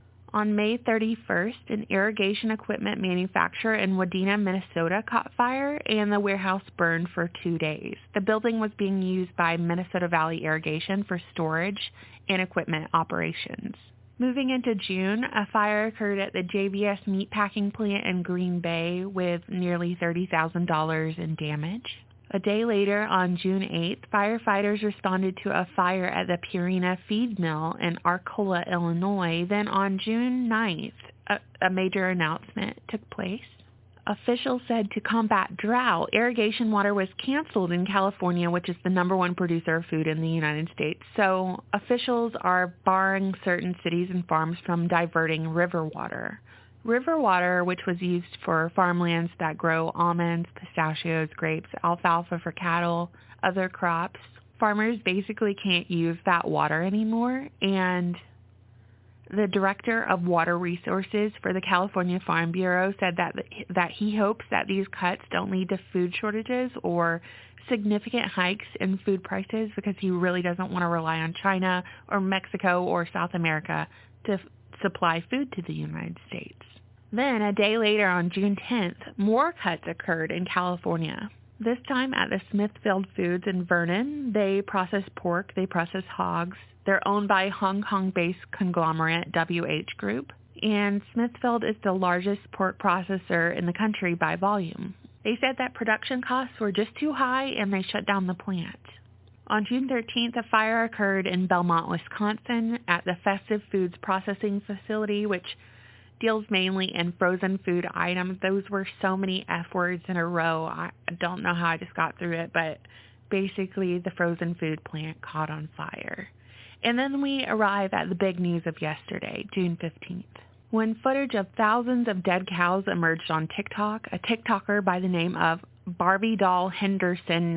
On May 31st, an irrigation equipment manufacturer in Wadena, Minnesota caught fire and the warehouse burned for 2 days. The building was being used by Minnesota Valley Irrigation for storage and equipment operations. Moving into June, a fire occurred at the JBS meatpacking plant in Green Bay with nearly $30,000 in damage. A day later, on June 8th, firefighters responded to a fire at the Purina feed mill in Arcola, Illinois. Then on June 9th, a major announcement took place. Officials said to combat drought, irrigation water was canceled in California, which is the #1 producer of food in the United States. So officials are barring certain cities and farms from diverting river water. River water, which was used for farmlands that grow almonds, pistachios, grapes, alfalfa for cattle, other crops. Farmers basically can't use that water anymore, and the director of water resources for the California Farm Bureau said that he hopes that these cuts don't lead to food shortages or significant hikes in food prices because he really doesn't want to rely on China or Mexico or South America to supply food to the United States. Then, a day later on June 10th, more cuts occurred in California. This time at the Smithfield Foods in Vernon. They process pork, they process hogs. They're owned by Hong Kong-based conglomerate WH Group. And Smithfield is the largest pork processor in the country by volume. They said that production costs were just too high and they shut down the plant. On June 13th, a fire occurred in Belmont, Wisconsin at the Festive Foods Processing Facility, which deals mainly in frozen food items. Those were so many F words in a row. I don't know how I just got through it, but basically the frozen food plant caught on fire. And then we arrive at the big news of yesterday, June 15th, when footage of thousands of dead cows emerged on TikTok. A TikToker by the name of Barbie Doll Henderson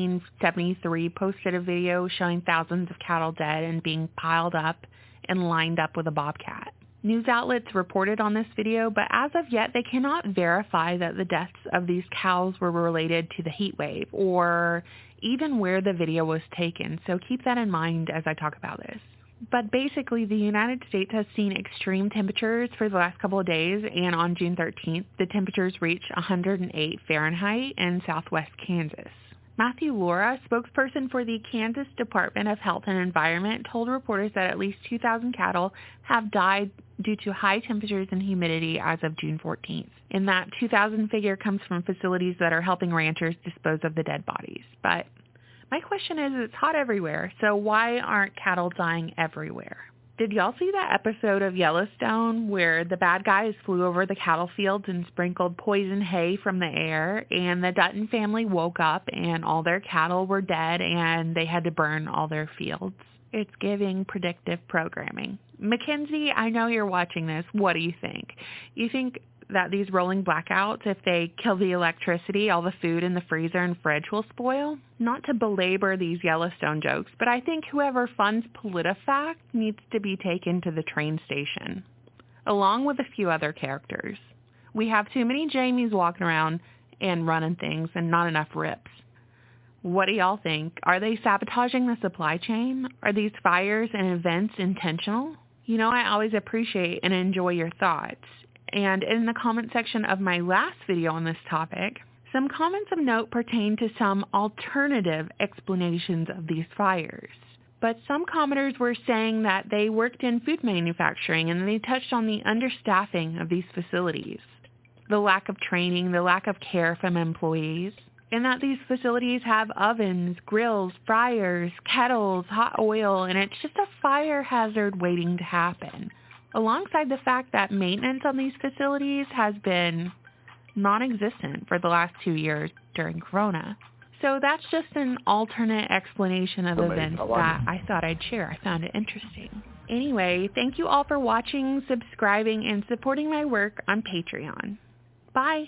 1973 posted a video showing thousands of cattle dead and being piled up and lined up with a bobcat. News outlets reported on this video, but as of yet they cannot verify that the deaths of these cows were related to the heat wave or even where the video was taken, so keep that in mind as I talk about this. But basically, the United States has seen extreme temperatures for the last couple of days, and on June 13th, the temperatures reached 108 Fahrenheit in southwest Kansas. Matthew Laura, spokesperson for the Kansas Department of Health and Environment, told reporters that at least 2,000 cattle have died due to high temperatures and humidity as of June 14th. And that 2,000 figure comes from facilities that are helping ranchers dispose of the dead bodies. But my question is, it's hot everywhere, so why aren't cattle dying everywhere? Did y'all see that episode of Yellowstone where the bad guys flew over the cattle fields and sprinkled poison hay from the air, and the Dutton family woke up and all their cattle were dead and they had to burn all their fields? It's giving predictive programming. Mackenzie, I know you're watching this. What do you think? You think that these rolling blackouts, if they kill the electricity, all the food in the freezer and fridge will spoil? Not to belabor these Yellowstone jokes, but I think whoever funds PolitiFact needs to be taken to the train station, along with a few other characters. We have too many Jamies walking around and running things and not enough Rips. What do y'all think? Are they sabotaging the supply chain? Are these fires and events intentional? You know, I always appreciate and enjoy your thoughts. And in the comment section of my last video on this topic, some comments of note pertain to some alternative explanations of these fires. But some commenters were saying that they worked in food manufacturing and they touched on the understaffing of these facilities, the lack of training, the lack of care from employees, and that these facilities have ovens, grills, fryers, kettles, hot oil, and it's just a fire hazard waiting to happen. Alongside the fact that maintenance on these facilities has been non-existent for the last 2 years during Corona. So that's just an alternate explanation of events that I thought I'd share. I found it interesting. Anyway, thank you all for watching, subscribing, and supporting my work on Patreon. Bye.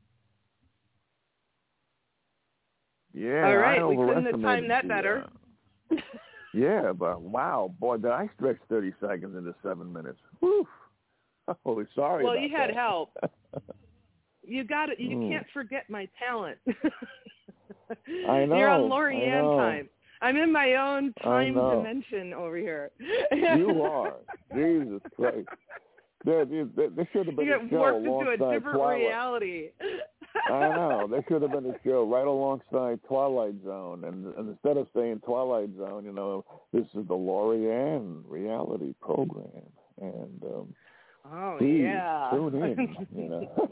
Yeah, all right, we couldn't have timed that better. Yeah, but wow, boy, did I stretch 30 seconds into 7 minutes. Whew. Oh, sorry. Well, about you had that. help. You got it. You can't forget my talent. I know. You're on Lorianne time. I'm in my own time dimension over here. You are. Jesus Christ. There should have been a show warped alongside into a different Twilight. reality. I know. There should have been a show right alongside Twilight Zone. And instead of saying Twilight Zone, you know, this is the Lorianne reality program. And please tune in. You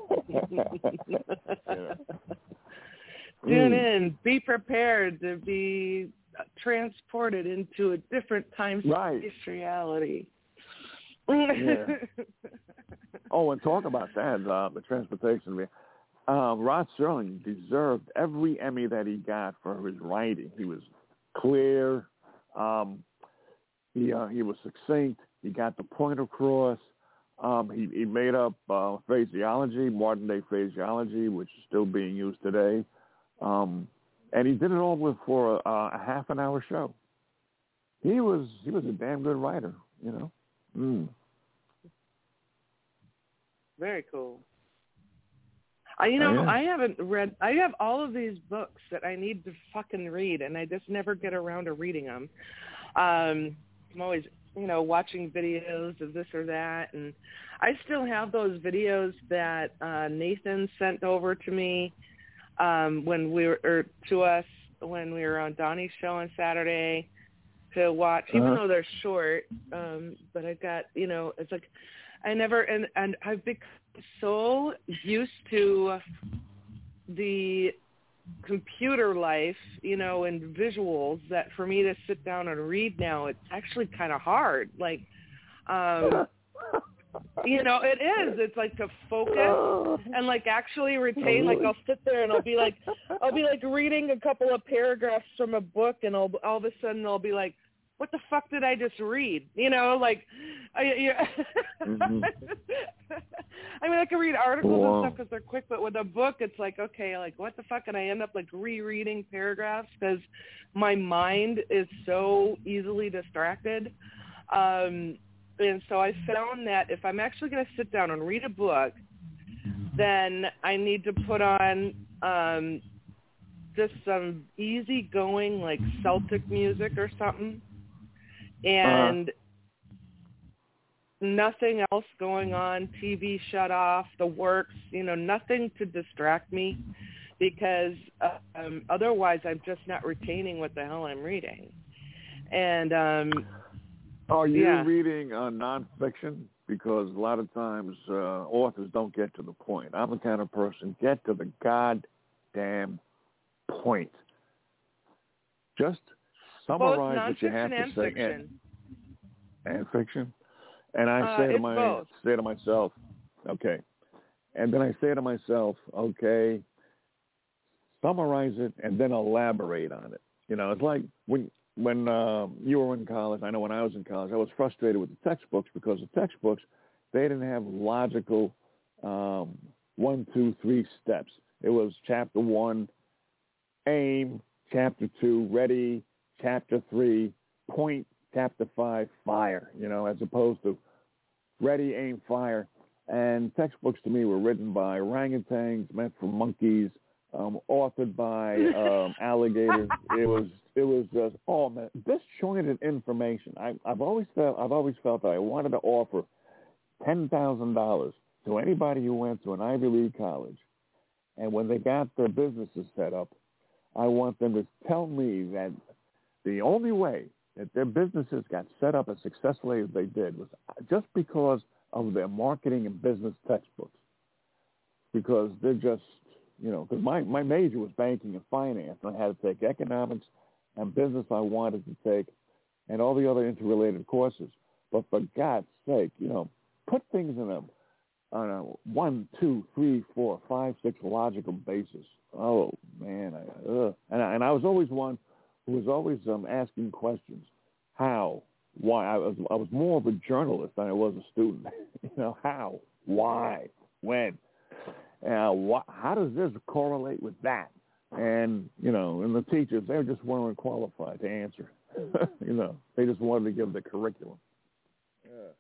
know. Tune in. Be prepared to be transported into a different time-space reality. Yeah. Oh, and talk about that, the transportation. Rod Serling deserved every Emmy that he got for his writing. He was clear. He was succinct. He got the point across. He made up phraseology, modern-day phraseology, which is still being used today. And he did it all for a half-an-hour show. He was a damn good writer, you know. Very cool. I haven't read. I have all of these books that I need to fucking read, and I just never get around to reading them. I'm always, watching videos of this or that, and I still have those videos that Nathan sent over to me when we were on Donnie's show on Saturday to watch, even though they're short. But I got, it's like I never and I've become so used to the computer life, and visuals, that for me to sit down and read now, it's actually kind of hard. Like, it is. It's like to focus and like actually retain. Like I'll sit there and I'll be like reading a couple of paragraphs from a book, and all of a sudden I'll be like, what the fuck did I just read? I mean, I can read articles and stuff because they're quick, but with a book, it's like, okay, like what the fuck? And I end up like rereading paragraphs because my mind is so easily distracted. And so I found that if I'm actually going to sit down and read a book, then I need to put on just some easygoing, like Celtic music or something, and nothing else going on, TV shut off, the works, nothing to distract me, because otherwise I'm just not retaining what the hell I'm reading. And are you reading nonfiction? Because a lot of times authors don't get to the point. I'm the kind of person, get to the goddamn point. Just summarize what you have to say. And fiction? And I say to myself, okay. And then I say to myself, okay, summarize it and then elaborate on it. It's like when you were in college, I know when I was in college, I was frustrated with the textbooks because the textbooks, they didn't have logical 1, 2, 3 steps. It was chapter 1, aim, chapter 2, ready, chapter 3, point, chapter 5, fire, as opposed to ready, aim, fire. And textbooks to me were written by orangutans, meant for monkeys, authored by alligators. It was just disjointed information. I've always felt that I wanted to offer $10,000 to anybody who went to an Ivy League college, and when they got their businesses set up, I want them to tell me that the only way that their businesses got set up as successfully as they did was just because of their marketing and business textbooks. Because they're just, because my major was banking and finance, and I had to take economics and business I wanted to take, and all the other interrelated courses. But for God's sake, put things on a 1, 2, 3, 4, 5, 6 logical basis. Oh man, and I was always one who was always asking questions. How? Why? I was more of a journalist than I was a student. How? Why? When? How does this correlate with that? And, and the teachers, they just weren't qualified to answer. They just wanted to give the curriculum. Yeah.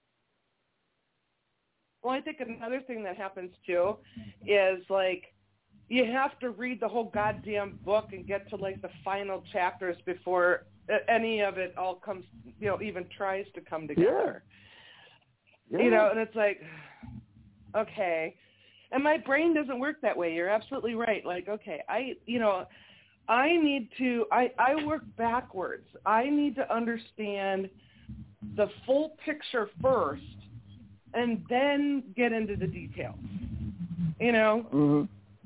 Well, I think another thing that happens, too, is, like, you have to read the whole goddamn book and get to, like, the final chapters before any of it all comes, even tries to come together. Yeah. And it's like, okay. And my brain doesn't work that way. You're absolutely right. Like, okay, I work backwards. I need to understand the full picture first and then get into the details. Mm-hmm.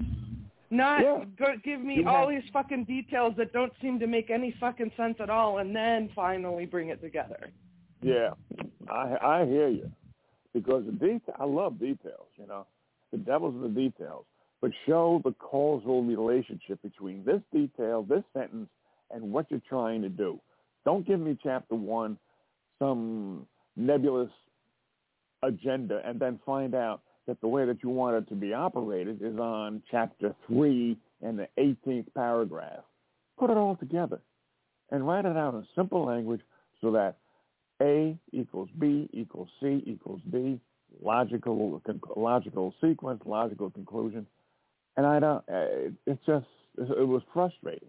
Give me all these fucking details that don't seem to make any fucking sense at all, and then finally bring it together. Yeah, I hear you. Because I love details, The devil's in the details. But show the causal relationship between this detail, this sentence, and what you're trying to do. Don't give me chapter 1, some nebulous agenda, and then find out that the way that you want it to be operated is on chapter 3 and the 18th paragraph. Put it all together and write it out in simple language so that A equals B equals C equals D, logical sequence, logical conclusion. And it was frustrating,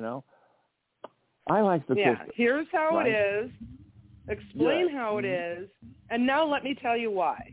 I like statistics. Yeah, here's how right? it is. Explain how it is, and now let me tell you why.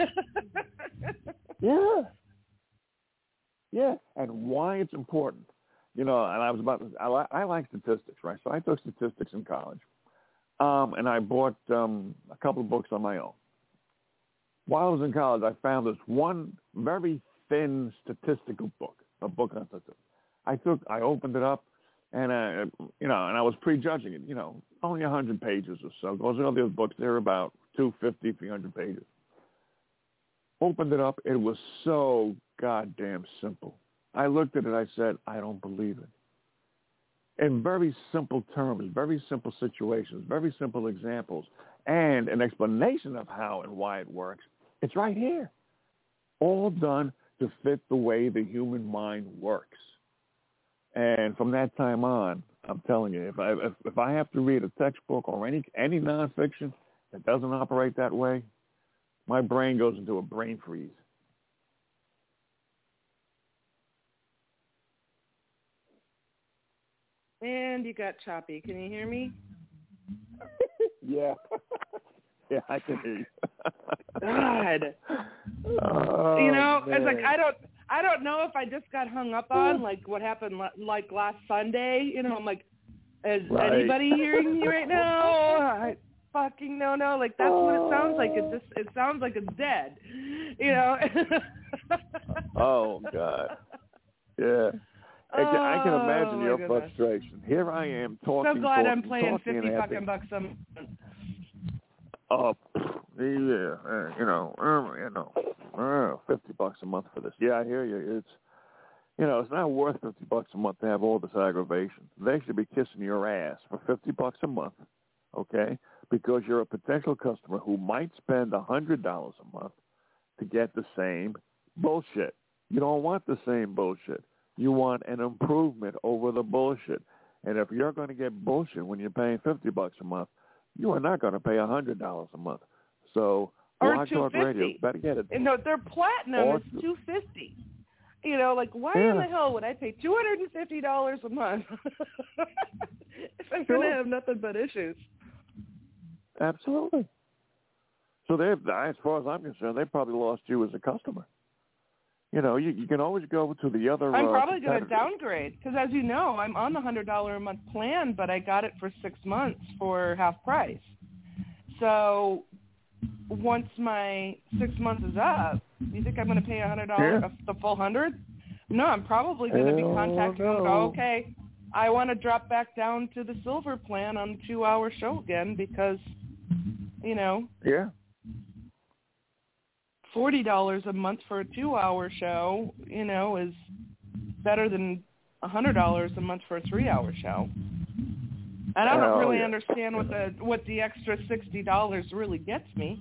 Yeah, and why it's important. And I like statistics, right? So I took statistics in college, and I bought a couple of books on my own. While I was in college, I found this one very thin statistical book, a book on statistics. I I opened it up, and and I was prejudging it. Only 100 pages or so. Those other books, they're about 250, 300 pages. Opened it up. It was so goddamn simple. I looked at it. I said, I don't believe it. In very simple terms, very simple situations, very simple examples, and an explanation of how and why it works. It's right here. All done to fit the way the human mind works. And from that time on, I'm telling you, if I have to read a textbook or any nonfiction that doesn't operate that way, my brain goes into a brain freeze. And you got choppy. Can you hear me? Yeah. Yeah, I can hear you. God. Oh, it's like I don't know if I just got hung up on like what happened like last Sunday. I'm like, is anybody hearing me right now? I fucking no. Like that's what it sounds like. It sounds like it's dead. Oh God. Yeah. I can imagine your goodness. frustration. Here I am talking. So glad I'm playing 50 fucking bucks a month. Oh, yeah, $50 a month for this. Yeah, I hear you. It's not worth $50 a month to have all this aggravation. They should be kissing your ass for $50 a month, okay? Because you're a potential customer who might spend $100 a month to get the same bullshit. You don't want the same bullshit. You want an improvement over the bullshit. And if you're going to get bullshit when you're paying $50 a month, you are not going to pay $100 a month. So, Blog Talk Radio, better get it. No, their platinum is $250. Like why in the hell would I pay $250 a month if I'm going to have nothing but issues? Absolutely. So as far as I'm concerned, they probably lost you as a customer. You can always go to the other. I'm probably going to downgrade because, as you know, I'm on the $100 a month plan, but I got it for 6 months for half price. So once my 6 months is up, you think I'm going to pay $100 the full $100? No, I'm probably going to be contacting them. Okay, I want to drop back down to the silver plan on the 2-hour show again because, Yeah. $40 a month for a 2-hour show, is better than $100 a month for a 3-hour show. And I don't really understand what the extra $60 really gets me.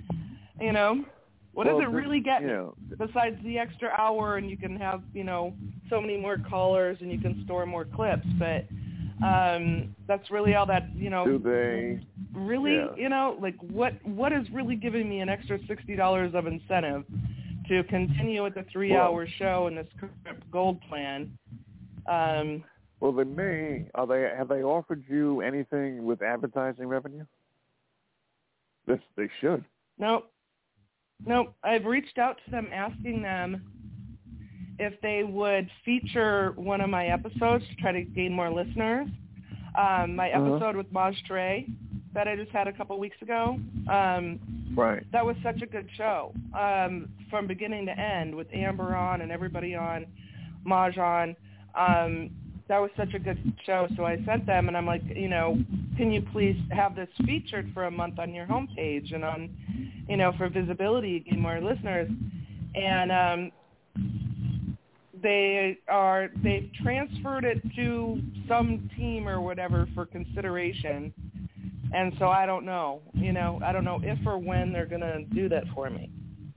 What does it really get me besides the extra hour and you can have, so many more callers and you can store more clips, but that's really all that, Do they really, like what is really giving me an extra $60 of incentive to continue with the 3-hour show and this gold plan? Well, they may. Have they offered you anything with advertising revenue? They should. Nope. I've reached out to them asking them if they would feature one of my episodes to try to gain more listeners. My episode with Maj Touré that I just had a couple weeks ago. Right. That was such a good show from beginning to end with Amber on and everybody on, Maj on. That was such a good show. So I sent them and I'm like, can you please have this featured for a month on your homepage and on, for visibility, gain more listeners. And they've transferred it to some team or whatever for consideration. And so I don't know, I don't know if or when they're going to do that for me.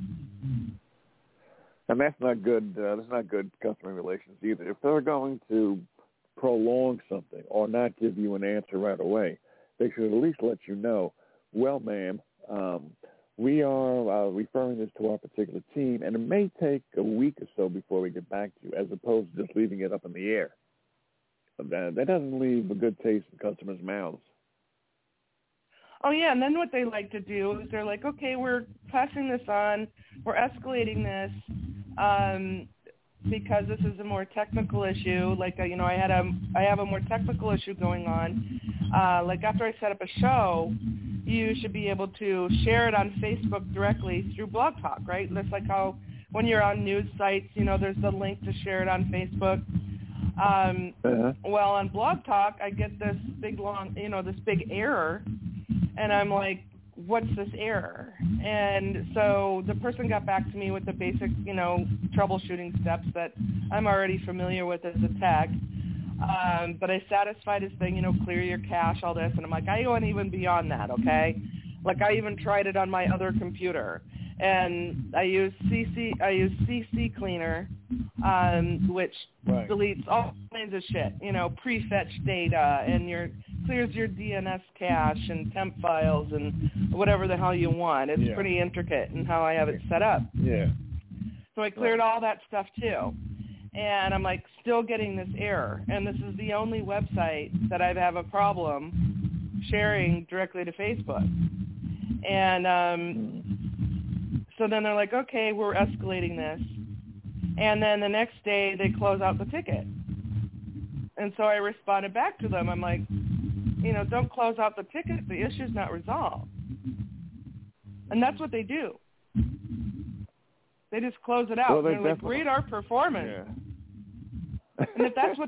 And that's not good. That's not good customer relations either. If they're going to prolong something or not give you an answer right away, they should at least let you know, well, ma'am, we are referring this to our particular team, and it may take a week or so before we get back to you, as opposed to just leaving it up in the air. That doesn't leave a good taste in customers' mouths. Oh, yeah, and then what they like to do is they're like, okay, we're passing this on, we're escalating this because this is a more technical issue. Like, I have a more technical issue going on. Like after I set up a show, you should be able to share it on Facebook directly through Blog Talk, right? That's like how when you're on news sites, there's the link to share it on Facebook. Well, on Blog Talk, I get this big this big error, and I'm like, what's this error? And so the person got back to me with the basic, troubleshooting steps that I'm already familiar with as a tech. But I satisfied his thing, clear your cache, all this. And I'm like, I went even beyond that, okay? Like, I even tried it on my other computer. And I use CC Cleaner, which deletes all kinds of shit, prefetch data, and clears your DNS cache and temp files and whatever the hell you want. It's pretty intricate in how I have it set up. Yeah. So I cleared all that stuff too. And I'm like, still getting this error. And this is the only website that I have a problem sharing directly to Facebook. And so then they're like, okay, we're escalating this. And then the next day they close out the ticket. And so I responded back to them. I'm like, don't close out the ticket. The issue's not resolved. And that's what they do. They just close it out. Well, they're like, rate our performance. Yeah. And if that's what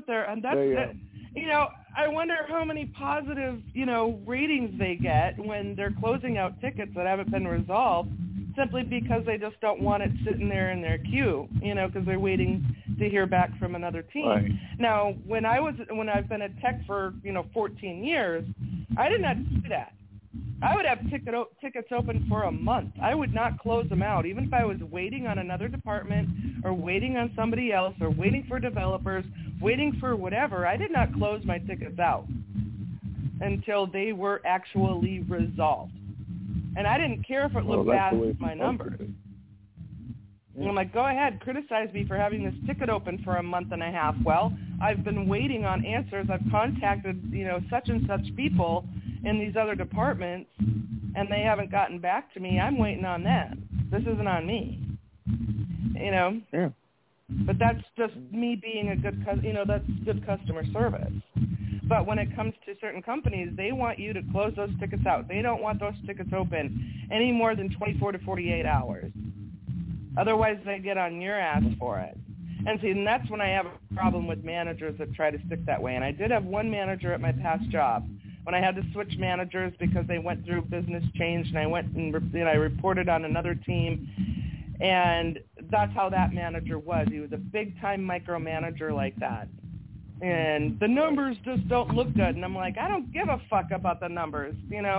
I wonder how many positive, ratings they get when they're closing out tickets that haven't been resolved, simply because they just don't want it sitting there in their queue, because they're waiting to hear back from another team. Right. Now, when I've been a tech for, 14 years, I did not do that. I would have tickets open for a month. I would not close them out, even if I was waiting on another department or waiting on somebody else or waiting for developers, waiting for whatever. I did not close my tickets out until they were actually resolved. And I didn't care if it looked past my numbers. And I'm like, go ahead, criticize me for having this ticket open for a month and a half. Well, I've been waiting on answers. I've contacted, such and such people in these other departments, and they haven't gotten back to me. I'm waiting on that. This isn't on me. Yeah. But that's just me being a good, that's good customer service. But when it comes to certain companies, they want you to close those tickets out. They don't want those tickets open any more than 24 to 48 hours. Otherwise, they get on your ass for it. And that's when I have a problem with managers that try to stick that way. And I did have one manager at my past job when I had to switch managers because they went through business change, and I went and I reported on another team. And that's how that manager was. He was a big-time micromanager like that. And the numbers just don't look good. And I'm like, I don't give a fuck about the numbers,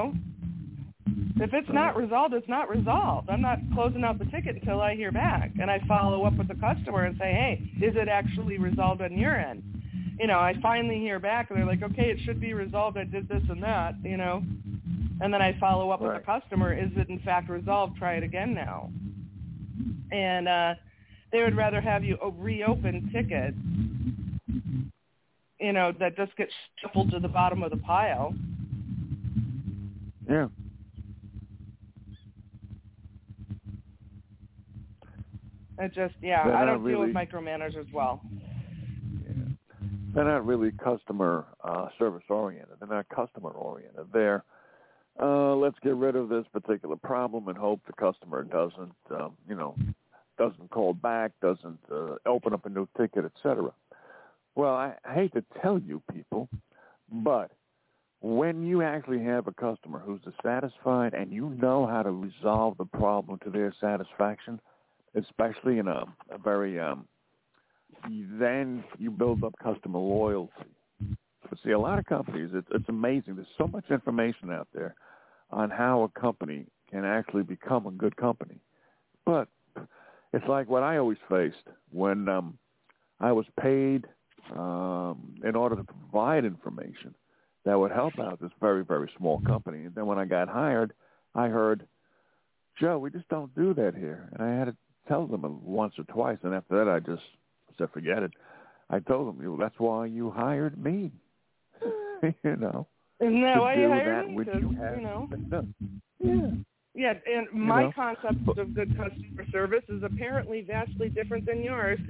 If it's not resolved, it's not resolved. I'm not closing out the ticket until I hear back. And I follow up with the customer and say, hey, is it actually resolved on your end? I finally hear back, and they're like, okay, it should be resolved. I did this and that, And then I follow up with the customer. Is it in fact resolved? Try it again now. And they would rather have you reopen tickets, that just get shuffled to the bottom of the pile. Yeah. It just, I don't deal with micromanagers well. Yeah. They're not really customer service oriented. They're not customer oriented. They're let's get rid of this particular problem and hope the customer doesn't call back, doesn't open up a new ticket, etc. Well, I hate to tell you people, but when you actually have a customer who's dissatisfied and you know how to resolve the problem to their satisfaction, especially in a very, then you build up customer loyalty. But see, a lot of companies, it's amazing. There's so much information out there on how a company can actually become a good company. But it's like what I always faced when I was paid in order to provide information that would help out this very, very small company. And then when I got hired, I heard, Joe, we just don't do that here. And I had to tell them once or twice. And after that, I just said, forget it. I told them, that's why you hired me. Isn't that why you hired me? Yeah, and my concept of good customer service is apparently vastly different than yours,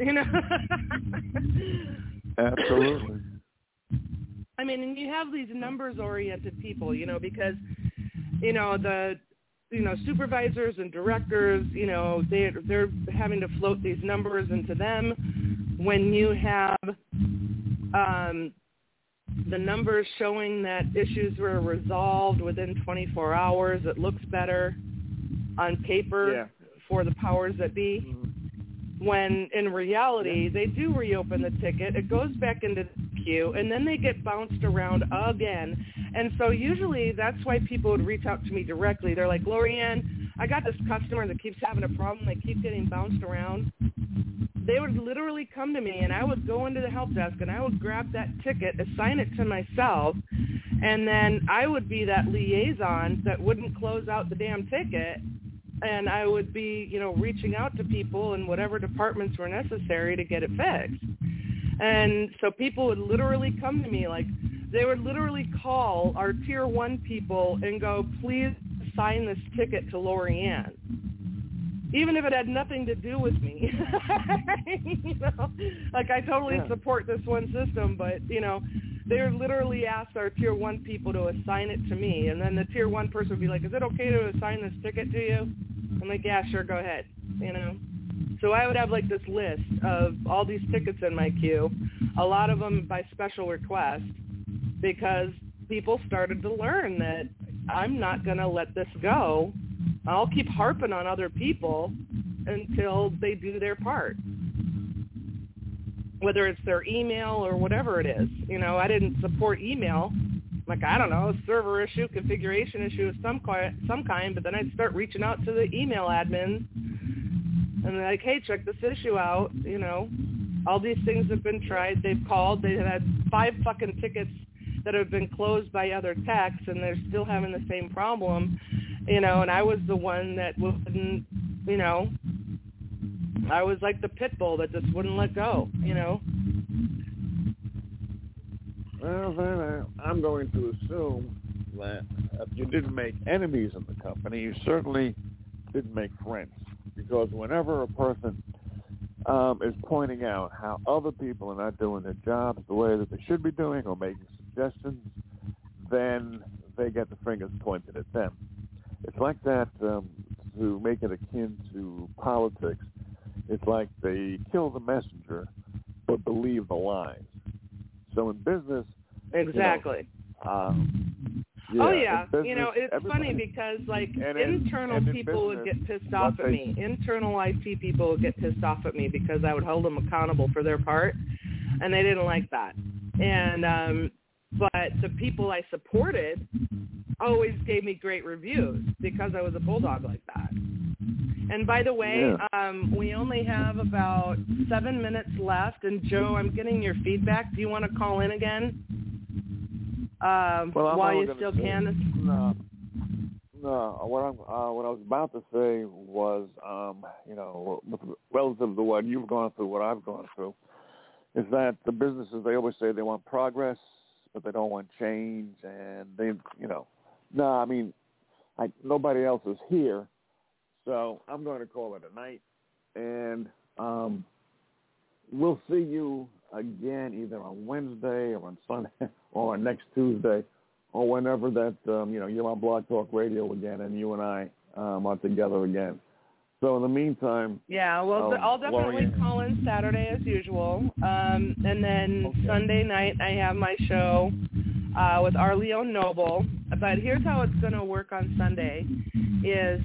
Absolutely. I mean, and you have these numbers-oriented people, because, the, supervisors and directors, they're having to float these numbers into them when you have the numbers showing that issues were resolved within 24 hours. It looks better on paper for the powers that be. When in reality, they do reopen the ticket, it goes back into the queue, and then they get bounced around again. And so usually that's why people would reach out to me directly. They're like, Lori-Ann, I got this customer that keeps having a problem. They keep getting bounced around. They would literally come to me, and I would go into the help desk, and I would grab that ticket, assign it to myself, and then I would be that liaison that wouldn't close out the damn ticket. And I would be, reaching out to people in whatever departments were necessary to get it fixed. And so people would literally come to me, like they would literally call our tier 1 people and go, please assign this ticket to Lori-Ann. Even if it had nothing to do with me. Like I totally support this one system, but, they would literally ask our tier 1 people to assign it to me. And then the tier 1 person would be like, is it okay to assign this ticket to you? I'm like, yeah, sure, go ahead. So I would have like this list of all these tickets in my queue, a lot of them by special request, because people started to learn that I'm not going to let this go. I'll keep harping on other people until they do their part, whether it's their email or whatever it is. I didn't support email. Like, I don't know, a server issue, configuration issue of some kind, but then I'd start reaching out to the email admins and they're like, hey, check this issue out. All these things have been tried. They've called. They've had 5 fucking tickets that have been closed by other techs, and they're still having the same problem. And I was the one that wouldn't, I was like the pit bull that just wouldn't let go, Well, then I'm going to assume that if you didn't make enemies in the company, you certainly didn't make friends. Because whenever a person is pointing out how other people are not doing their jobs the way that they should be doing or making suggestions, then they get the fingers pointed at them. It's like that, to make it akin to politics, it's like they kill the messenger but believe the lies. So in business, exactly. Business, it's funny because internal people would get pissed off at me. Internal IT people would get pissed off at me because I would hold them accountable for their part, and they didn't like that. And but the people I supported always gave me great reviews because I was a bulldog like that. And by the way, we only have about 7 minutes left. And Joe, I'm getting your feedback. Do you want to call in again while you still can? No. What I was about to say was, relative to what you've gone through, what I've gone through, is that the businesses, they always say they want progress, but they don't want change, and they, nobody else is here. So I'm going to call it a night, and we'll see you again either on Wednesday or on Sunday or on next Tuesday or whenever that, you're on Blog Talk Radio again and you and I are together again. So in the meantime... Yeah, well, I'll definitely call in Saturday as usual. And then Sunday night I have my show with Arleon Noble. But here's how it's going to work on Sunday is...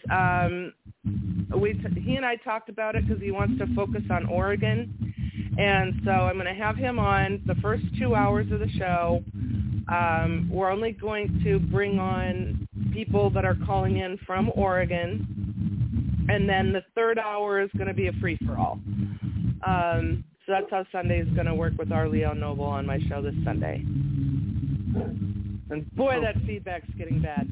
he and I talked about it because he wants to focus on Oregon, and so I'm going to have him on the first 2 hours of the show. We're only going to bring on people that are calling in from Oregon, and then the third hour is going to be a free-for-all. So that's how Sunday is going to work with Arleon Noble on my show this Sunday. And boy, that feedback's getting bad.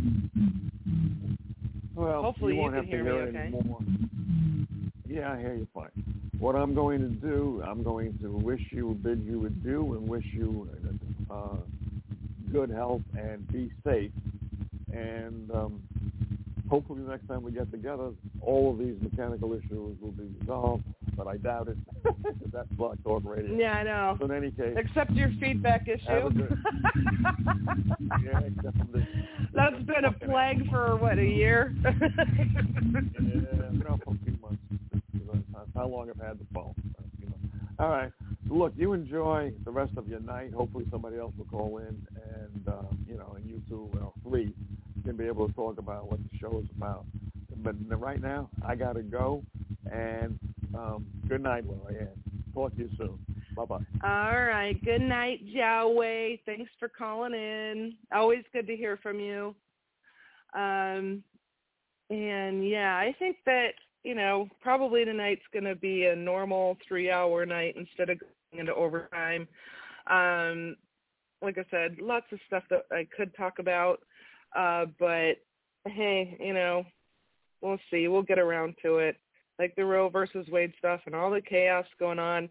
Well, hopefully you won't can have to hear hear me okay. Anymore. Yeah, I hear you fine. What I'm going to do, I'm going to bid you adieu and wish you good health and be safe. And hopefully next time we get together, all of these mechanical issues will be resolved, but I doubt it. That's Blog Talk Radio. Yeah, I know. So in any case... Except your feedback issue. Except for this. That's been a plague for, a year? For a few months. That's how long I've had the phone. All right. look, you enjoy the rest of your night. Hopefully somebody else will call in, and and you two, three, can be able to talk about what the show is about. But right now, I got to go, and good night, Lori-Ann. Talk to you soon. Bye-bye. All right. Good night, Jiao Wei. Thanks for calling in. Always good to hear from you. And, yeah, I think that, probably tonight's going to be a normal 3-hour night instead of going into overtime. Like I said, lots of stuff that I could talk about. But, hey, we'll see. We'll get around to it. Like the Roe versus Wade stuff and all the chaos going on.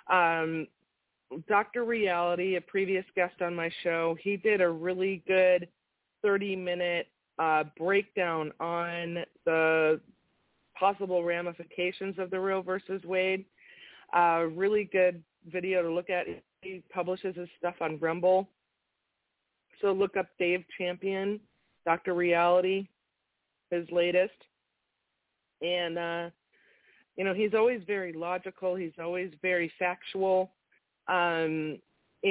Dr. Reality, a previous guest on my show, he did a really good 30-minute breakdown on the possible ramifications of the Roe versus Wade. Really good video to look at. He publishes his stuff on Rumble. So look up Dave Champion, Dr. Reality, his latest. And, he's always very logical. He's always very factual, and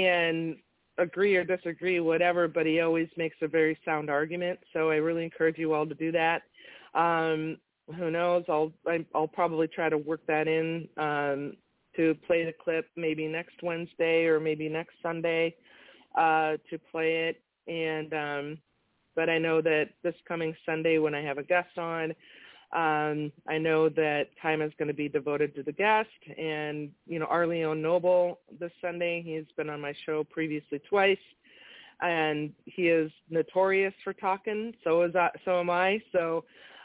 agree or disagree, whatever, but he always makes a very sound argument. So I really encourage you all to do that. Who knows? I'll probably try to work that in to play the clip maybe next Wednesday or maybe next Sunday to play it. And but I know that this coming Sunday when I have a guest on, I know that time is going to be devoted to the guest. And, Arleon Noble this Sunday, he's been on my show previously twice, and he is notorious for talking. So am I. So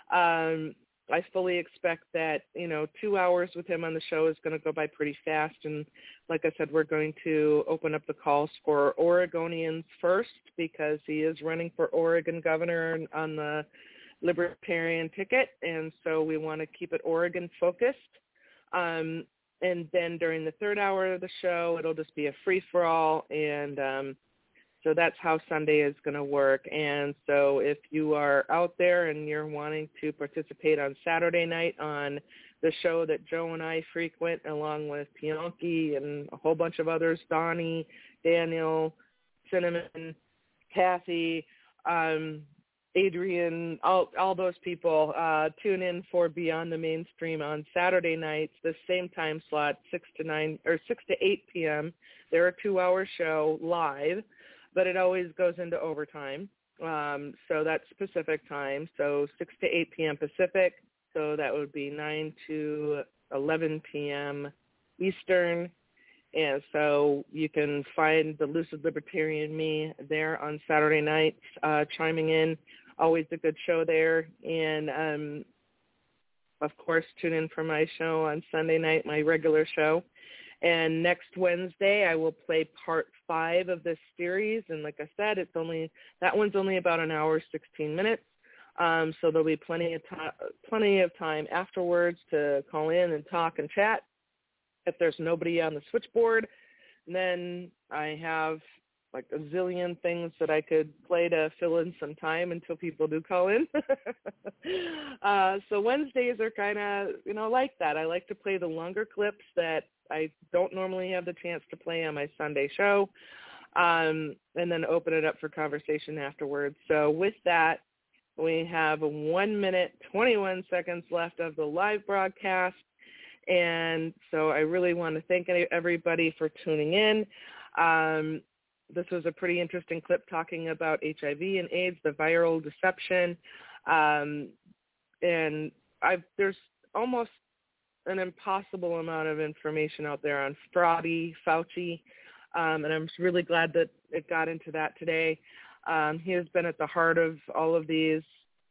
I fully expect that, 2 hours with him on the show is going to go by pretty fast. And like I said, we're going to open up the calls for Oregonians first because he is running for Oregon governor on the Libertarian ticket, and so we want to keep it Oregon focused. And then during the third hour of the show, it'll just be a free-for-all, and so that's how Sunday is going to work. And so if you are out there and you're wanting to participate on Saturday night on the show that Joe and I frequent, along with Bianchi and a whole bunch of others, Donnie, Daniel, Cinnamon, Kathy, Adrian, all those people, tune in for Beyond the Mainstream on Saturday nights, the same time slot, 6 to 8 p.m. They're a 2-hour show live, but it always goes into overtime. So that's Pacific time, so 6 to 8 p.m. Pacific. So that would be 9 to 11 p.m. Eastern. And so you can find the Lucid Libertarian me there on Saturday nights, chiming in. Always a good show there. And, of course, tune in for my show on Sunday night, my regular show. And next Wednesday, I will play part 5 of this series. And like I said, that one's only about an hour, 16 minutes. So there'll be plenty of time afterwards to call in and talk and chat. If there's nobody on the switchboard, then I have like a zillion things that I could play to fill in some time until people do call in. So Wednesdays are kind of, like that. I like to play the longer clips that I don't normally have the chance to play on my Sunday show, and then open it up for conversation afterwards. So with that, we have 1 minute, 21 seconds left of the live broadcast. And so I really want to thank everybody for tuning in. This was a pretty interesting clip talking about HIV and AIDS, the viral deception. And there's almost an impossible amount of information out there on Fauci. And I'm really glad that it got into that today. He has been at the heart of all of this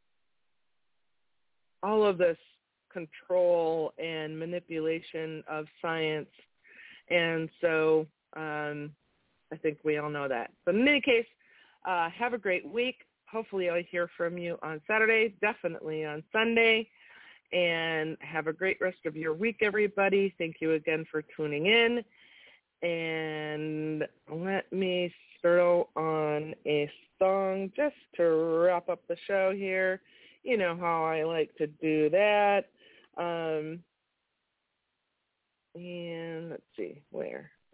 control and manipulation of science. And so I think we all know that. But in any case, have a great week. Hopefully I'll hear from you on Saturday, definitely on Sunday. And have a great rest of your week, everybody. Thank you again for tuning in. And let me throw on a song just to wrap up the show here. You know how I like to do that. And let's see, where?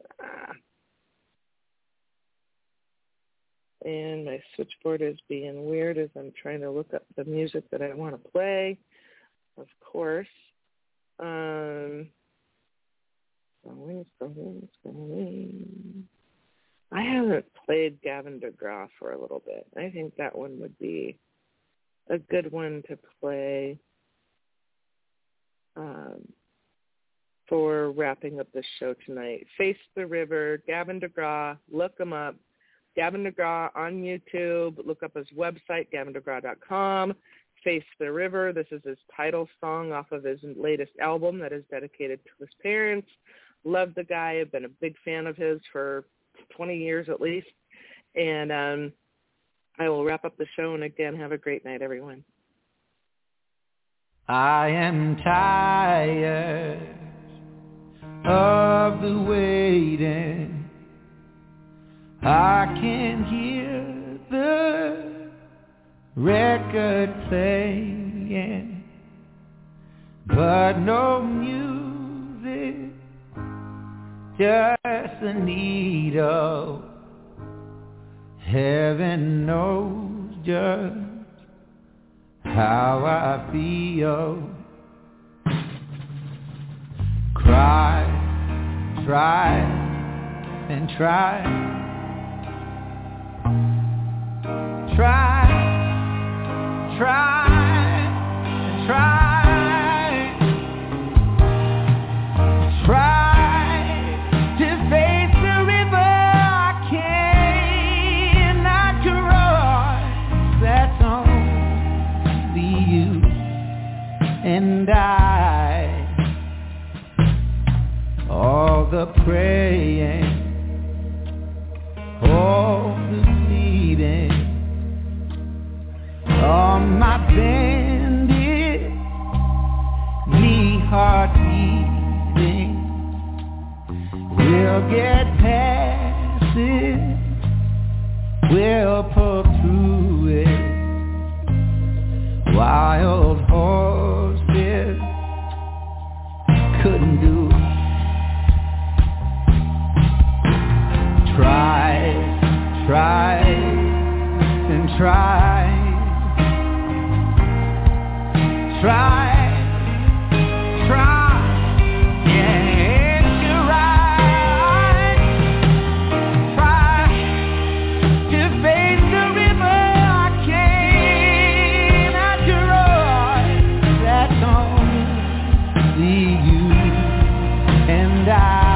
and my switchboard is being weird as I'm trying to look up the music that I want to play, of course. Going. I haven't played Gavin DeGraw for a little bit. I think that one would be a good one to play for wrapping up the show tonight. Face the River, Gavin DeGraw, look him up. Gavin DeGraw on YouTube. Look up his website, gavindegraw.com. Face the River. This is his title song off of his latest album that is dedicated to his parents. Love the guy. I've been a big fan of his for 20 years at least. And I will wrap up the show. And again, have a great night, everyone. I am tired of the waiting. I can hear the record playing, but no music, just a needle. Heaven knows just how I feel. Cry, try, and try. Try, and try. Try to face the river I cannot cross. That's only you and I. All the praying, all the pleading, all my bended knee heart beating. We'll get past it, we'll pull through it. Wild horses couldn't do it. Try, and try. Try, yeah, you're right. Try to face the river I cannot cross. That's only you and I.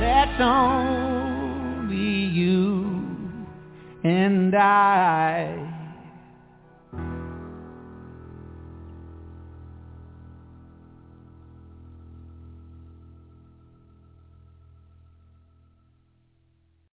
And I